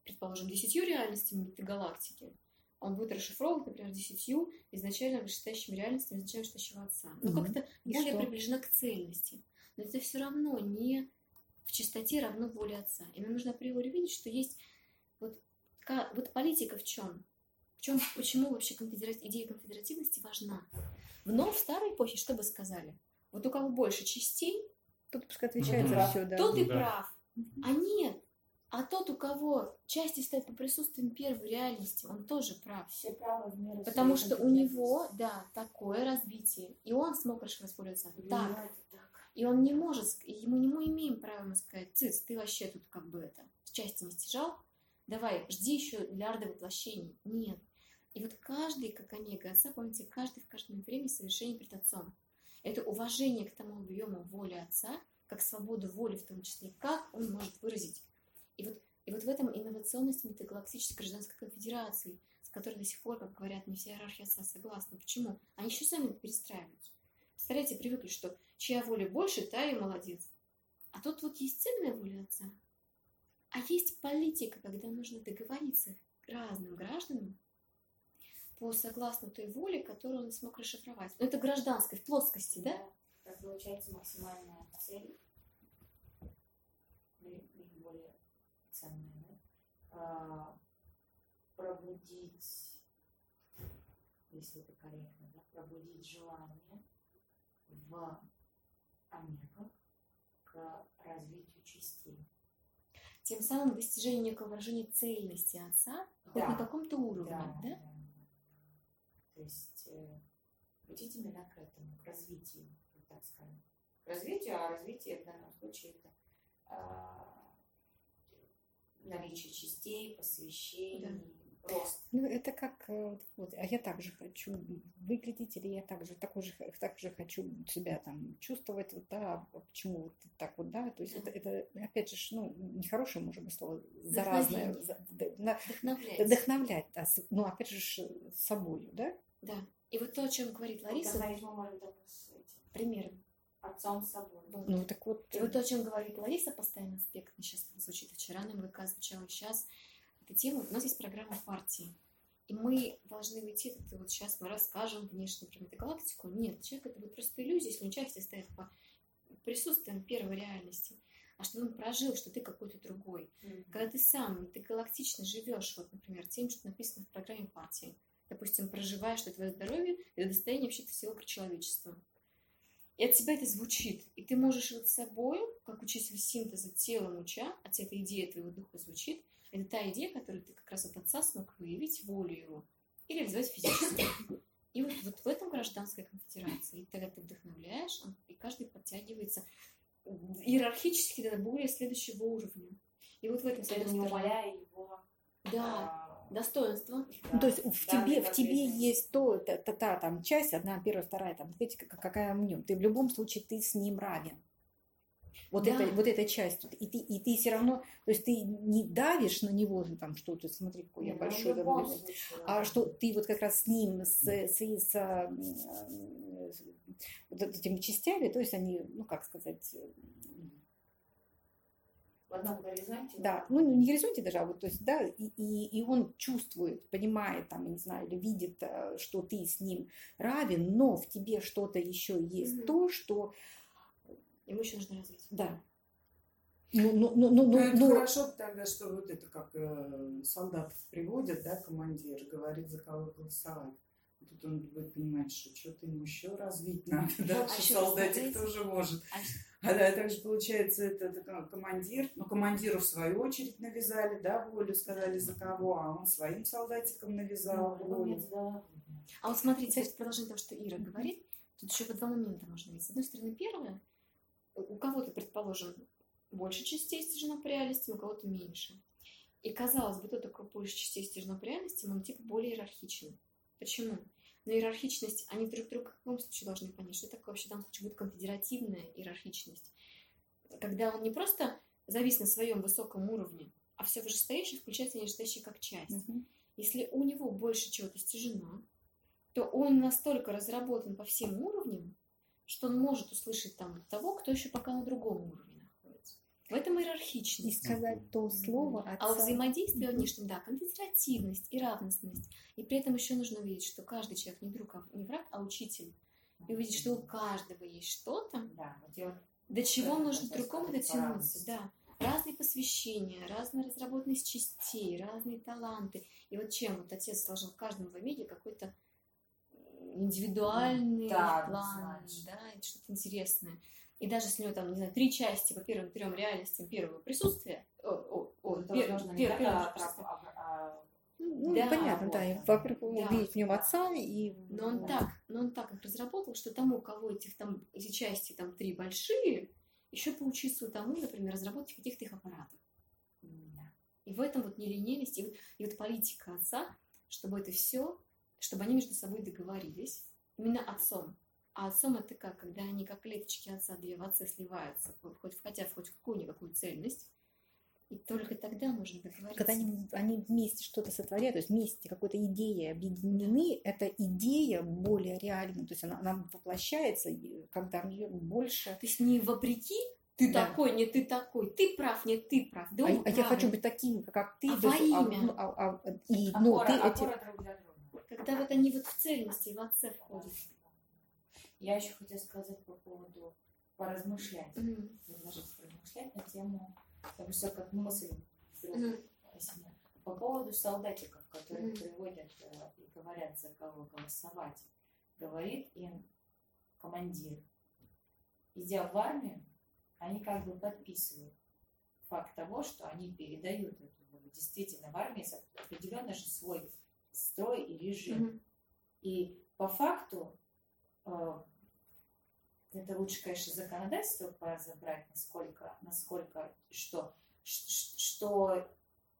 предположим, десятью реальностями этой галактики, он будет расшифровывать, например, десятью изначально вышестоящими реальностями изначально вышестоящего отца. Ну, Мгм. как-то И более что? приближена к цельности. Но это все равно не в чистоте равно воле отца. И нам нужно априори видеть, что есть вот, ка- вот политика в чем? В чем, почему вообще конфедера- идея конфедеративности важна? Но в старой эпохе что бы сказали? Вот у кого больше частей, Тут пускай отвечает Мгм. за все, да. тот и Да. прав. А нет. А тот, у кого части стоят по присутствием первой реальности, он тоже прав. Все правы в меру Потому своей что у него, да, такое развитие. И он смог расшифроваться компетенции. так. Для него это так. И он не может, ск- ему не мы имеем право ему сказать: цыц, ты вообще тут как бы это, с части не стяжал, давай, жди еще миллиарды воплощений. Нет. И вот каждый, как Онега отца, помните, каждый в каждом время совершение перед отцом. Это уважение к тому объему воли отца, как свободу воли в том числе, как он может выразить. И вот, и вот в этом инновационность метагалактической гражданской конфедерации, с которой до сих пор, как говорят, не вся иерархия отца согласна. Почему? Они еще сами перестраиваются. Представляете, привыкли, что чья воля больше, та и молодец. А тут вот есть цельная воля отца, а есть политика, когда нужно договориться разным гражданам по согласно той воле, которую он смог расшифровать. Но это гражданской, в плоскости, да? Как получается максимальная цель, наиболее ценная, да? А, пробудить, если это корректно, да? Пробудить желание в онегах к развитию частей. Тем самым достижение некого выражения цельности отца хоть Да. на каком-то уровне, Да, да? да, да. То есть э, быть именно к этому, к развитию, вот так скажем. К развитию, а развитие в данном случае это а, наличие частей, посвящений, рост. Ну, это как, э, вот, а я также хочу выглядеть, или я также, такой же, так же хочу себя там чувствовать, вот, да, а почему вот так вот, да, то есть Да. это, это, опять же, ж, ну, нехорошее, может быть, слово, заразное, Вдохновение. за- да, на- Вдохновлять. вдохновлять, да, с- ну, опять же, ж, собою, да, Да. И вот то, о чем говорит Лариса, Вдохновить мы можем только с этим примером. отцом с собой. Вот. ну, так вот, И вот то, о чем говорит Лариса, постоянно аспектно сейчас звучит, и вчера на МВК звучало, и сейчас. Эта тема, у нас есть программа партии. И мы должны уйти, это вот сейчас мы расскажем внешне про метагалактику. Нет, человек это будет просто иллюзия, если он часто стоит по присутствием первой реальности. А чтобы он прожил, что ты какой-то другой. Мгм. Когда ты сам метагалактично живешь, вот, например, тем, что написано в программе партии. Допустим, проживаешь, что твое здоровье – это достояние вообще-то всего человечества. И от тебя это звучит. И ты можешь вот собой, как учитель синтеза, телом уча, от этой идеи твоего духа звучит, это та идея, которую ты как раз от отца смог выявить волю его и реализовать физически. И вот, вот в этом гражданская конфедерация. И тогда ты вдохновляешь, он- и каждый подтягивается иерархически до более следующего уровня. И вот в этом, с Это одной не стороны, умаляя его. да, а, достоинство. ну, да, то есть в данной тебе, в тебе конкретной есть то, та, та, та там часть, одна, первая, вторая, там, эти, как- какая в нем, ты в любом случае, ты с ним равен. Вот, Да. это, вот эта часть. И ты, и ты все равно, то есть ты не давишь на него, там, что ты, смотри, какой я Нет, ну, большой, в там, любом блин. случае, А да. что ты вот как раз с ним, с, с, с, э, с вот этими частями, то есть они, ну как сказать, э, В одном горизонте. да, ну не в горизонте даже, а вот, то есть, да, и, и, и он чувствует, понимает, там, я не знаю, или видит, э, что ты с ним равен, но в тебе что-то еще есть, Мгм. то, что, Ему еще нужно развить. да. Ну, ну, ну, ну, Ну, ну, это ну, хорошо тогда, что вот это как э, солдатов приводят, да, командир, говорит, за кого голосовать. И тут он будет понимать, что что-то ему еще развить надо, да, А что еще солдатик представляете? тоже может. А А да, также получается, это, это командир, ну, командиру в свою очередь навязали, да, волю, сказали за кого, а он своим солдатикам навязал Ну, волю. нет, да. А вот смотрите, в продолжение того, что Ира говорит, тут еще по два момента можно видеть. С одной стороны, первое, у кого-то, предположим, больше частей стяжено по реальности, у кого-то меньше. И казалось бы, тот, у кого больше частей стяжено по реальности, он типа более иерархичен. Почему? Но иерархичность, они друг друга в каком случае должны понять, что такое вообще в данном случае будет конфедеративная иерархичность. Когда он не просто завис на своем высоком уровне, а все вышестоящее включается нижестоящее как часть. Мгм. Если у него больше чего-то стяжено, то он настолько разработан по всем уровням, что он может услышать там того, кто еще пока на другом уровне находится. В этом И иерархичность. сказать то слово отца. А у взаимодействия внешнем, да, конфедеративность и равностность. И при этом еще нужно увидеть, что каждый человек не друг, а не враг, а учитель. И увидеть, что у каждого есть что-то, Да, вот я вот до чего это нужно хотела другому сказать, дотянуться. по-разному. Да. Разные посвящения, разная разработанность частей, разные таланты. И вот чем вот отец сложил каждому в Омеге какой-то индивидуальный Да, план, однозначно. да, и что-то интересное. И даже если у него там, не знаю, три части по первым трем реальностям первого присутствия, о, о, о, Это пер- нужно не пер- только первого от присутствия. раб- а- Ну, Да, понятно, да. И, вот. во-первых, Да. увидеть в нем отца и... Но он так, но он так их разработал, что тому, у кого этих там, эти части там три большие, еще поучиться у тому, например, разработать каких-то их аппаратов. Да. И в этом вот нелинейность, и вот, и вот политика отца, чтобы это все, чтобы они между собой договорились, именно отцом. А отцом это как? Когда они как клеточки отца две в отце сливаются, хоть, хотя в хоть какую-никакую цельность, и только тогда можно договориться. Когда они, они вместе что-то сотворяют, то есть вместе какой-то идеей объединены, эта идея более реальна, то есть она, она воплощается, и когда в нее больше... То есть не вопреки, ты Да. такой, не ты такой, ты прав, не ты прав. Да А, он а я правый. хочу быть таким, как ты. А то во есть, имя? ну, а- а- и, ну, Опора, ты эти... опора друг для друга. Когда вот они вот в цельности, в отце входят. Я еще хотела сказать по поводу поразмышлять. Мгм. Предложить поразмышлять на тему, потому что как мысль вдруг Мгм. осенила. По поводу солдатиков, которые Мгм. приводят э, и говорят, за кого голосовать, говорит им командир. Идя в армию, они как бы подписывают факт того, что они передают эту волю. Действительно, в армии есть определенный же свой строй и режим. Мгм. И по факту э, это лучше, конечно, законодательство разобрать, насколько, насколько, что, ш- ш- что,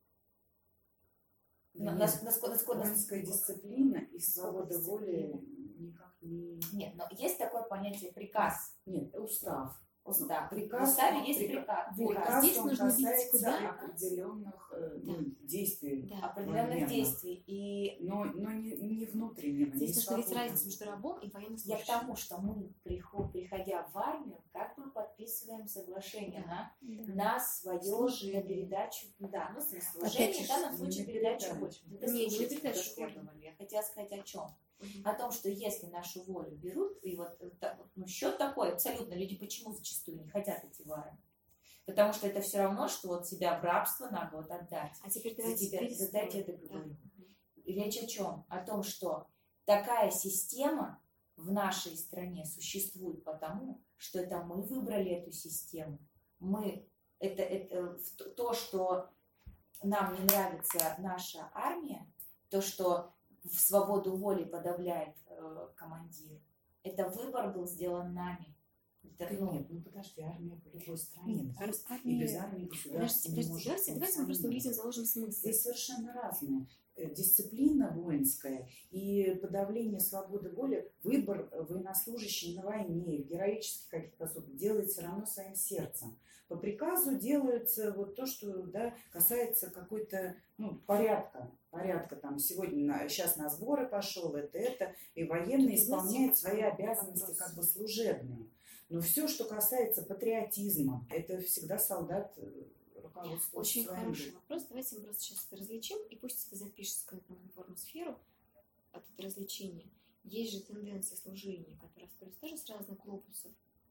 на- Нет. нас- насколько, насколько- Воинская дисциплина и свобода Дисциплина. воли никак не... Нет, но есть такое понятие приказ. Нет, устав. Устав. Приказ, в уставе он- есть приказ. приказ. Вот, приказ. Приказ, здесь он нужно видеть, касается куда- определенных э, Да. ну, действий, Да. Определенных Военных. действий. И но, но не, не внутреннего, Здесь не нужно видеть свободного. разницу между рабом и я военнослужащим. к тому, что мы, приход- приходя в армию, как бы подписываем соглашение Да. на на свое Служение. на передачу, да, ну, Опять служение, же, в данном не случае на передачу передачу. воли. Это Не, не на слушайте, передачу то, что я воли. говорю. Я хотела сказать о чем? Мгм. О том, что если нашу волю берут, и вот э, так вот, ну, счет такой, абсолютно, люди почему зачастую не хотят идти в армию? Потому что это все равно, что вот себя в рабство надо вот отдать. А теперь За давайте тебя- перейдем. за дайте я Да. договорю. Мгм. И речь о чем? О том, что такая система в нашей стране существует потому, что это мы выбрали эту систему. Мы, это, это в то- то, что нам не нравится наша армия, то, что в свободу воли подавляет э, командир, это выбор был сделан нами. Это, Да ну, нет, ну подожди, армия в любой стране. Нет, есть, армия- и без армии государство Подождите, не подождите, может давайте, давайте мы просто функционировать. увидим заложим смысл. Здесь совершенно разные. Э, Дисциплина воинская и подавление свободы воли, выбор военнослужащих на войне, в героических каких-то особых, делает все равно своим сердцем. По приказу делается вот то, что да, касается какой-то ну, порядка. Порядка там сегодня, на, сейчас на сборы пошел, это, это, и военный Тут, знаете, исполняет свои какой обязанности вопрос? как бы служебные. Но все, что касается патриотизма, это всегда солдат э, руководствуется Очень своим хороший делом. вопрос. Давайте мы просто сейчас это различим, и пусть это запишется как на информосферу от этого развлечения. Есть же тенденция служения, которая строится тоже с разных глобусов.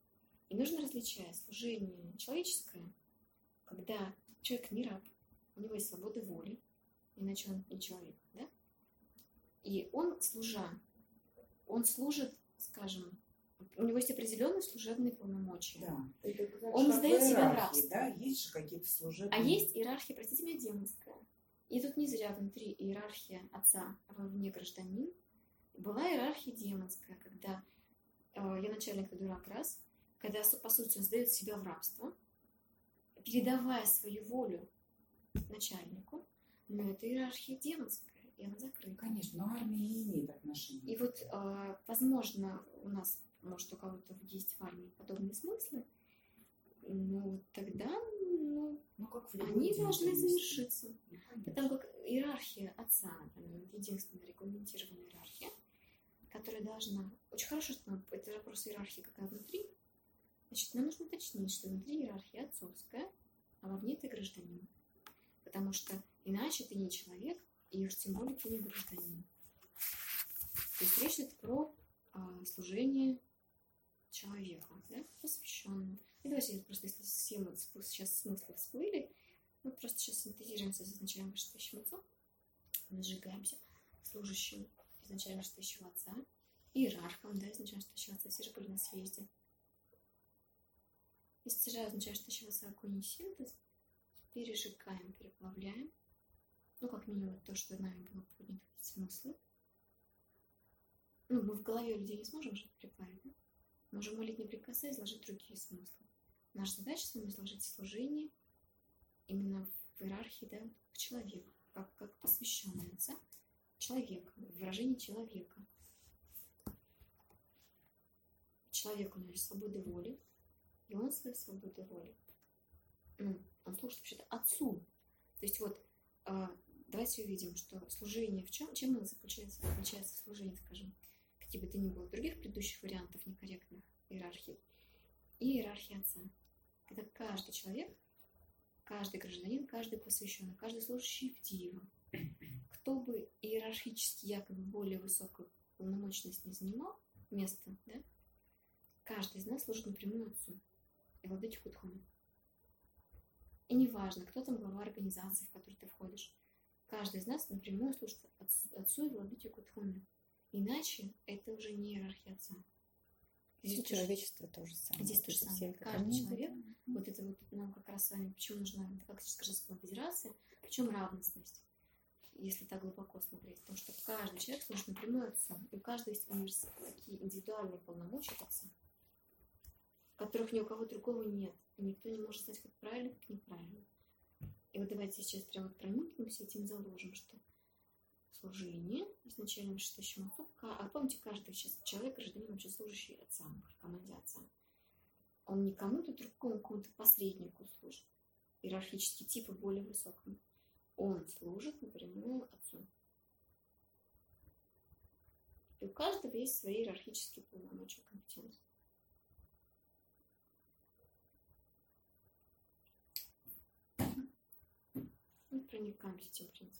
И нужно различать служение человеческое, когда человек не раб, у него есть свобода воли, иначе он не человек, да? И он, служа, он служит, скажем, у него есть определенные служебные полномочия. Да. Это так Он же, не как сдает в себя в иерархии, рабство. да, есть же какие-то служебные. А есть иерархия, простите меня, демонская. И тут не зря внутри иерархия отца, а вовне гражданин. Была иерархия демонская, когда э, я начальник, ты дурак, раз, когда, по сути, он сдает себя в рабство, передавая свою волю начальнику, но это иерархия демонская, и она закрыта. Конечно, но армия не имеет отношения. И вот, э, возможно, у нас, может, у кого-то есть в армии подобные смыслы, но вот тогда, ну, Ну, как в любой они должны деятельности. завершиться. Ну, конечно. Потому как иерархия отца, например, единственная регламентированная иерархия, которая должна... Очень хорошо, что нам... это вопрос иерархии какая внутри. Значит, нам нужно уточнить, что внутри иерархия отцовская, а вовне ты гражданин. Потому что иначе ты не человек, и уж тем более ты не гражданин. То есть речь идет про а, служение человека, да, посвященному. И давайте просто, если все мы сейчас смыслы всплыли, мы просто сейчас синтезируемся, изначально вышестоящим отцом, мы сжигаемся служащим, изначально вышестоящего отца, иерархом, да, изначально вышестоящего отца, все же были на съезде. Истяжая изначально вышестоящего отца огонь и синтез, пережигаем, переплавляем, ну, как минимум, то, что нами было поднято, смыслы. Ну, мы в голове людей не сможем же переплавить, да? Можем молить, не прикасаясь, изложить другие смыслы. Наша задача с вами изложить служение именно в иерархии, да, к человеку, как, как посвященный отца, человека, выражение человека. Человек у него есть свобода воли, и он своей свободы воли. Ну, он служит вообще-то отцу. То есть вот, э, давайте увидим, что служение в чем, чем оно заключается, отличается служение, скажем, какие бы то ни было других предыдущих вариантов некорректных иерархий, и иерархия отца. Когда каждый человек, каждый гражданин, каждый посвященный, каждый служащий в Дива, кто бы иерархически якобы более высокую полномочность не занимал место, да, каждый из нас служит напрямую отцу и владыке Кудхоме. И неважно, кто там глава организации, в которую ты входишь, каждый из нас напрямую служит отцу и владыке Кудхоме. Иначе это уже не иерархия отца. Здесь человечество тоже самое. Здесь то же самое. Каждый человек, вот это вот нам как раз с вами, почему нужна Галактическая конфедерация, в чем равностность, если так глубоко смотреть, потому что каждый человек служит напрямую отцу, и у каждого есть такие индивидуальные полномочия отца, которых ни у кого другого нет, и никто не может знать, как правильно, как неправильно. И вот давайте сейчас прямо вот проникнемся этим, заложим, что служение изначально вышестоящему отцу, а помните, каждый сейчас человек, гражданин, вообще служащий отца, в команде отца. Он не кому-то другому, какому-то посреднику служит, иерархический тип и более высокому. Он служит напрямую отцу. И у каждого есть свои иерархические полномочия, компетенции. Мы проникаемся этим принципом.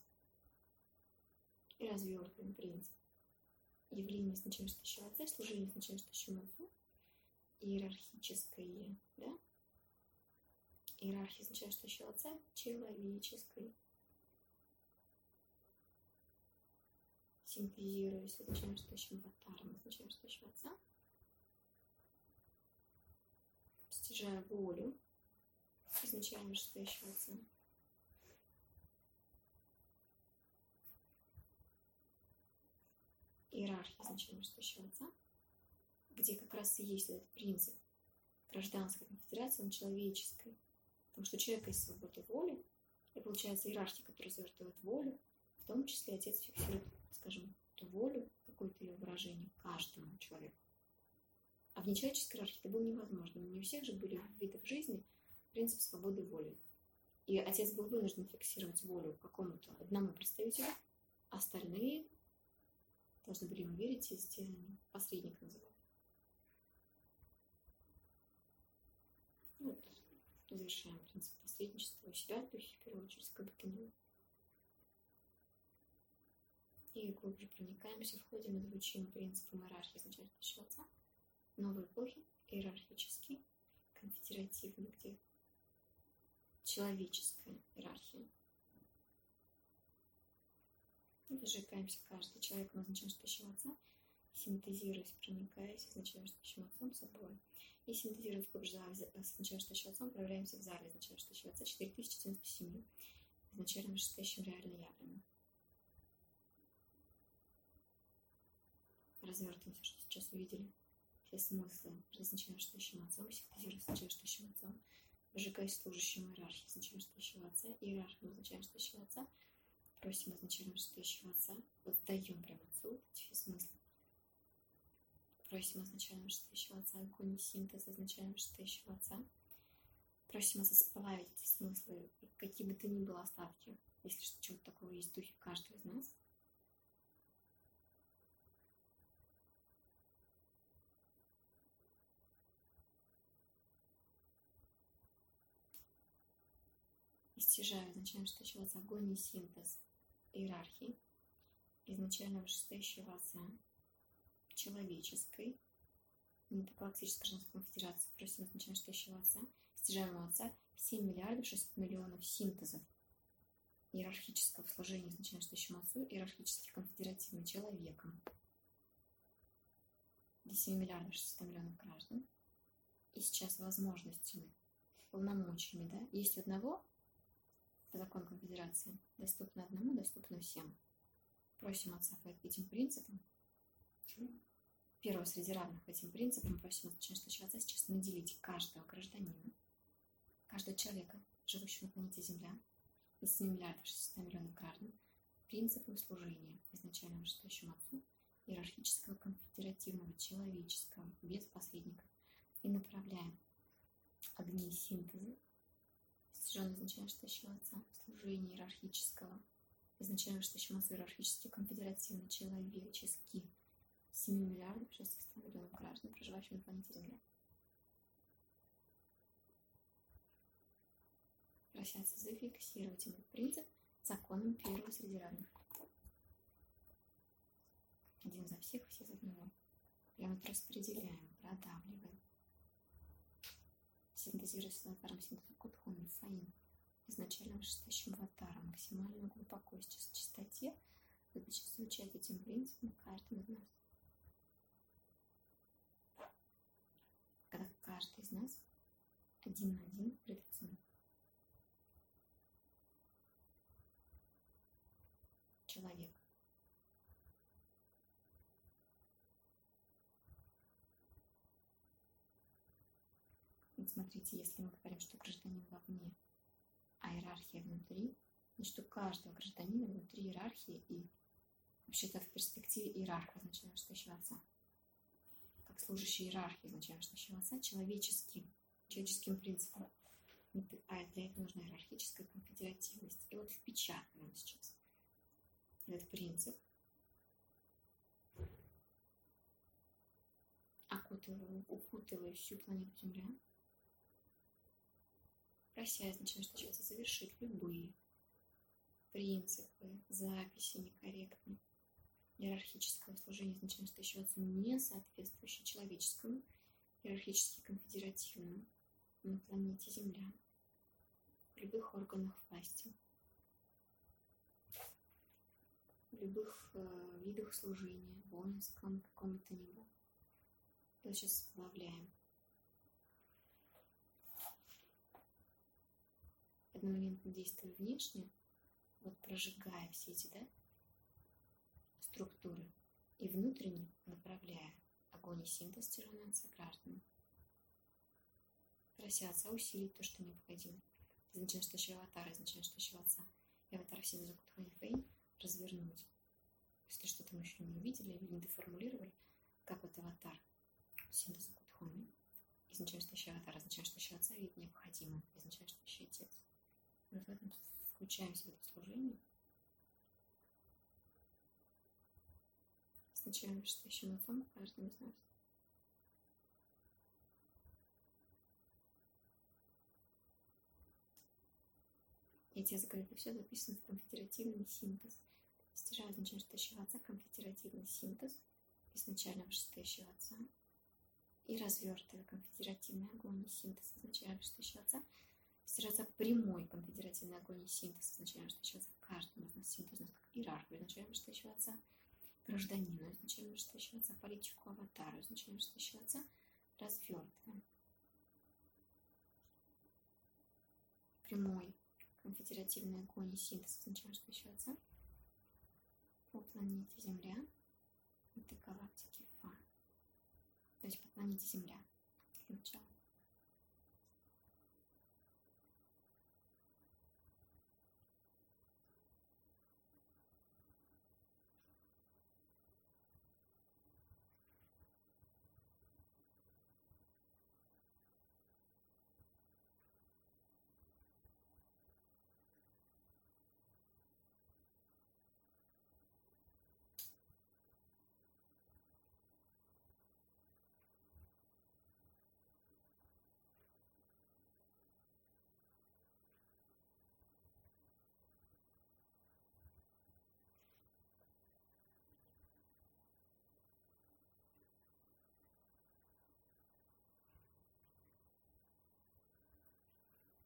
И развертываем принцип. Явление изначально вышестоящего отца, служение изначально вышестоящему отцу, иерархическое, да? Иерархия изначально вышестоящего отца, человеческой. Синтезируясь с изначально вышестоящим аватаром, изначально вышестоящего отца, постижая волю изначально вышестоящего отца. Иерархия изначально вышестоящего отца, где как раз и есть этот принцип гражданской конфедерации, он человеческой. Потому что у человека есть свобода воли, и получается иерархия, которая развертывает волю, в том числе отец фиксирует, скажем, эту волю, какое-то ее выражение каждому человеку. А в нечеловеческой иерархии это было невозможно. Не у всех же были ввиты в жизни принцип свободы воли. И отец был вынужден фиксировать волю какому-то одному представителю, а остальные должны были ему верить, и здесь посредник называл. Вот, завершаем принцип посредничества у себя в духе, в первую очередь, как бы то ни было. И глубже проникаемся, входим и звучим принципом иерархии изначально вышестоящего отца, новой эпохи, иерархический, конфедеративный, где человеческая иерархия. И выжигаемся каждый человек назначаем вышестоящего отца, синтезируясь, проникаясь изначально вышестоящим отцом собой. И синтезируясь глубже с изначально вышестоящего отцом, проявляемся в зале изначально вышестоящего отца четыре тысячи девяносто семь, изначально вышестоящим реально явленным. Развертываемся, что сейчас увидели все смыслы изначально вышестоящим отцом, синтезируясь изначально вышестоящим отцом, выжигаясь служащим иерархии изначально вышестоящего отца, иерархию изначально вышестоящего отца, просим изначально вышестоящего отца, вот даем прямо отцу эти смыслы. Просим изначально вышестоящего отца, огонь синтез изначально вышестоящего отца. Просим отца сплавить эти смыслы, какие бы то ни было остатки, если что чего-то такого есть в духе каждого из нас. Истяжаю изначально вышестоящего огонь и синтез иерархии изначально вышестоящего отца человеческой метагалактической женской конфедерации просим изначально вышестоящего отца, истяжаемого отца семь миллиардов шестьсот миллионов синтезов иерархического служения изначально вышестоящему отцу, иерархически конфедеративным человеком до семи миллиардов шестьсот миллионов граждан. И сейчас возможностями, полномочиями, да, есть у одного закон конфедерации, доступно одному, доступно всем. Просим отца по этим принципам. Первого среди равных по этим принципам просим изначально отца сейчас наделить каждого гражданина, каждого человека, живущего на планете Земля, из семи миллиардов шестьсот миллионов граждан, принципом служения изначально вышестоящему отцу, иерархического, конфедеративного, человеческого, без посредников. И направляем огни синтеза, стяженные изначально вышестоящего отца, служение иерархического, изначально вышестоящему отцу, иерархически, конфедеративно, человеческий, семи миллиардов шестьсот миллионов граждан, проживающих на планете Земля. Просятся зафиксировать этот принцип законом первого среди равных. Один за всех, все за одного. Прямо это распределяем, продавливаем. Синтезируя с аватаром синтеза Кутхуми, Фаин, изначально вышестоящим аватаром, максимально глубоко, сейчас в чистоте, задача изучать этим принципом каждым из нас. Когда каждый из нас один на один пред отцом. Человек. Вот смотрите, если мы говорим, что гражданин вовне, а иерархия внутри, значит, у каждого гражданина внутри иерархии и вообще-то в перспективе иерарха изначально вышестоящего отца. Как служащий иерархии изначально вышестоящего отца человеческим, человеческим принципом. А для этого нужна иерархическая конфедеративность. И вот впечатываем сейчас этот принцип, окутывая, укутывая всю планету Земля, прося изначально вышестоящего отца завершить любые принципы, записи некорректные иерархического служения изначально вышестоящего отцу, не соответствующие человеческому, иерархически конфедеративному на планете Земля, в любых органах власти, в любых э, видах служения, воинском, каком то ни было. Это сейчас сплавляем. Одномоментно действуя внешне, вот прожигая все эти, да, структуры, и внутренне направляя огонь и синтез стяженного отца граждан. Прося отца усилить то, что необходимо. Изначально вышестоящего аватара, изначально вышестоящего отца и аватара Синтеза Кутхуми Фейн развернуть. Если что-то мы еще не увидели или не деформулировали, как вот аватар Синтеза Кутхуми, изначально вышестоящего аватара, изначально вышестоящего отца видит необходимым, изначально вышестоящий отец. Вот в этом включаемся в это служение. Сначала вышестоящим отцом каждым из нас. И отец говорит, это все записано в конфедеративный синтез. Стяжаю изначально вышестоящего отца, конфедеративный синтез изначально вышестоящего отца. И развертывая конфедеративный огонь и синтез изначально вышестоящего отца, стяжается прямой конфедеративный огонь и синтез изначально вышестоящего отца. Каждый из нас синтез, у нас как иерархию изначально вышестоящего отца, гражданину изначально вышестоящего отца, политику аватару изначально вышестоящего отца, развертываем. Прямой конфедеративный огонь и синтез изначально вышестоящего отца по планете Земля, этой галактики Фа. То есть по планете Земля. Для начала.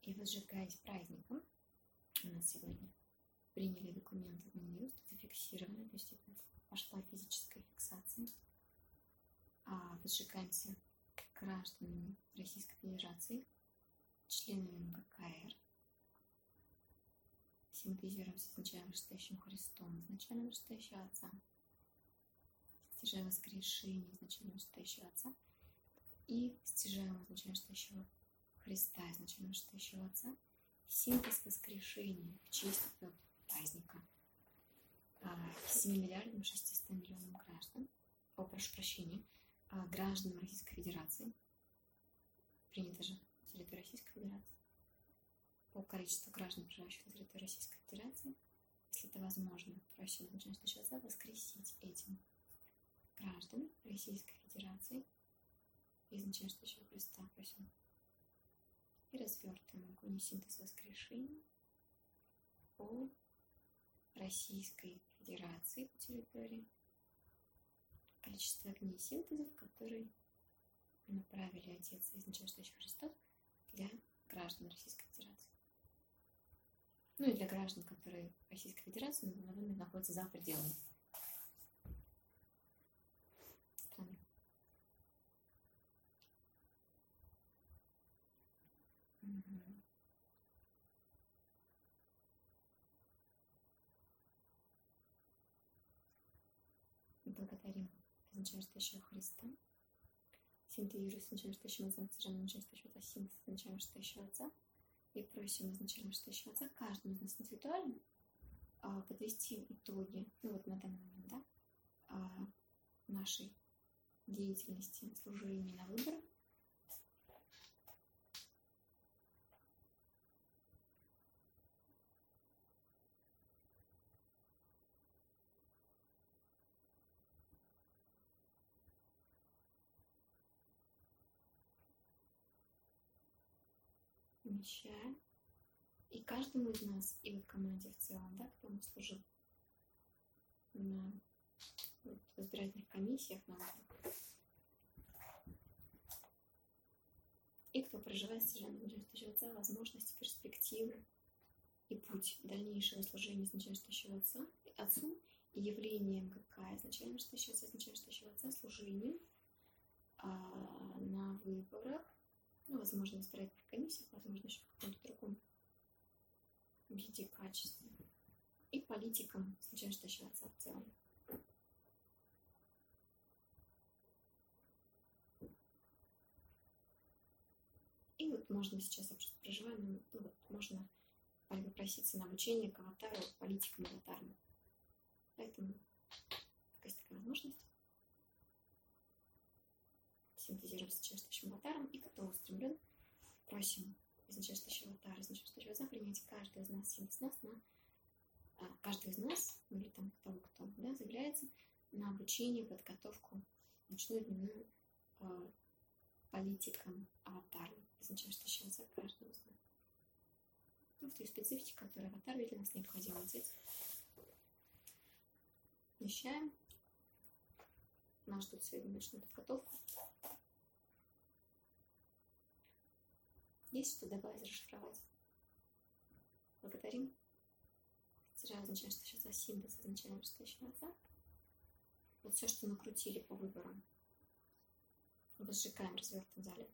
И возжигаясь праздником, у нас сегодня приняли документы в Минюст, зафиксированы, то есть это пошла физическая фиксация. А возжигаемся гражданами Российской Федерации, членами эм гэ ка эр, симпатизируемся с началом вышестоящим Христом, изначально вышестоящего Отца, стяжаем воскрешение изначально вышестоящего Отца и стяжаем изначально вышестоящего Христа, изначально вышестоящего Отца, синтез воскрешения в честь этого праздника семь миллиардов шестьсот миллионам граждан, о, прошу прощения, граждан Российской Федерации, принято же на территории Российской Федерации, по количеству граждан, проживающих на территории Российской Федерации, если это возможно, просим изначально Отца воскресить этим граждан Российской Федерации и изначально Христа, просим. И развертываем огонь и синтез воскрешения по Российской Федерации по территории. Количество огней синтезов, которые направили Отец изначально Христос для граждан Российской Федерации. Ну и для граждан, которые в Российской Федерации, но на данный момент находятся за пределами страны. Угу. Благодарим изначально Христа. Синтезируя изначально Отца, содержанием изначально Отца, синтез изначально Отца. И просим изначально Отца каждому из нас индивидуально а, подвести итоги, ну вот на данный момент, да, а, нашей деятельности, служения на выборах. Помещаем. И каждому из нас, и вот команде в целом, да, кто мы служил на вот, в избирательных комиссиях, на выборах, и кто проживает стяжание Отца, возможности, перспективы и путь дальнейшего служения изначально Отца, Отцу и явлением эм гэ ка изначально Отца, изначально Отца, служением а, на выборах, ну, возможно, в избирательных комиссиях, возможно, еще в каком-то другом виде, качестве. И политикам изначально Отца в целом. И вот можно сейчас общество проживания, ну, вот можно попроситься на обучение к аватару, политикам аватарам. Поэтому есть такая возможность. Синтезируем сейчас аватаром и кто устремлен, просим изначально аватара, изначально Отца принять каждый из нас, синтез нас на а, каждый из нас, или там того, кто да, заявляется на обучение, подготовку ночную, дневную а, политикам аватарам, изначально Отца каждого из нас. Ну, в той специфике, которую аватар для нас необходимо взять. Вмещаем. Нас ждут сегодня ночную подготовку. Есть что добавить, расшифровать? Благодарим. Сразу означает, что сейчас синтез означает, что еще Отца. Вот все, что накрутили по выборам. Возжигаем, развертываем в зале.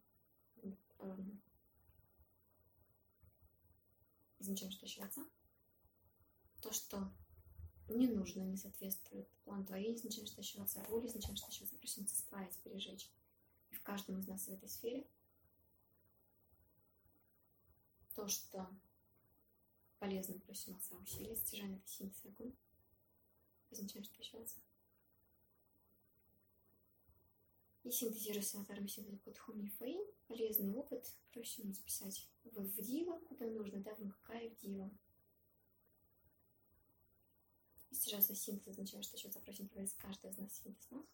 Означает, что еще Отца. То, что не нужно, не соответствует плану твоей, означает, что еще Отца. Воли, означает, что еще Отца. Просим исправить, пережечь. И в каждом из нас в этой сфере то, что полезно, просим Отца усилить, стяжание это синтез огонь. Означает, что еще Отца. И синтезируя с аватаром синтеза Кутхуми Фейн, полезный опыт, просим записать в, в Дива, куда нужно, да, в эм гэ ка и в Дива. И стяжая синтез означает, что еще Отца просим провести каждый из нас синтез нас.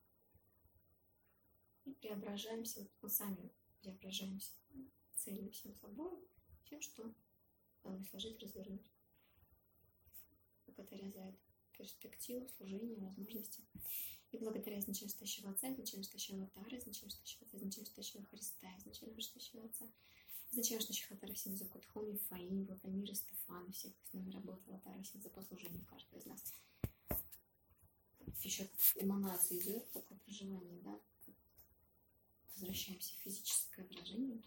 И преображаемся, вот мы сами преображаемся целью всем собой, тем, что надо сложить, развернуть. Благодаря за эту перспективу, служение, возможности. И благодаря изначально стоящего Отца, изначально стоящего аватара, изначально стоящего Отца, изначально стоящего Христа, изначально стоящего Отца, изначально стоящего Тарасин за Кутхуми, Фаин, Владимир и Стефан. У всех с нами работала Тарасин за послужение каждого из нас. Еще эманация идет, такое проживание, да? Возвращаемся в физическое выражение.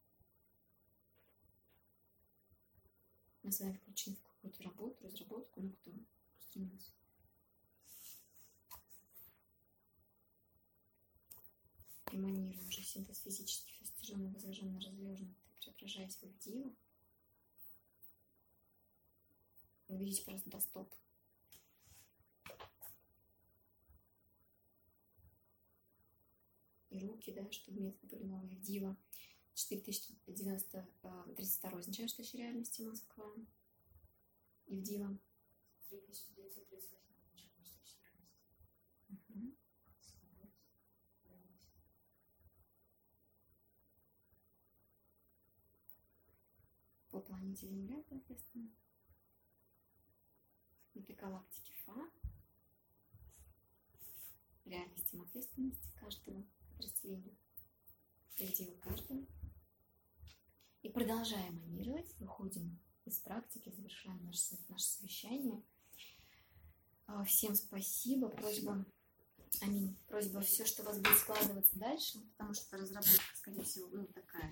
Мы с вами включены в какую-то работу, разработку, ну кто устремился. Эманируем уже синтез физических, растяженных, возраженных, разлеженных, преображаясь в диву. Вы видите просто до стоп. И руки, да, чтобы методы были новые. Дива. четыре тысячи девяносто тридцать два означает, что еще реальности Москва. И в Дива. три тысячи девятьсот тридцать восемь означает, что еще реальности. Угу. По планете Земля, соответственно. Это галактики Фа. Реальностям ответственности каждого подразделения. Передела каждого. И продолжаем манировать. Выходим из практики, завершаем наше, наше совещание. Всем спасибо. Просьба, аминь. Просьба все, что у вас будет складываться дальше, потому что разработка, скорее всего, ну, такая